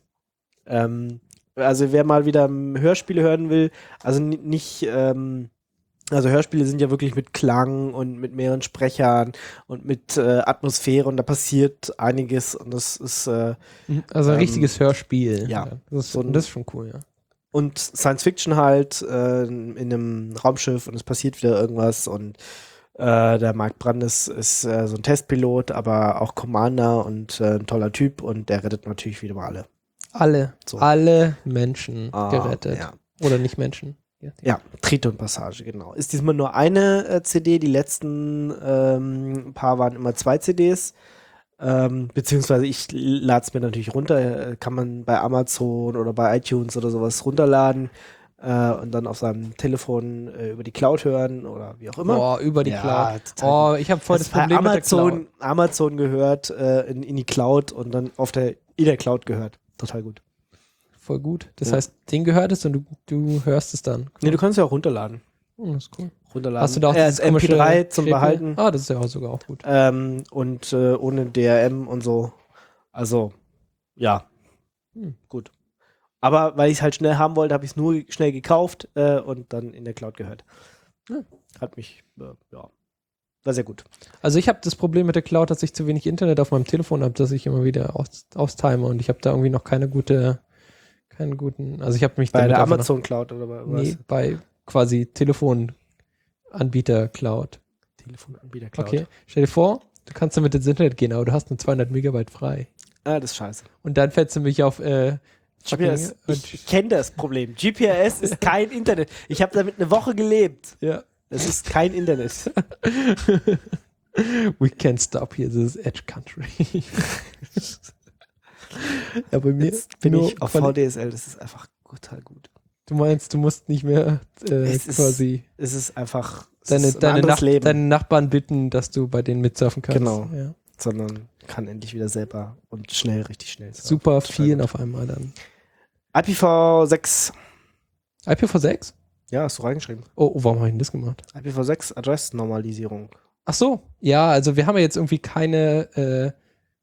Also wer mal wieder Hörspiele hören will, also nicht also Hörspiele sind ja wirklich mit Klang und mit mehreren Sprechern und mit Atmosphäre und da passiert einiges und das ist also ein richtiges Hörspiel. Ja. Das ist schon cool, ja. Und Science Fiction halt in einem Raumschiff und es passiert wieder irgendwas und der Mark Brandes ist so ein Testpilot, aber auch Commander und ein toller Typ und der rettet natürlich wieder mal alle. Alle Menschen gerettet. Ja. Oder nicht Menschen. Ja, Triton-Passage, genau. Ist diesmal nur eine CD, die letzten paar waren immer 2 CDs, beziehungsweise ich lade es mir natürlich runter, kann man bei Amazon oder bei iTunes oder sowas runterladen und dann auf seinem Telefon über die Cloud hören oder wie auch immer. Boah, über die Cloud. Oh, ich habe voll das Problem bei Amazon, mit der Cloud. Amazon gehört in die Cloud und dann in der Cloud gehört. Total gut. Voll gut. Das heißt, den gehört es und du hörst es dann. Cool. Nee, du kannst ja auch runterladen. Oh, das ist cool. Runterladen. Hast du da auch das MP3 zum Behalten. Ah, das ist ja sogar auch gut. Und ohne DRM und so. Also, ja. Gut. Aber weil ich es halt schnell haben wollte, habe ich es nur schnell gekauft und dann in der Cloud gehört. Hat mich, war sehr gut. Also ich habe das Problem mit der Cloud, dass ich zu wenig Internet auf meinem Telefon habe, dass ich immer wieder austime und ich habe da irgendwie noch keinen guten, also ich habe mich bei der Amazon Cloud oder bei was? Nee, bei quasi Telefonanbieter Cloud. Telefonanbieter Cloud. Okay, stell dir vor, du kannst damit ins Internet gehen, aber du hast nur 200 Megabyte frei. Ah, das ist scheiße. Und dann fällst du mich auf GPS. Ich kenne das Problem. GPS ist kein Internet. Ich habe damit eine Woche gelebt. Ja. Es ist kein Internet. We can't stop here, this is Edge Country. Ja, bei mir Jetzt bin ich auf VDSL, das ist einfach total gut. Du meinst, du musst nicht mehr Es ist einfach deine Nachbarn bitten, dass du bei denen mitsurfen kannst. Genau. Ja. Sondern kann endlich wieder selber und richtig schnell. Super vielen auf einmal dann. IPv6. IPv6? Ja, hast du reingeschrieben. Oh, warum habe ich denn das gemacht? IPv6 Adressnormalisierung. Ach so, ja, also wir haben ja jetzt irgendwie keine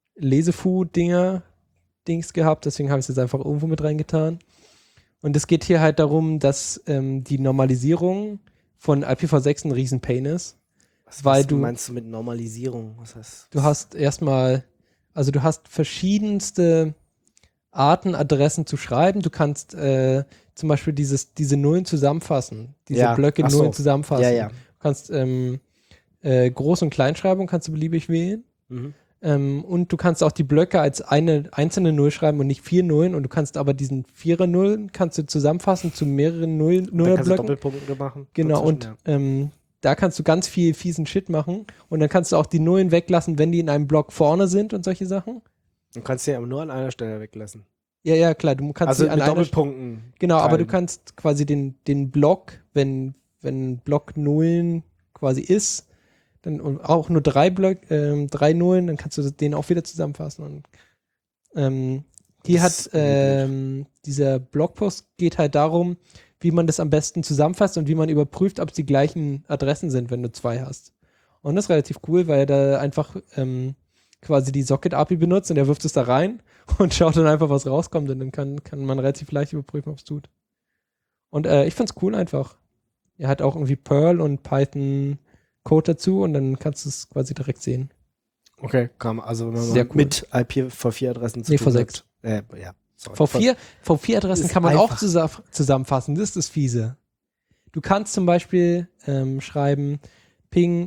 Lesefu-Dings gehabt, deswegen habe ich es jetzt einfach irgendwo mit reingetan. Und es geht hier halt darum, dass die Normalisierung von IPv6 ein riesen Pain ist. Was meinst du mit Normalisierung? Was heißt? Du hast du hast verschiedenste Arten, Adressen zu schreiben. Du kannst zum Beispiel diese Nullen zusammenfassen, diese Blöcke Nullen zusammenfassen. Ja, ja. Du kannst Groß- und Kleinschreibung kannst du beliebig wählen. Mhm. Und du kannst auch die Blöcke als eine einzelne Null schreiben und nicht 4 Nullen. Und du kannst aber diesen 4er Nullen kannst du zusammenfassen zu mehreren Nuller-Blöcken. Kannst du Doppelpunkte machen. Genau, und da kannst du ganz viel fiesen Shit machen. Und dann kannst du auch die Nullen weglassen, wenn die in einem Block vorne sind und solche Sachen. Du kannst die aber nur an einer Stelle weglassen. Ja, klar. Du kannst also sie an mit Doppelpunkten. Genau, teilen. aber du kannst quasi den Block, wenn Block Nullen quasi ist, dann auch nur 3 Nullen, dann kannst du den auch wieder zusammenfassen. Und hier hat dieser Blogpost geht halt darum, wie man das am besten zusammenfasst und wie man überprüft, ob es die gleichen Adressen sind, wenn du 2 hast. Und das ist relativ cool, weil er da einfach quasi die Socket-API benutzt und er wirft es da rein und schaut dann einfach, was rauskommt und dann kann man relativ leicht überprüfen, ob es tut. Und ich fand's cool einfach. Er hat auch irgendwie Perl und Python Code dazu und dann kannst du es quasi direkt sehen. Okay, also wenn man Sehr cool. mit IPv4-Adressen zu tun V6. hat. Ja, sorry. V4-Adressen kann man auch zusammenfassen, das ist das Fiese. Du kannst zum Beispiel schreiben Ping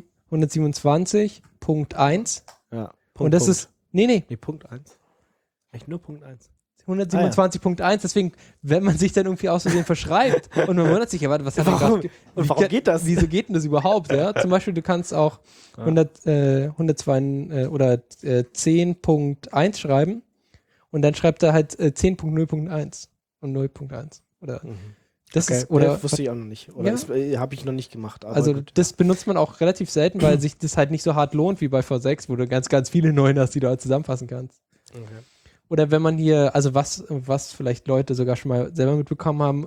127.1 Ja, und das ist, nee, Punkt 1. Echt nur Punkt 1. 127.1, deswegen, wenn man sich dann irgendwie aus Versehen verschreibt und man wundert sich, ja, warte, was hat warum geht das? Wieso geht denn das überhaupt? Ja? Zum Beispiel, du kannst auch 102 oder 10.1 schreiben und dann schreibt er halt 10.0.1 und 0.1 oder das ist, oder wusste ich auch noch nicht. Oder habe ich noch nicht gemacht. Aber also gut. das benutzt man auch relativ selten, weil sich das halt nicht so hart lohnt wie bei V6, wo du ganz, ganz viele Nullen hast, die du halt zusammenfassen kannst. Okay. Oder wenn man hier, also was vielleicht Leute sogar schon mal selber mitbekommen haben,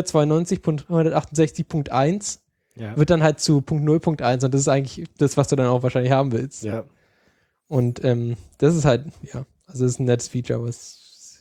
192.168.1 wird dann halt zu .0.1 und das ist eigentlich das, was du dann auch wahrscheinlich haben willst. Ja. Und das ist halt, also das ist ein nettes Feature, was,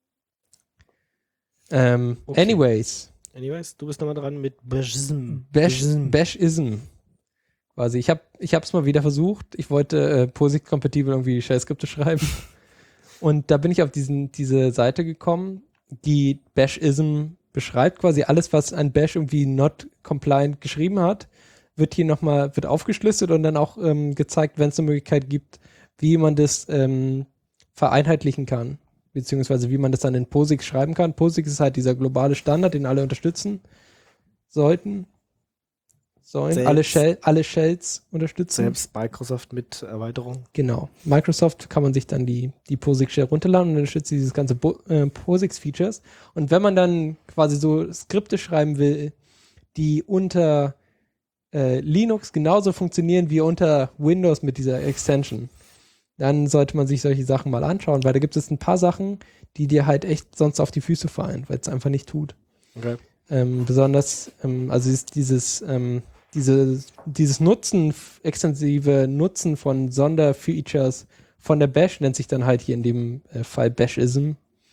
okay. Anyways, du bist nochmal dran mit Bashism. Bashism. Quasi, ich hab's mal wieder versucht. Ich wollte POSIX-kompatibel irgendwie Shell-Skripte schreiben. Und da bin ich auf diese Seite gekommen, die Bashism beschreibt. Quasi alles, was ein Bash irgendwie not compliant geschrieben hat, wird hier nochmal, wird aufgeschlüsselt und dann auch gezeigt, wenn es eine Möglichkeit gibt, wie man das vereinheitlichen kann. Beziehungsweise wie man das dann in POSIX schreiben kann. POSIX ist halt dieser globale Standard, den alle unterstützen sollten. Alle Shells unterstützen. Selbst Microsoft mit Erweiterung. Genau. Microsoft kann man sich dann die POSIX-Shell runterladen und unterstützt dieses ganze POSIX-Features. Und wenn man dann quasi so Skripte schreiben will, die unter Linux genauso funktionieren wie unter Windows mit dieser Extension, dann sollte man sich solche Sachen mal anschauen, weil da gibt es ein paar Sachen, die dir halt echt sonst auf die Füße fallen, weil es einfach nicht tut. Okay. Besonders, also ist dieses extensive Nutzen von Sonderfeatures von der Bash nennt sich dann halt hier in dem Fall Bashism.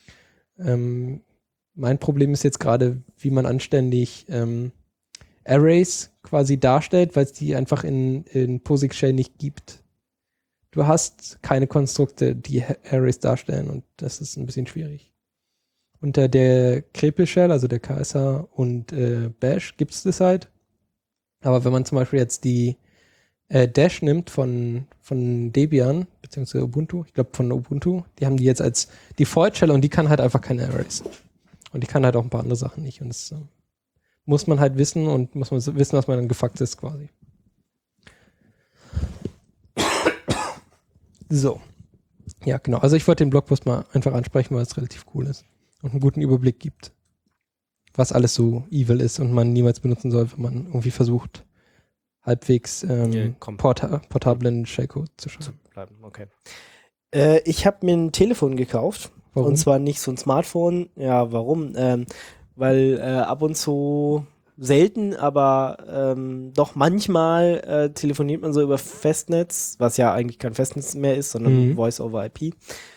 Mein Problem ist jetzt gerade, wie man anständig Arrays quasi darstellt, weil es die einfach in POSIX Shell nicht gibt. Du hast keine Konstrukte, die Arrays darstellen und das ist ein bisschen schwierig. Unter der Krepel Shell, also der KSH und Bash gibt es das halt. Aber wenn man zum Beispiel jetzt die Dash nimmt von Debian, beziehungsweise Ubuntu, ich glaube von Ubuntu, die haben die jetzt als Default Shell und die kann halt einfach keine Arrays. Und die kann halt auch ein paar andere Sachen nicht. Und das muss man halt wissen und muss man wissen, was man dann gefuckt ist quasi. So. Ja, genau. Also ich wollte den Blogpost mal einfach ansprechen, weil es relativ cool ist und einen guten Überblick gibt, was alles so evil ist und man niemals benutzen soll, wenn man irgendwie versucht, halbwegs portablen Shellcode zu schreiben. Okay. Ich habe mir ein Telefon gekauft. Warum? Und zwar nicht so ein Smartphone. Ja, warum? Weil ab und zu selten, aber doch manchmal telefoniert man so über Festnetz, was ja eigentlich kein Festnetz mehr ist, sondern Voice over IP.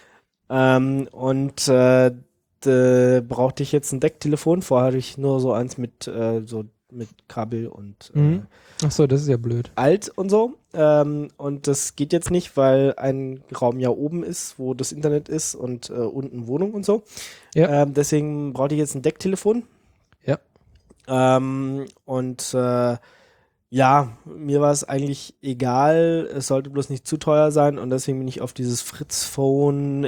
Brauchte ich jetzt ein Decktelefon. Vorher hatte ich nur so eins mit Kabel und Ach so, das ist ja blöd. alt und so. Und das geht jetzt nicht, weil ein Raum ja oben ist, wo das Internet ist und unten Wohnung und so. Ja. Deswegen brauchte ich jetzt ein Decktelefon. Ja. Ja, mir war es eigentlich egal. Es sollte bloß nicht zu teuer sein und deswegen bin ich auf dieses Fritz Phone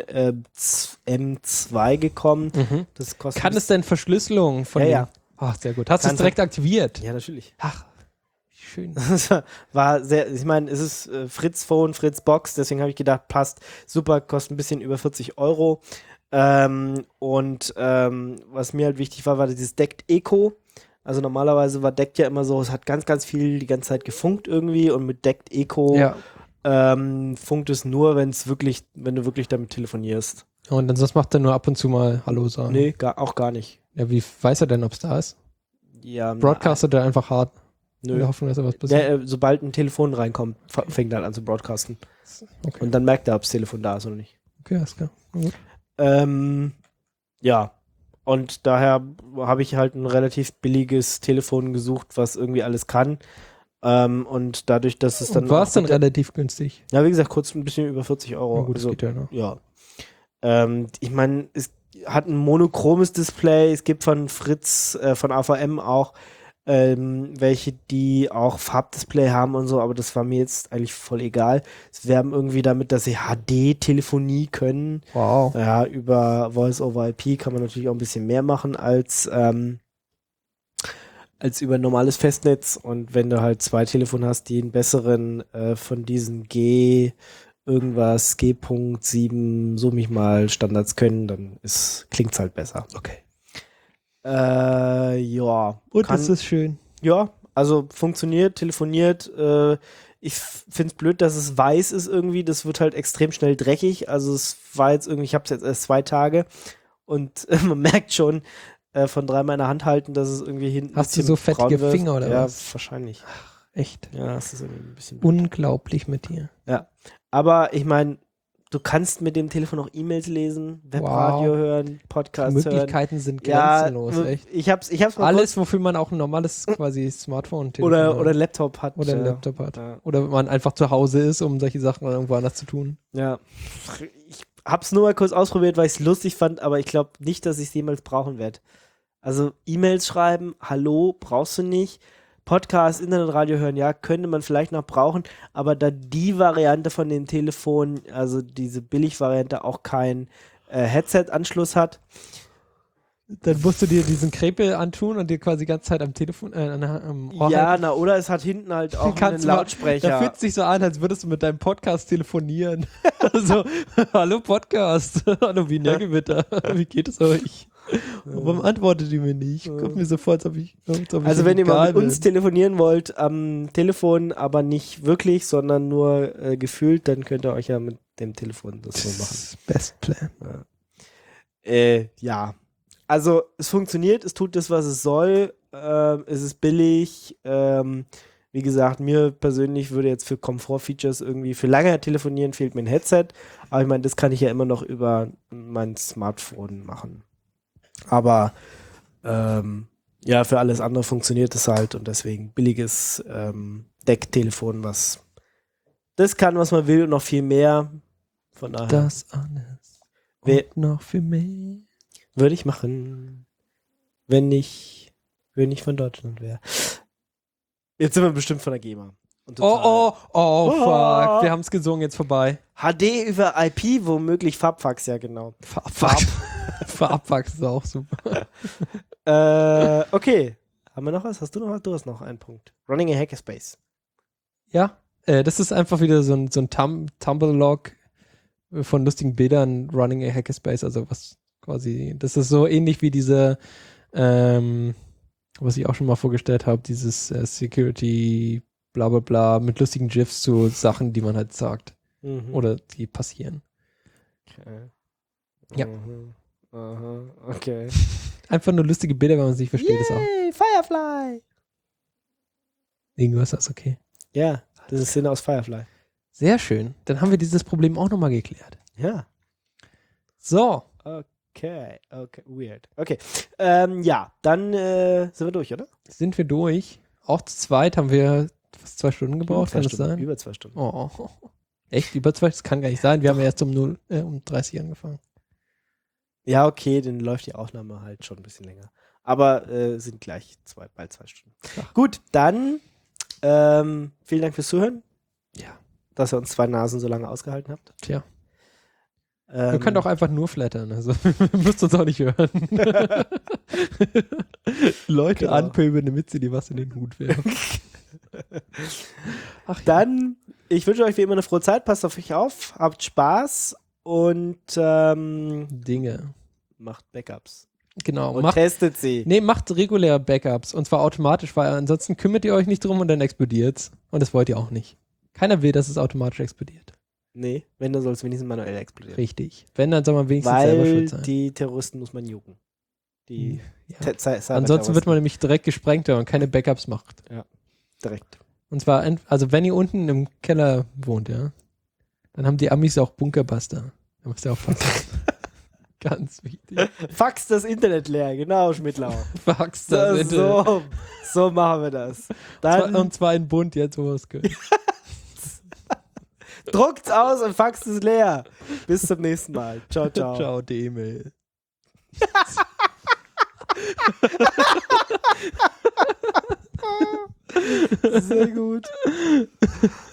M2 gekommen. Das kostet Kann es denn Verschlüsselung von Ja. Ach, sehr gut. Hast du es direkt aktiviert? Ja, natürlich. Ach, schön. Das war sehr, ich meine, es ist Fritz Phone, Fritz Box, deswegen habe ich gedacht, passt super, kostet ein bisschen über 40 Euro. Was mir halt wichtig war dieses Deckt Eco. Also normalerweise war Deckt ja immer so, es hat ganz, ganz viel die ganze Zeit gefunkt irgendwie und mit Deckt Eco funkt es nur, wenn du wirklich damit telefonierst. Und dann sonst macht er nur ab und zu mal Hallo sagen. Nee, auch gar nicht. Ja, wie weiß er denn, ob es da ist? Ja, Broadcastet er einfach hart? Nö. In der Hoffnung, dass er was passiert? Sobald ein Telefon reinkommt, fängt er an zu broadcasten. Okay. Und dann merkt er, ob das Telefon da ist oder nicht. Okay, alles klar. Gut. Ja. Und daher habe ich halt ein relativ billiges Telefon gesucht, was irgendwie alles kann. Und dadurch, dass es dann. War es dann relativ günstig? Ja, wie gesagt, kurz ein bisschen über 40 Euro. Na gut, das geht ja noch. Ja. Ich meine, es hat ein monochromes Display. Es gibt von Fritz, von AVM auch welche, die auch Farbdisplay haben und so, aber das war mir jetzt eigentlich voll egal. Es werben irgendwie damit, dass sie HD-Telefonie können. Wow. Ja, über Voice over IP kann man natürlich auch ein bisschen mehr machen als über normales Festnetz. Und wenn du halt zwei Telefone hast, die einen besseren von diesen G.7, so mich mal Standards können, dann klingt's halt besser. Okay. Ja. Und ist das schön? Ja, also funktioniert, telefoniert. Ich finde es blöd, dass es weiß ist irgendwie. Das wird halt extrem schnell dreckig. Also es war jetzt irgendwie, ich habe es jetzt erst 2 Tage und man merkt schon von 3 meiner Hand halten, dass es irgendwie hinten. Hast du so fettige Finger oder was? Ja, wahrscheinlich. Ach, echt? Ja, das ist irgendwie ein bisschen blöd. Unglaublich mit dir. Ja, aber ich meine, du kannst mit dem Telefon auch E-Mails lesen, Webradio hören, Podcasts hören. Die Möglichkeiten sind grenzenlos, echt. Ich hab's mal alles, wofür man auch ein normales quasi Smartphone oder ein Laptop hat. Oder ein Laptop hat. Ja. Oder man einfach zu Hause ist, um solche Sachen irgendwo anders zu tun. Ja. Ich hab's nur mal kurz ausprobiert, weil ich es lustig fand, aber ich glaube nicht, dass ich es jemals brauchen werde. Also E-Mails schreiben, hallo, brauchst du nicht. Podcast, Internetradio hören, ja, könnte man vielleicht noch brauchen, aber da die Variante von dem Telefon, also diese Billigvariante, auch keinen Headset-Anschluss hat. Dann musst du dir diesen Krepel antun und dir quasi die ganze Zeit am Telefon, am Ohr Ja, halten. oder es hat hinten halt auch einen Lautsprecher. Da fühlt es sich so an, als würdest du mit deinem Podcast telefonieren. So, hallo Podcast, hallo Binärgewitter, wie geht es euch? Warum antwortet ihr mir nicht? Kommt mir so vor, als ob ich also wenn ihr mal mit uns telefonieren wollt, am Telefon, aber nicht wirklich, sondern nur gefühlt, dann könnt ihr euch ja mit dem Telefon das so machen. Best Plan. Ja. Also es funktioniert, es tut das, was es soll, es ist billig, wie gesagt, mir persönlich würde jetzt für Komfort-Features irgendwie, für lange telefonieren fehlt mir ein Headset, aber ich meine, das kann ich ja immer noch über mein Smartphone machen. Aber ja, für alles andere funktioniert es halt und deswegen billiges Decktelefon, was das kann, was man will und noch viel mehr. Von daher. Das alles und noch viel mehr. Würde ich machen, wenn ich von Deutschland wäre. Jetzt sind wir bestimmt von der GEMA. Und Fuck, wir haben es gesungen, jetzt vorbei. HD über IP, womöglich Farbfax, ja genau. Farbfax ist auch super. Okay, haben wir noch was? Hast du noch was? Du hast noch einen Punkt. Running a Hackerspace. Ja, das ist einfach wieder so ein Tumblr-Log, von lustigen Bildern running a Hackerspace, also was quasi, das ist so ähnlich wie diese, was ich auch schon mal vorgestellt habe, dieses Security bla bla bla mit lustigen GIFs zu Sachen, die man halt sagt oder die passieren. Okay. Ja. Aha. Okay. Einfach nur lustige Bilder, wenn man es nicht versteht, ist auch. Yay, Firefly! Irgendwas ist okay. Ja, das ist Szene aus Firefly. Sehr schön. Dann haben wir dieses Problem auch nochmal geklärt. Ja. So. Okay, weird. Okay, ja, dann sind wir durch, oder? Sind wir durch. Auch zu zweit haben wir fast 2 Stunden gebraucht, kann das sein? Über 2 Stunden. Oh. Echt? Über 2? Das kann gar nicht sein. Wir haben ja erst um 30 angefangen. Ja, okay, dann läuft die Aufnahme halt schon ein bisschen länger. Aber sind gleich bald 2 Stunden. Ach. Gut, dann vielen Dank fürs Zuhören. Ja. Dass ihr uns 2 Nasen so lange ausgehalten habt. Tja. Wir können auch einfach nur flattern. Also müsst uns auch nicht hören. Leute anpöbeln, damit sie dir was in den Hut werfen. Ach, ja. Dann, ich wünsche euch wie immer eine frohe Zeit. Passt auf euch auf. Habt Spaß. Und Dinge. macht Backups. Genau. Und testet sie. Nee, macht reguläre Backups. Und zwar automatisch, weil ansonsten kümmert ihr euch nicht drum und dann explodiert's. Und das wollt ihr auch nicht. Keiner will, dass es automatisch explodiert. Nee, wenn, dann soll es wenigstens manuell explodieren. Richtig. Wenn, dann soll man wenigstens selber schuld sein. Weil die Terroristen muss man jucken. Die Ja. Ansonsten wird man nämlich direkt gesprengt, wenn man keine Backups macht. Ja, direkt. Und zwar, also wenn ihr unten im Keller wohnt, ja, dann haben die Amis auch Bunkerbuster. Da müsst ihr aufpassen. Ganz wichtig. Fax das Internet leer, genau, Schmidtlau. Fax das Internet. So machen wir das. Dann Und zwar in bunt, jetzt wo es gehört. druckt's aus und faxt es leer. Bis zum nächsten Mal. Ciao, ciao. Ciao, Demel. Sehr gut.